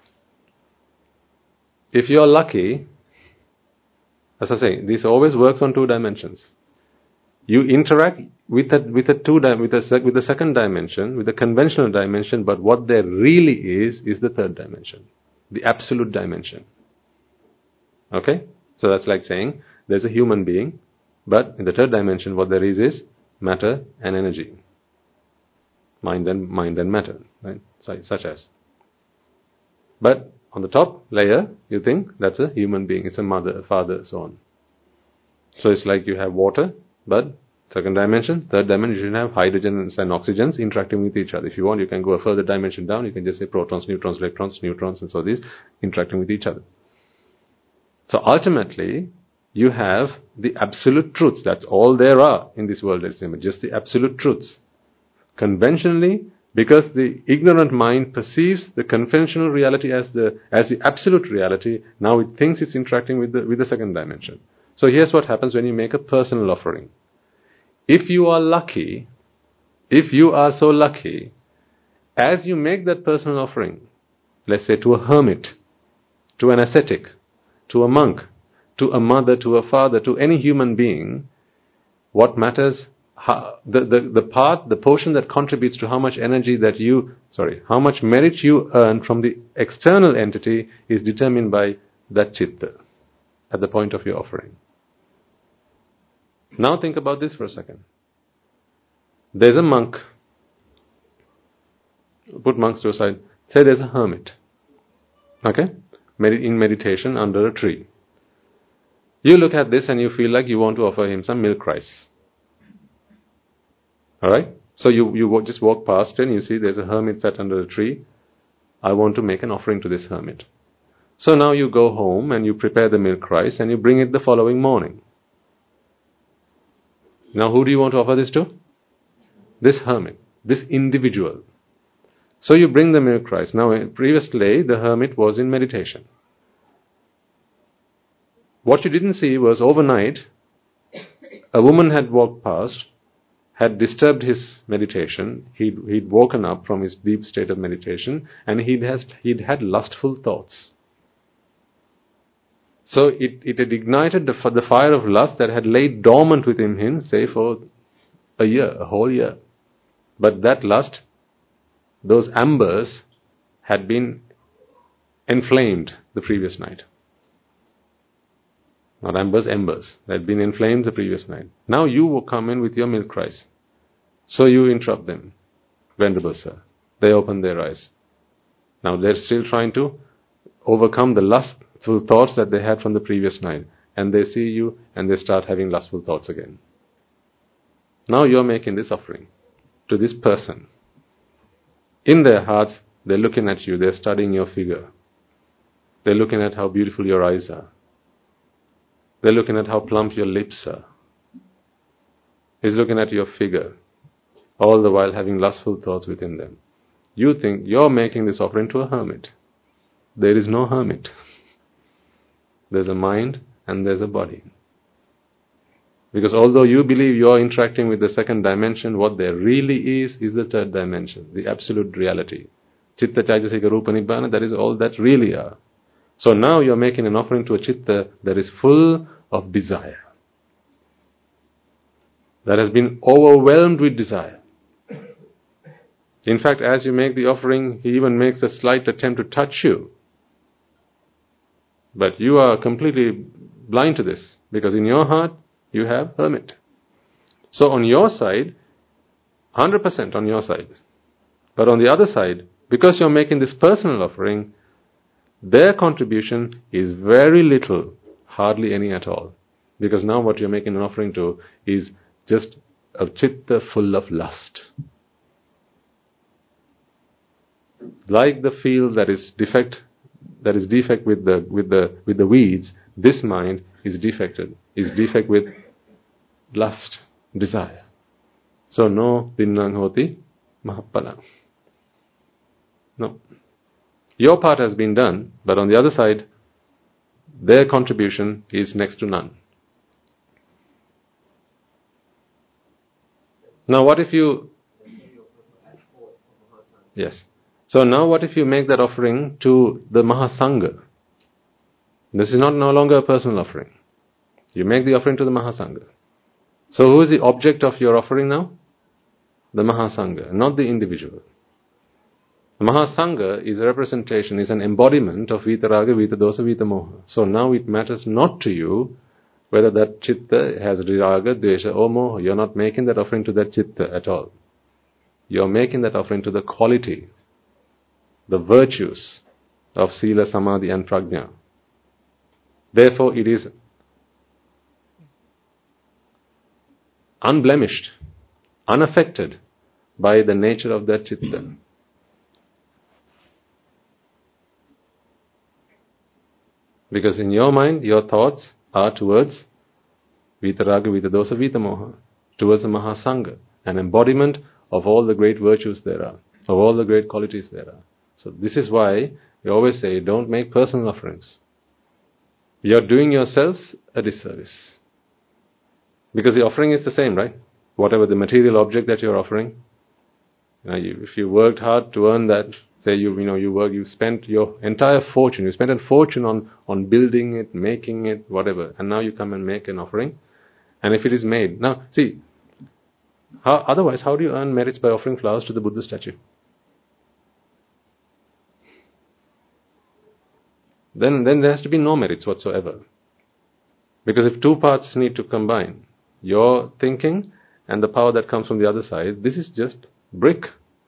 [SPEAKER 1] If you are lucky, as I say, this always works on two dimensions. You interact with the second dimension, with the conventional dimension, but what there really is the third dimension, the absolute dimension. Okay? So that's like saying there's a human being, but in the third dimension what there is matter and energy. Mind and matter, right? Such as. But on the top layer, you think that's a human being, it's a mother, a father, so on. So it's like you have water, but second dimension, third dimension, you have hydrogens and oxygens interacting with each other. If you want, you can go a further dimension down, you can just say protons, neutrons, electrons, and so these interacting with each other. So ultimately, you have the absolute truths. That's all there are in this world, just the absolute truths. Conventionally, because the ignorant mind perceives the conventional reality as the absolute reality, now it thinks it's interacting with the second dimension. So here's what happens when you make a personal offering. If you are lucky, if you are so lucky, as you make that personal offering, let's say to a hermit, to an ascetic, to a monk, to a mother, to a father, to any human being, what matters, the portion that contributes to how much how much merit you earn from the external entity is determined by that chitta at the point of your offering. Now think about this for a second. There's a monk. Put monks to a side. Say there's a hermit. Okay? In meditation under a tree. You look at this and you feel like you want to offer him some milk rice. Alright? So you just walk past and you see there's a hermit sat under a tree. I want to make an offering to this hermit. So now you go home and you prepare the milk rice and you bring it the following morning. Now who do you want to offer this to? This hermit, this individual. So you bring the milk rice. Now previously the hermit was in meditation. What you didn't see was overnight a woman had walked past, had disturbed his meditation. He'd woken up from his deep state of meditation and he'd had lustful thoughts. So it had ignited the fire of lust that had laid dormant within him, say for a whole year. But that lust, those embers, had been inflamed the previous night. Not embers. They had been inflamed the previous night. Now you will come in with your milk rice. So you interrupt them. Venerable sir. They open their eyes. Now they're still trying to overcome the lustful thoughts that they had from the previous night. And they see you and they start having lustful thoughts again. Now you're making this offering to this person. In their hearts, they're looking at you, they're studying your figure. They're looking at how beautiful your eyes are. They're looking at how plump your lips are. He's looking at your figure, all the while having lustful thoughts within them. You think you're making this offering to a hermit. There is no hermit. There's a mind and there's a body. Because although you believe you're interacting with the second dimension, what there really is the third dimension, the absolute reality. Chitta, Chaitanya, Rupa, Nibbana, that is all that really are. So now you're making an offering to a chitta that is full of desire. That has been overwhelmed with desire. In fact, as you make the offering, he even makes a slight attempt to touch you. But you are completely blind to this, because in your heart, you have hermit. So on your side, 100% on your side. But on the other side, because you're making this personal offering, their contribution is very little, hardly any at all. Because now what you're making an offering to is just a chitta full of lust. Like the field that is defect with the weeds, this mind is defect with lust, desire. So no pinnang hoti mahappala. No. Your part has been done, but on the other side, their contribution is next to none. Now what if you... Yes. So now what if you make that offering to the Mahasangha? This is no longer a personal offering. You make the offering to the Mahasangha. So who is the object of your offering now? The Mahasangha, not the individual. The Mahasangha is a representation, is an embodiment of Vitaraga, Vitadosa, Vitamoha. So now it matters not to you whether that chitta has Raga, Dvesha or Moha. You're not making that offering to that chitta at all. You're making that offering to the quality, the virtues of Sila, Samadhi and Prajna. Therefore it is unblemished, unaffected by the nature of that chitta. Because in your mind, your thoughts are towards Vitaraga, Vitadosa, Vitamoha, towards the Mahasangha, an embodiment of all the great virtues there are, of all the great qualities there are. So this is why we always say, don't make personal offerings. You're doing yourselves a disservice. Because the offering is the same, right? Whatever the material object that you're offering, If you worked hard to earn that, say you spent your entire fortune, you spent a fortune on building it, making it, whatever, and now you come and make an offering, and if it is made, now see, otherwise how do you earn merits by offering flowers to the Buddha statue? Then there has to be no merits whatsoever. Because if two parts need to combine, your thinking and the power that comes from the other side, this is just brick,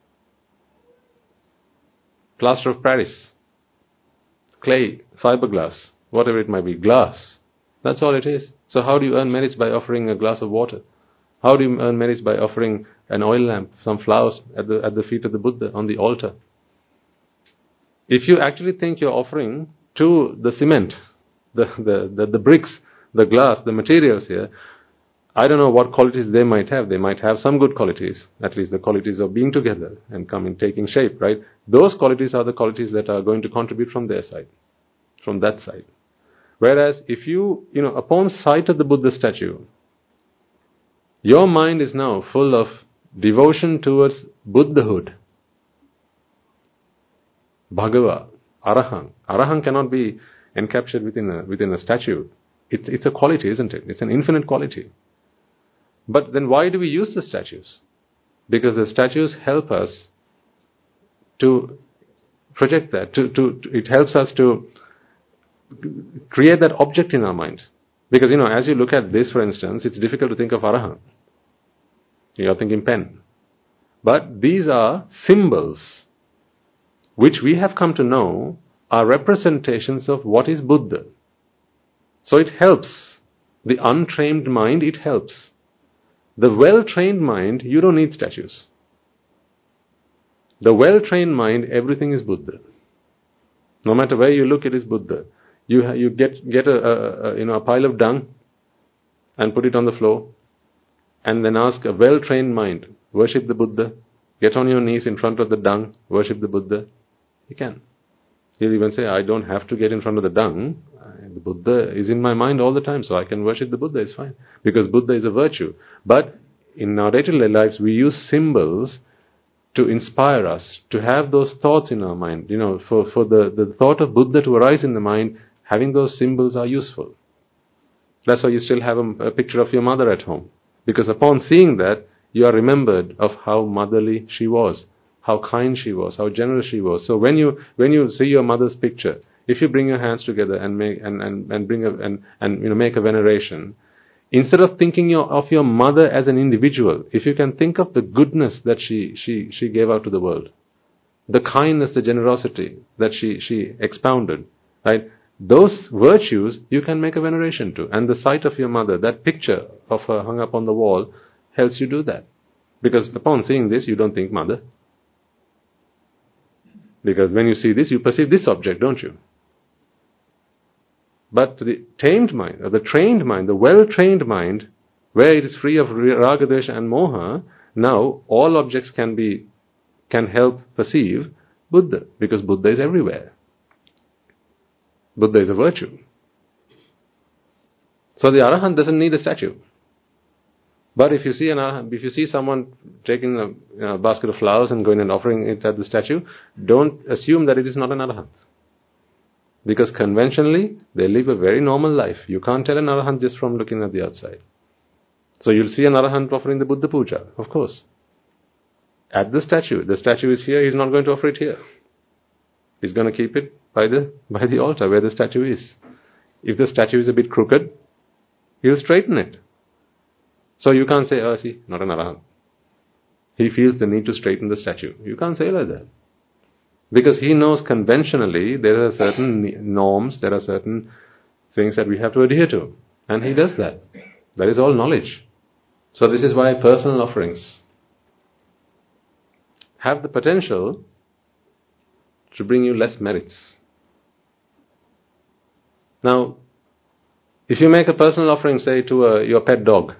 [SPEAKER 1] plaster of Paris, clay, fiberglass, whatever it might be, glass. That's all it is. So how do you earn merits by offering a glass of water? How do you earn merits by offering an oil lamp, some flowers at the feet of the Buddha on the altar? If you actually think you're offering to the cement, the bricks, the glass, the materials here, I don't know what qualities they might have. They might have some good qualities, at least the qualities of being together and taking shape, right? Those qualities are the qualities that are going to contribute from their side, from that side. Whereas if you upon sight of the Buddha statue, your mind is now full of devotion towards Buddhahood, Bhagava, Arahant. Arahant cannot be encaptured within a statue. It's a quality, isn't it? It's an infinite quality. But then why do we use the statues? Because the statues help us to project that. It helps us to create that object in our minds. Because, as you look at this, for instance, it's difficult to think of Arahant. You're thinking pen. But these are symbols which we have come to know are representations of what is Buddha. So it helps. The untrained mind, it helps. The well-trained mind, you don't need statues. The well-trained mind, everything is Buddha. No matter where you look, it is Buddha. You get a pile of dung and put it on the floor, and then ask a well-trained mind, worship the Buddha. Get on your knees in front of the dung, worship the Buddha. You can. He'll even say, I don't have to get in front of the dung. The Buddha is in my mind all the time, so I can worship the Buddha, it's fine. Because Buddha is a virtue. But in our day-to-day lives, we use symbols to inspire us, to have those thoughts in our mind. For the thought of Buddha to arise in the mind, having those symbols are useful. That's why you still have a picture of your mother at home. Because upon seeing that, you are remembered of how motherly she was, how kind she was, how generous she was. So when you see your mother's picture, if you bring your hands together and make a veneration, instead of thinking of your mother as an individual, if you can think of the goodness that she gave out to the world, the kindness, the generosity that she expounded, right? Those virtues you can make a veneration to. And the sight of your mother, that picture of her hung up on the wall, helps you do that. Because upon seeing this, you don't think mother. Because when you see this, you perceive this object, don't you? But the tamed mind, or the trained mind, the well-trained mind, where it is free of raga, dvesha and moha, now all objects can help perceive Buddha, because Buddha is everywhere. Buddha is a virtue. So the Arahant doesn't need a statue. But if you see someone taking a basket of flowers and going and offering it at the statue, don't assume that it is not an Arahant. Because conventionally, they live a very normal life. You can't tell an Arahant just from looking at the outside. So you'll see an Arahant offering the Buddha Puja, of course. At the statue is here, he's not going to offer it here. He's going to keep it by the altar where the statue is. If the statue is a bit crooked, he'll straighten it. So you can't say, see, not an Arahant. He feels the need to straighten the statue. You can't say like that. Because he knows conventionally there are certain norms, there are certain things that we have to adhere to. And he does that. That is all knowledge. So this is why personal offerings have the potential to bring you less merits. Now, if you make a personal offering, say, to your pet dog,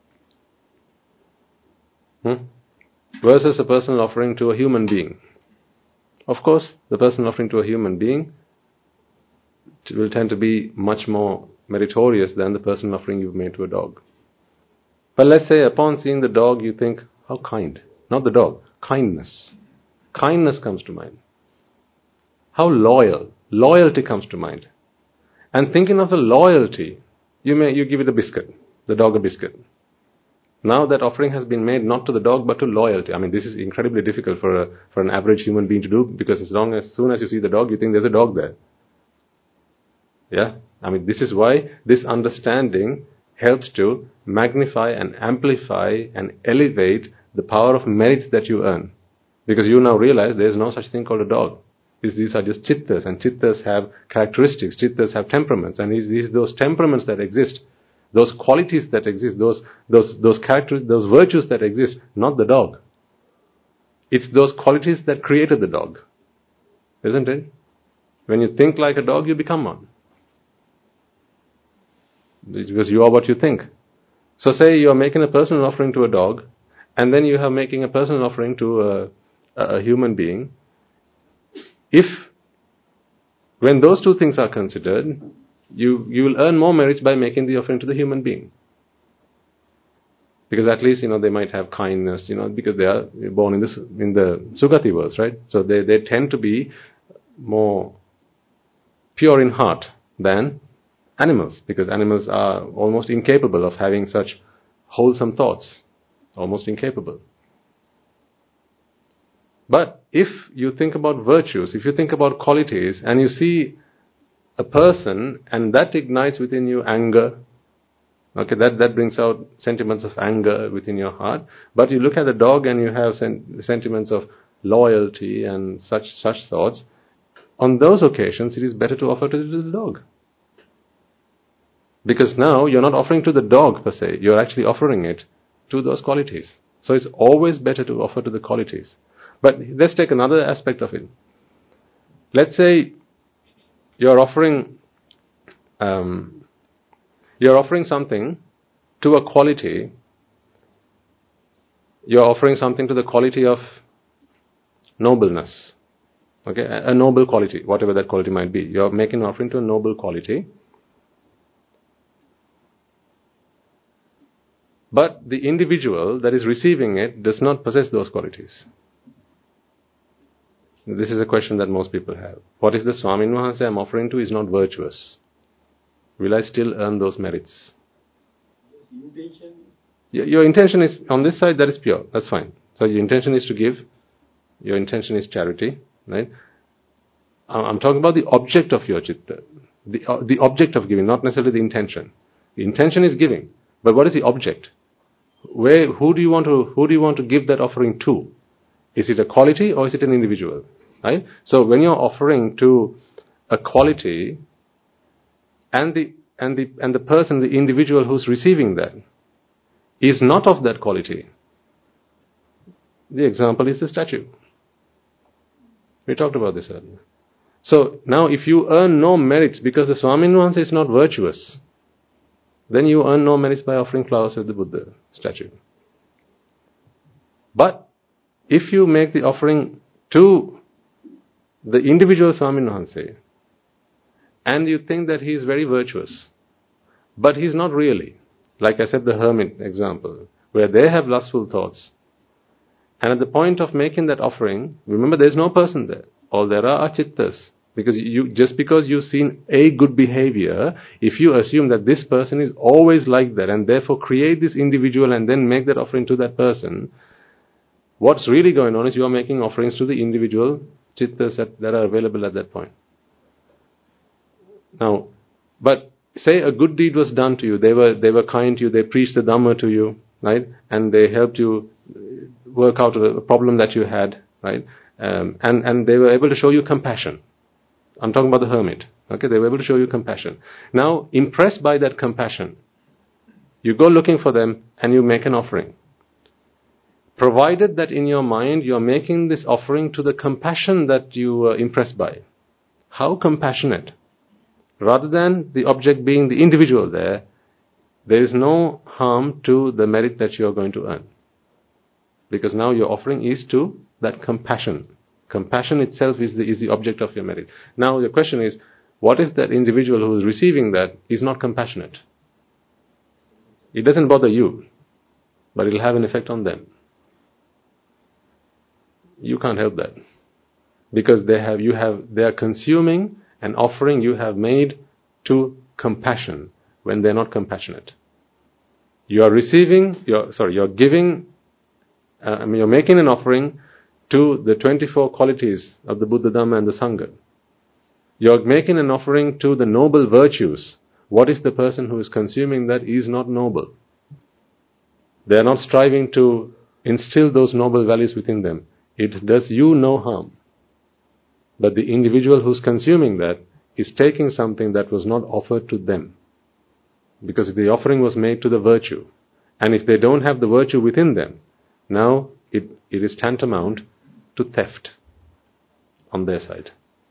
[SPEAKER 1] versus a personal offering to a human being, of course, the personal offering to a human being will tend to be much more meritorious than the personal offering you've made to a dog. But let's say upon seeing the dog, you think, how kind. Not the dog. Kindness. Kindness comes to mind. How loyal. Loyalty comes to mind. And thinking of the loyalty, you give it a biscuit, the dog a biscuit. Now that offering has been made not to the dog but to loyalty. I mean, this is incredibly difficult for an average human being to do, because as soon as you see the dog, you think there's a dog there. Yeah? I mean, this is why this understanding helps to magnify and amplify and elevate the power of merits that you earn. Because you now realize there is no such thing called a dog. These are just chittas, and chittas have characteristics, chittas have temperaments, and those temperaments that exist, those qualities that exist, those characters, those virtues that exist, not the dog. It's those qualities that created the dog. Isn't it? When you think like a dog, you become one. Because you are what you think. So say you are making a personal offering to a dog, and then you are making a personal offering to a human being. If, when those two things are considered, you will earn more merits by making the offering to the human being. Because at least, they might have kindness, because they are born in the Sugati worlds, right? So they tend to be more pure in heart than animals, because animals are almost incapable of having such wholesome thoughts. Almost incapable. But if you think about virtues, if you think about qualities, and you see a person, and that ignites within you anger, okay, that brings out sentiments of anger within your heart. But you look at the dog and you have sentiments of loyalty and such thoughts. On those occasions, it is better to offer to the dog. Because now you're not offering to the dog per se, you're actually offering it to those qualities. So it's always better to offer to the qualities. But let's take another aspect of it. Let's say you're offering something to a quality. You're offering something to the quality of nobleness. Okay, a noble quality, whatever that quality might be. You're making an offering to a noble quality. But the individual that is receiving it does not possess those qualities. This is a question that most people have. What if the Swamin Wahanse I'm offering to is not virtuous? Will I still earn those merits?
[SPEAKER 3] Intention?
[SPEAKER 1] Your intention is, on this side, that is pure. That's fine. So your intention is to give. Your intention is charity. Right? I'm talking about the object of your chitta. The object of giving, not necessarily the intention. The intention is giving. But what is the object? Who do you want to give that offering to? Is it a quality or is it an individual? Right? So when you're offering to a quality, and the person, the individual who's receiving that, is not of that quality. The example is the statue. We talked about this earlier. So now if you earn no merits because the Swamin Wahanse is not virtuous, then you earn no merits by offering flowers with the Buddha statue. But if you make the offering to the individual Swamin Wahanse, and you think that he is very virtuous, but he's not really, like I said, the hermit example, where they have lustful thoughts, and at the point of making that offering, remember there's no person there. All there are chittas. Because just because you've seen a good behavior, if you assume that this person is always like that, and therefore create this individual and then make that offering to that person, what's really going on is you are making offerings to the individual chittas that are available at that point. Now, but say a good deed was done to you, they were kind to you, they preached the Dhamma to you, right? And they helped you work out a problem that you had, right? And they were able to show you compassion. I'm talking about the hermit. Okay, they were able to show you compassion. Now, impressed by that compassion, you go looking for them and you make an offering. Provided that in your mind you are making this offering to the compassion that you were impressed by. How compassionate? Rather than the object being the individual there is no harm to the merit that you are going to earn. Because now your offering is to that compassion. Compassion itself is the object of your merit. Now the question is, what if that individual who is receiving that is not compassionate? It doesn't bother you, but it will have an effect on them. you can't help that. Because they are consuming an offering you have made to compassion when they're not compassionate. You're making an offering to the 24 qualities of the Buddha, Dhamma and the Sangha. You're making an offering to the noble virtues. What if the person who is consuming that is not noble? They are not striving to instill those noble values within them. It does you no harm. But the individual who's consuming that is taking something that was not offered to them. Because the offering was made to the virtue. And if they don't have the virtue within them, now it is tantamount to theft on their side.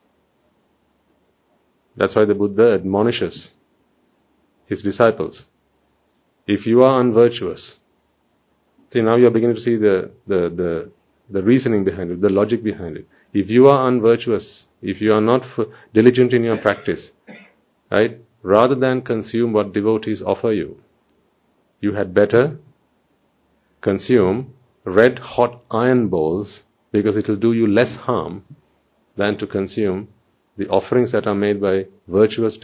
[SPEAKER 1] That's why the Buddha admonishes his disciples. If you are unvirtuous, see, now you're beginning to see the reasoning behind it, the logic behind it. If you are unvirtuous, if you are not diligent in your practice, right, rather than consume what devotees offer you, you had better consume red hot iron balls, because it will do you less harm than to consume the offerings that are made by virtuous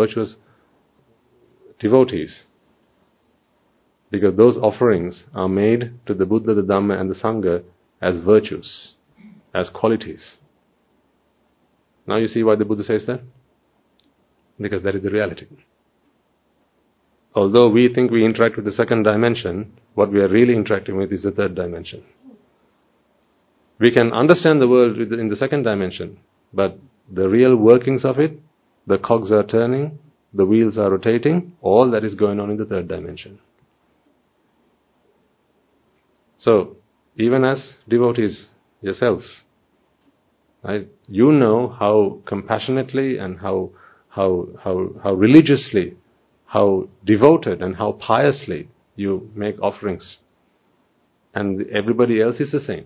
[SPEAKER 1] devotees. Because those offerings are made to the Buddha, the Dhamma and the Sangha as virtues, as qualities. Now you see why the Buddha says that? Because that is the reality. Although we think we interact with the second dimension, what we are really interacting with is the third dimension. We can understand the world in the second dimension, but the real workings of it, the cogs are turning, the wheels are rotating, all that is going on in the third dimension. So, even as devotees yourselves, right, you know how compassionately and how religiously, how devoted and how piously you make offerings. And everybody else is the same.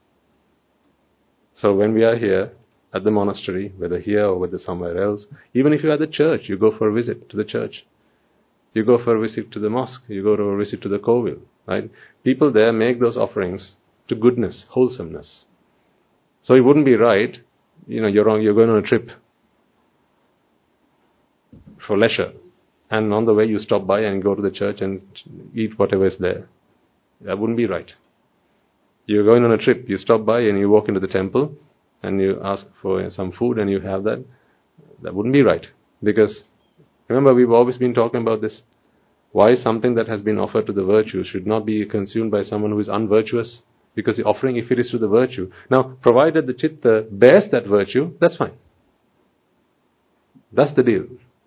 [SPEAKER 1] So when we are here at the monastery, whether here or whether somewhere else, even if you're at the church, you go for a visit to the church. You go for a visit to the mosque, you go to a visit to the kovil, right? People there make those offerings to goodness, wholesomeness. So it wouldn't be right, you're going on a trip for leisure, and on the way you stop by and go to the church and eat whatever is there. That wouldn't be right. You're going on a trip, you stop by and you walk into the temple and you ask for some food and you have that. That wouldn't be right. Because, remember, we've always been talking about this. Why something that has been offered to the virtue should not be consumed by someone who is unvirtuous? Because the offering, if it is to the virtue. Now, provided the chitta bears that virtue, that's fine. That's the deal.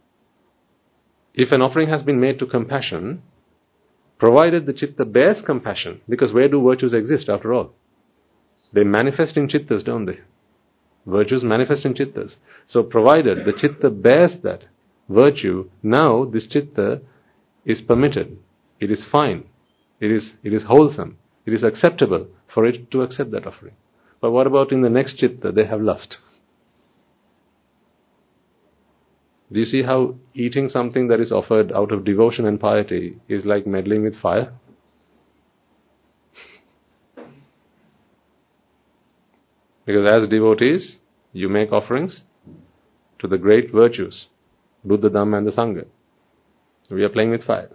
[SPEAKER 1] If an offering has been made to compassion, provided the chitta bears compassion, because where do virtues exist after all? They manifest in chittas, don't they? Virtues manifest in chittas. So provided the chitta bears that virtue, now this chitta is permitted. It is fine. It is wholesome. It is acceptable for it to accept that offering. But what about in the next chitta? They have lust. Do you see how eating something that is offered out of devotion and piety is like meddling with fire? Because as devotees, you make offerings to the great virtues, Buddha, Dhamma and the Sangha. We are playing with fire.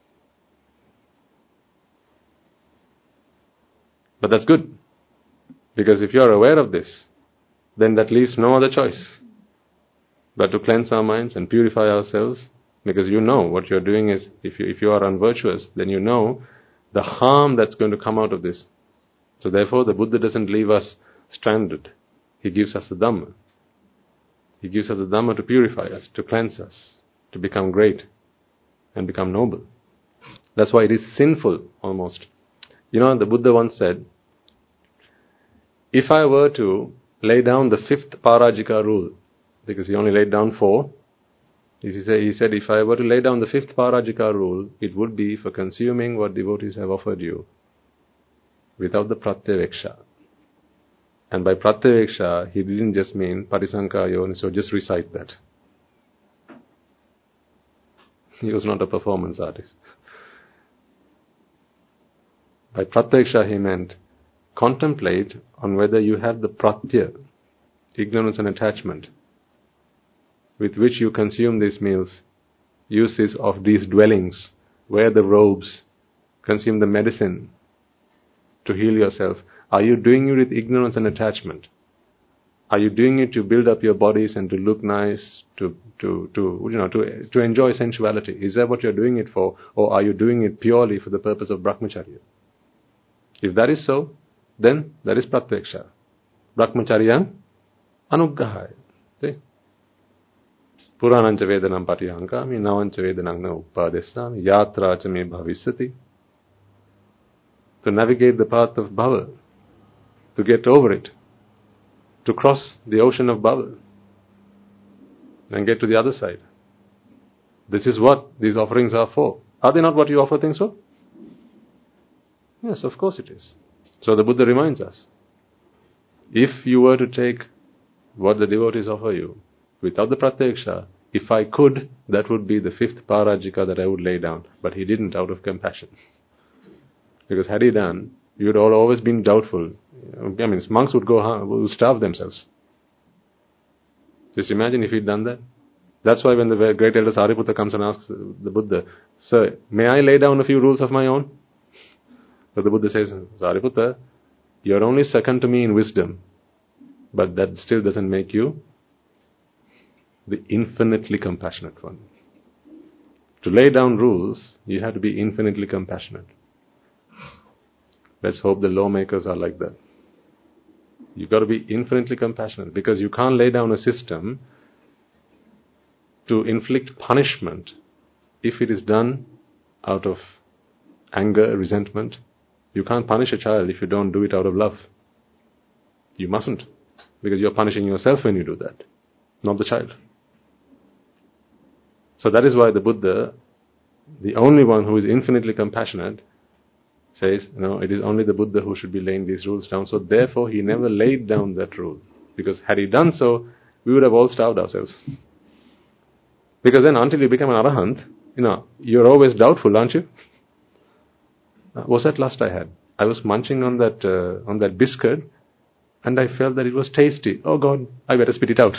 [SPEAKER 1] But that's good. Because if you are aware of this, then that leaves no other choice but to cleanse our minds and purify ourselves, because you know what you're doing is, if you are unvirtuous, then you know the harm that's going to come out of this. So therefore the Buddha doesn't leave us stranded. He gives us the Dhamma. He gives us the Dhamma to purify us, to cleanse us, to become great and become noble. That's why it is sinful almost. The Buddha once said, if I were to lay down the fifth Parajika rule, because he only laid down 4. He said, if I were to lay down the fifth Parajika rule, it would be for consuming what devotees have offered you without the Pratyaveksha. And by Pratyaveksha, he didn't just mean Parisankaya, so just recite that. He was not a performance artist. By Pratyaveksha, he meant contemplate on whether you have the pratya, ignorance and attachment, with which you consume these meals, uses of these dwellings, wear the robes, consume the medicine to heal yourself. Are you doing it with ignorance and attachment? Are you doing it to build up your bodies and to look nice, to enjoy sensuality? Is that what you're doing it for? Or are you doing it purely for the purpose of brahmacharya? If that is so, then that is pratyaksha. Brahmacharyam anuggahaya. See? Puranancha vedanam patihankami, navancha vedanam na uppadesami, yatra cha me bhavisyati. To navigate the path of bhava, to get over it, to cross the ocean of bhava and get to the other side. This is what these offerings are for. Are they not what you offer things for? Yes, of course it is. So the Buddha reminds us, if you were to take what the devotees offer you without the pratyaksha, if I could, that would be the fifth parajika that I would lay down. But he didn't, out of compassion. Because had he done, you would all always been doubtful. I mean, monks would would starve themselves. Just imagine if he'd done that. That's why when the great elder Sariputta comes and asks the Buddha, "Sir, may I lay down a few rules of my own?" But the Buddha says, "Sariputta, you're only second to me in wisdom, but that still doesn't make you the infinitely compassionate one. To lay down rules, you have to be infinitely compassionate." Let's hope the lawmakers are like that. You've got to be infinitely compassionate, because you can't lay down a system to inflict punishment if it is done out of anger, resentment. You can't punish a child if you don't do it out of love. You mustn't, because you're punishing yourself when you do that, not the child. So that is why the Buddha, the only one who is infinitely compassionate, says, no, it is only the Buddha who should be laying these rules down. So therefore he never laid down that rule. Because had he done so, we would have all starved ourselves. Because then until you become an arahant, you're always doubtful, aren't you? What's that lust I had? I was munching on that biscuit, and I felt that it was tasty. Oh God, I better spit it out.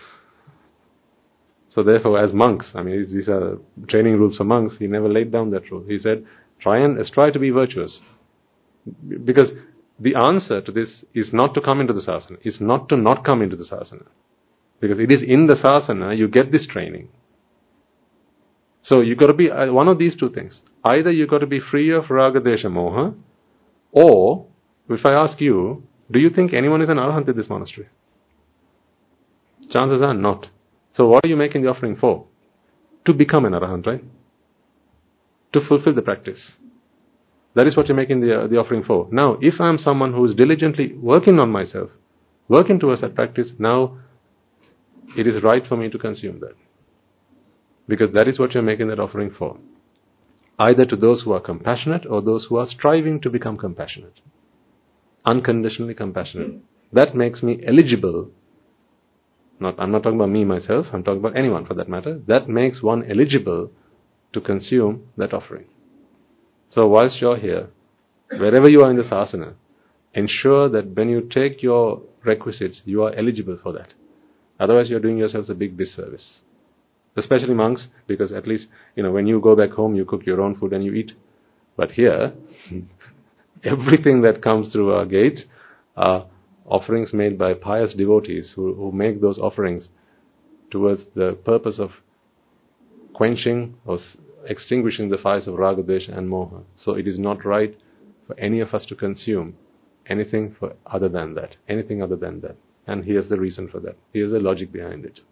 [SPEAKER 1] So therefore, as monks, these are training rules for monks, he never laid down that rule. He said, try to be virtuous. Because the answer to this is not to come into the sasana. It's not to not come into the sasana. Because it is in the sasana you get this training. So you've got to be one of these two things. Either you've got to be free of raga, desha, moha, or, if I ask you, do you think anyone is an arahant in this monastery? Chances are not. So what are you making the offering for? To become an arahant, right? To fulfill the practice. That is what you're making the offering for. Now, if I'm someone who is diligently working on myself, working towards that practice, now it is right for me to consume that. Because that is what you're making that offering for. Either to those who are compassionate or those who are striving to become compassionate. Unconditionally compassionate. That makes me eligible. I'm not talking about me, myself, I'm talking about anyone for that matter. That makes one eligible to consume that offering. So whilst you're here, wherever you are in the sasana, ensure that when you take your requisites, you are eligible for that. Otherwise you're doing yourselves a big disservice. Especially monks, because at least, when you go back home, you cook your own food and you eat. But here, everything that comes through our gates are offerings made by pious devotees who make those offerings towards the purpose of quenching or extinguishing the fires of raga, desha and moha. So it is not right for any of us to consume anything other than that. Anything other than that. And here's the reason for that. Here's the logic behind it.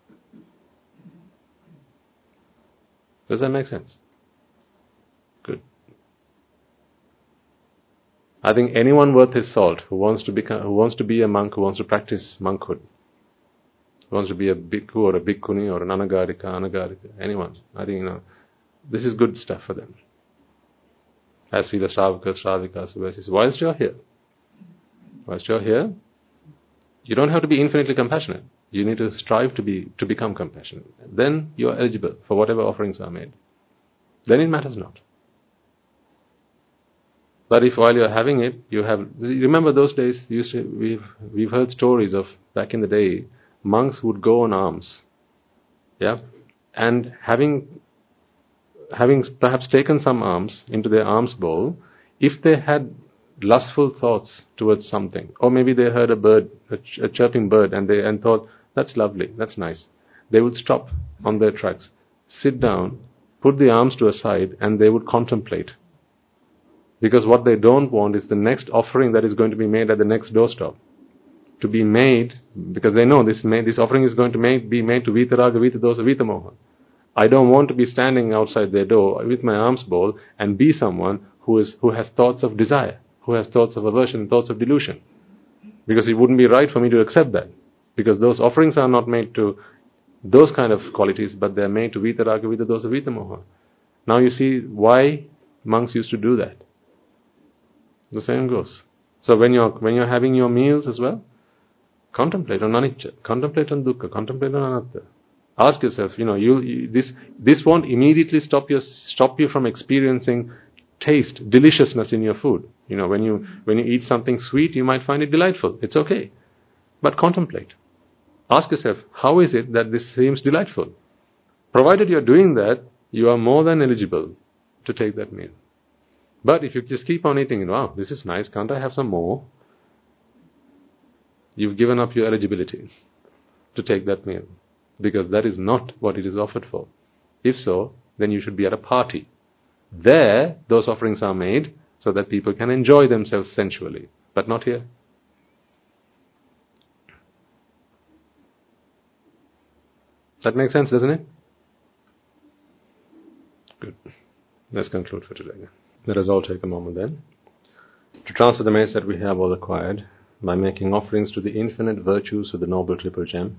[SPEAKER 1] Does that make sense? Good. I think anyone worth his salt who wants to be a monk, who wants to practice monkhood, who wants to be a bhikkhu or a bhikkhuni or an anagarika, anyone, I think this is good stuff for them. As Sila Shravakas, Shravikas, whilst you're here, you don't have to be infinitely compassionate. You need to strive to become compassionate. Then you are eligible for whatever offerings are made. Then it matters not. But if while you're having it, you have... Remember those days, we've heard stories of, back in the day, monks would go on alms. Yeah? And having perhaps taken some alms into their alms bowl, if they had lustful thoughts towards something, or maybe they heard a bird, a chirping bird, and thought, that's lovely, that's nice, they would stop on their tracks, sit down, put the alms to a side, and they would contemplate. Because what they don't want is the next offering that is going to be made at the next doorstep to be made, because they know this offering is going to be made to Vitaraga, Vitadosa, Vitamoha. I don't want to be standing outside their door with my alms bowl and be someone who has thoughts of desire, who has thoughts of aversion, thoughts of delusion. Because it wouldn't be right for me to accept that. Because those offerings are not made to those kind of qualities, but they're made to Vitaraga, Vitadosa, Vitamoha. Now you see why monks used to do that. The same goes. So when you're having your meals as well, contemplate on anicca, contemplate on dukkha, contemplate on anatta. Ask yourself, this won't immediately stop you from experiencing taste, deliciousness in your food. When you eat something sweet, you might find it delightful. It's okay. But contemplate. Ask yourself, how is it that this seems delightful? Provided you're doing that, you are more than eligible to take that meal. But if you just keep on eating, wow, this is nice, can't I have some more? You've given up your eligibility to take that meal, because that is not what it is offered for. If so, then you should be at a party. There, those offerings are made so that people can enjoy themselves sensually, but not here. That makes sense, doesn't it? Good. Let's conclude for today. Let us all take a moment then to transfer the merits that we have all acquired by making offerings to the infinite virtues of the Noble Triple Gem,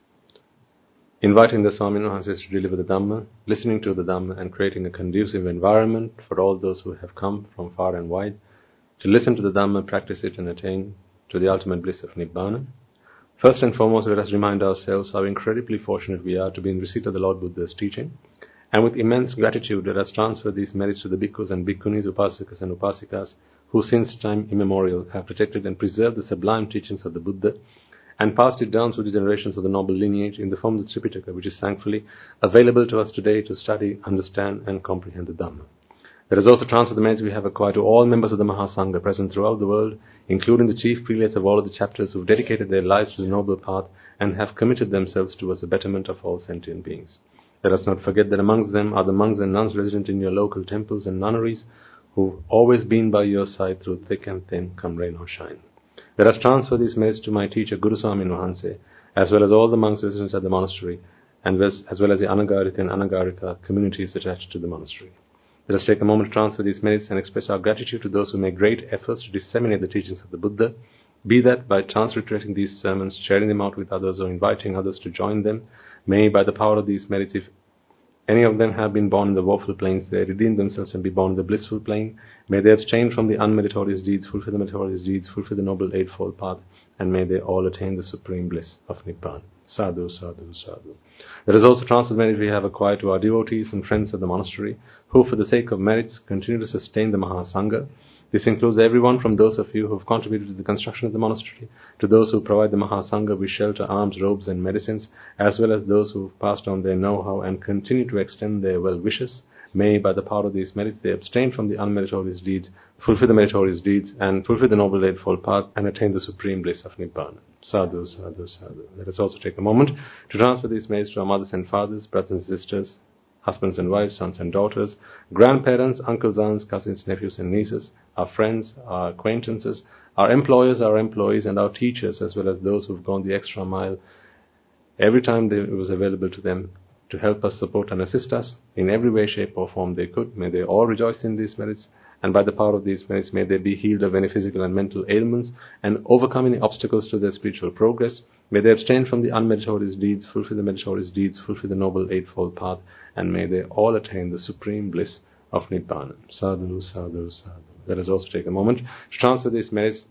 [SPEAKER 1] inviting the Swamin Wahanses to deliver the Dhamma, listening to the Dhamma, and creating a conducive environment for all those who have come from far and wide to listen to the Dhamma, practice it, and attain to the ultimate bliss of Nibbana. First and foremost, let us remind ourselves how incredibly fortunate we are to be in receipt of the Lord Buddha's teaching. And with immense gratitude, let us transfer these merits to the bhikkhus and bhikkhunis, upasakas and upasikas, who since time immemorial have protected and preserved the sublime teachings of the Buddha and passed it down through the generations of the noble lineage in the form of the Tripitaka, which is thankfully available to us today to study, understand and comprehend the Dhamma. Let us also transfer the merits we have acquired to all members of the Mahasangha present throughout the world, including the chief prelates of all of the chapters who have dedicated their lives to the noble path and have committed themselves towards the betterment of all sentient beings. Let us not forget that amongst them are the monks and nuns resident in your local temples and nunneries who've always been by your side through thick and thin, come rain or shine. Let us transfer these merits to my teacher Guru Swamin Wahanse, as well as all the monks resident at the monastery, and as well as the Anagarika and Anagarika communities attached to the monastery. Let us take a moment to transfer these merits and express our gratitude to those who make great efforts to disseminate the teachings of the Buddha, be that by transliterating these sermons, sharing them out with others, or inviting others to join them. May, by the power of these merits, if any of them have been born in the woeful planes, they redeem themselves and be born in the blissful plane. May they abstain from the unmeritorious deeds, fulfill the meritorious deeds, fulfill the noble eightfold path, and may they all attain the supreme bliss of Nibbana. Sadhu, sadhu, sadhu. Let us also transfer the merit we have acquired to our devotees and friends of the monastery, who for the sake of merits continue to sustain the Mahasangha. This includes everyone from those of you who have contributed to the construction of the monastery, to those who provide the Mahasangha with shelter, arms, robes and medicines, as well as those who have passed on their know-how and continue to extend their well wishes. May, by the power of these merits, they abstain from the unmeritorious deeds, fulfill the meritorious deeds, and fulfill the noble eightfold path, and attain the supreme bliss of Nibbana. Sadhu, sadhu, sadhu. Let us also take a moment to transfer these merits to our mothers and fathers, brothers and sisters, husbands and wives, sons and daughters, grandparents, uncles, aunts, cousins, nephews and nieces, our friends, our acquaintances, our employers, our employees, and our teachers, as well as those who have gone the extra mile every time it was available to them to help us, support and assist us in every way, shape or form they could. May they all rejoice in these merits, and by the power of these merits may they be healed of any physical and mental ailments and overcome any obstacles to their spiritual progress. May they abstain from the unmeritorious deeds, fulfill the meritorious deeds, fulfill the noble eightfold path, and may they all attain the supreme bliss of Nibbana. Sadhu, sadhu, sadhu. Let us also take a moment to transfer these merits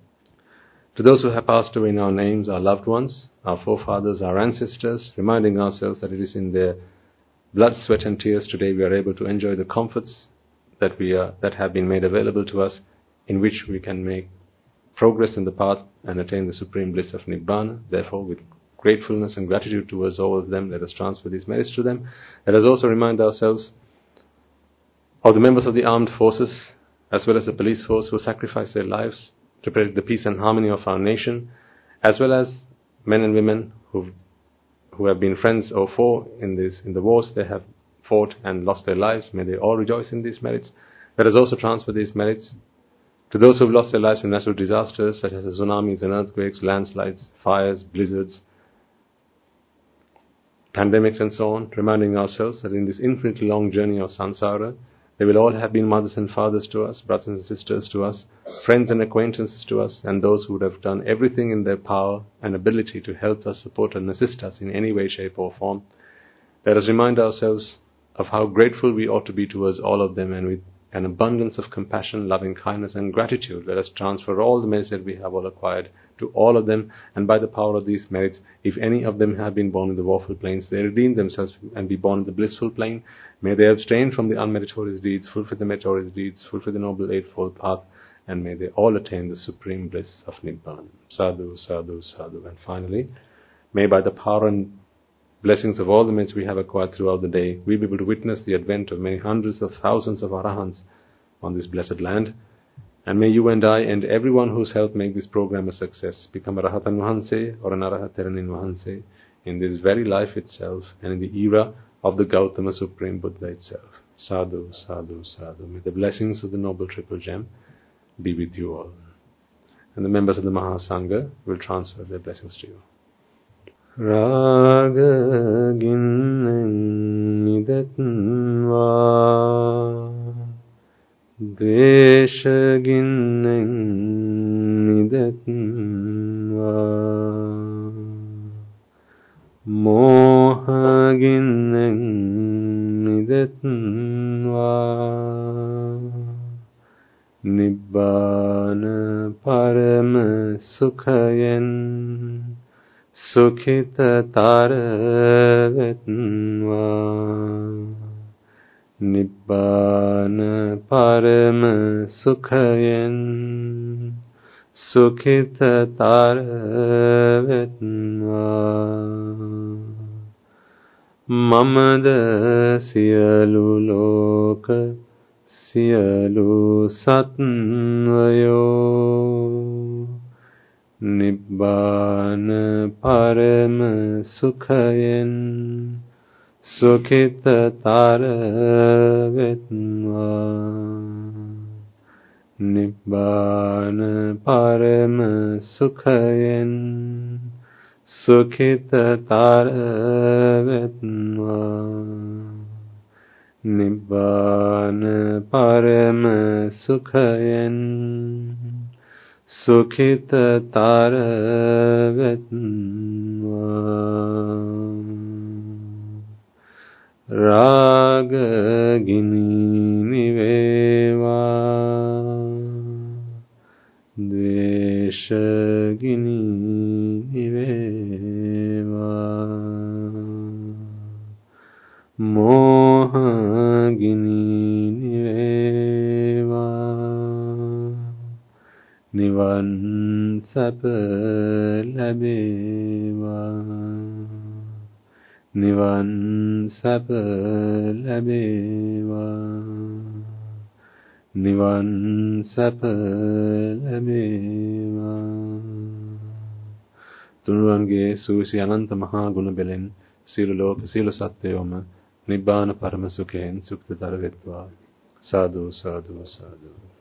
[SPEAKER 1] to those who have passed away in our names, our loved ones, our forefathers, our ancestors, reminding ourselves that it is in their blood, sweat and tears today we are able to enjoy the comforts that have been made available to us, in which we can make progress in the path and attain the supreme bliss of Nibbana. Therefore, with gratefulness and gratitude towards all of them, let us transfer these merits to them. Let us also remind ourselves of the members of the armed forces, as well as the police force, who sacrifice their lives to protect the peace and harmony of our nation, as well as men and women who have been friends or foe in the wars they have fought and lost their lives. May they all rejoice in these merits. Let us also transfer these merits to those who have lost their lives in natural disasters such as tsunamis and earthquakes, landslides, fires, blizzards, pandemics and so on, reminding ourselves that in this infinitely long journey of samsara, they will all have been mothers and fathers to us, brothers and sisters to us, friends and acquaintances to us, and those who would have done everything in their power and ability to help us, support and assist us in any way, shape or form. Let us remind ourselves of how grateful we ought to be towards all of them, and with an abundance of compassion, loving kindness and gratitude, let us transfer all the merits that we have all acquired to all of them, and by the power of these merits, if any of them have been born in the woeful planes, they redeem themselves and be born in the blissful plane. May they abstain from the unmeritorious deeds, fulfill the meritorious deeds, fulfill the noble eightfold path, and may they all attain the supreme bliss of Nibbana. Sadhu, sadhu, sadhu. And finally, may by the power and blessings of all the merits we have acquired throughout the day, we be able to witness the advent of many hundreds of thousands of Arahants on this blessed land. And may you and I and everyone who's helped make this program a success become a Rahatan Vahanse or an Arahat Theranin Vahanse in this very life itself and in the era of the Gautama Supreme Buddha itself. Sadhu, sadhu, sadhu. May the blessings of the Noble Triple Gem be with you all. And the members of the Mahasangha will transfer their blessings to you. Raga ginnen nidatva Dvesha ginnen nidatva Moha ginnen nidatva Nibbana parama sukhayen Sukhita taravetva Nibbana parama sukhayen Sukhita taravetva Mamada siyalu loka siyalu satvayo Nibbana parama sukhayen Sukhita taravetva Nibbana parama sukhayen Sukhita taravetva Nibbana parama sukhayen Sukhita taravetva Raga gini niveva Dvesha gini niveva Moha gini niveva Nivan sapa labeva Nivan sapa labeva Nivan sapa labeva Tunurange susi ananta maha guna belen Sila loka sila satyoma Nibbana parama sukhen sukta taravetva Sadhu, sadhu, sadhu.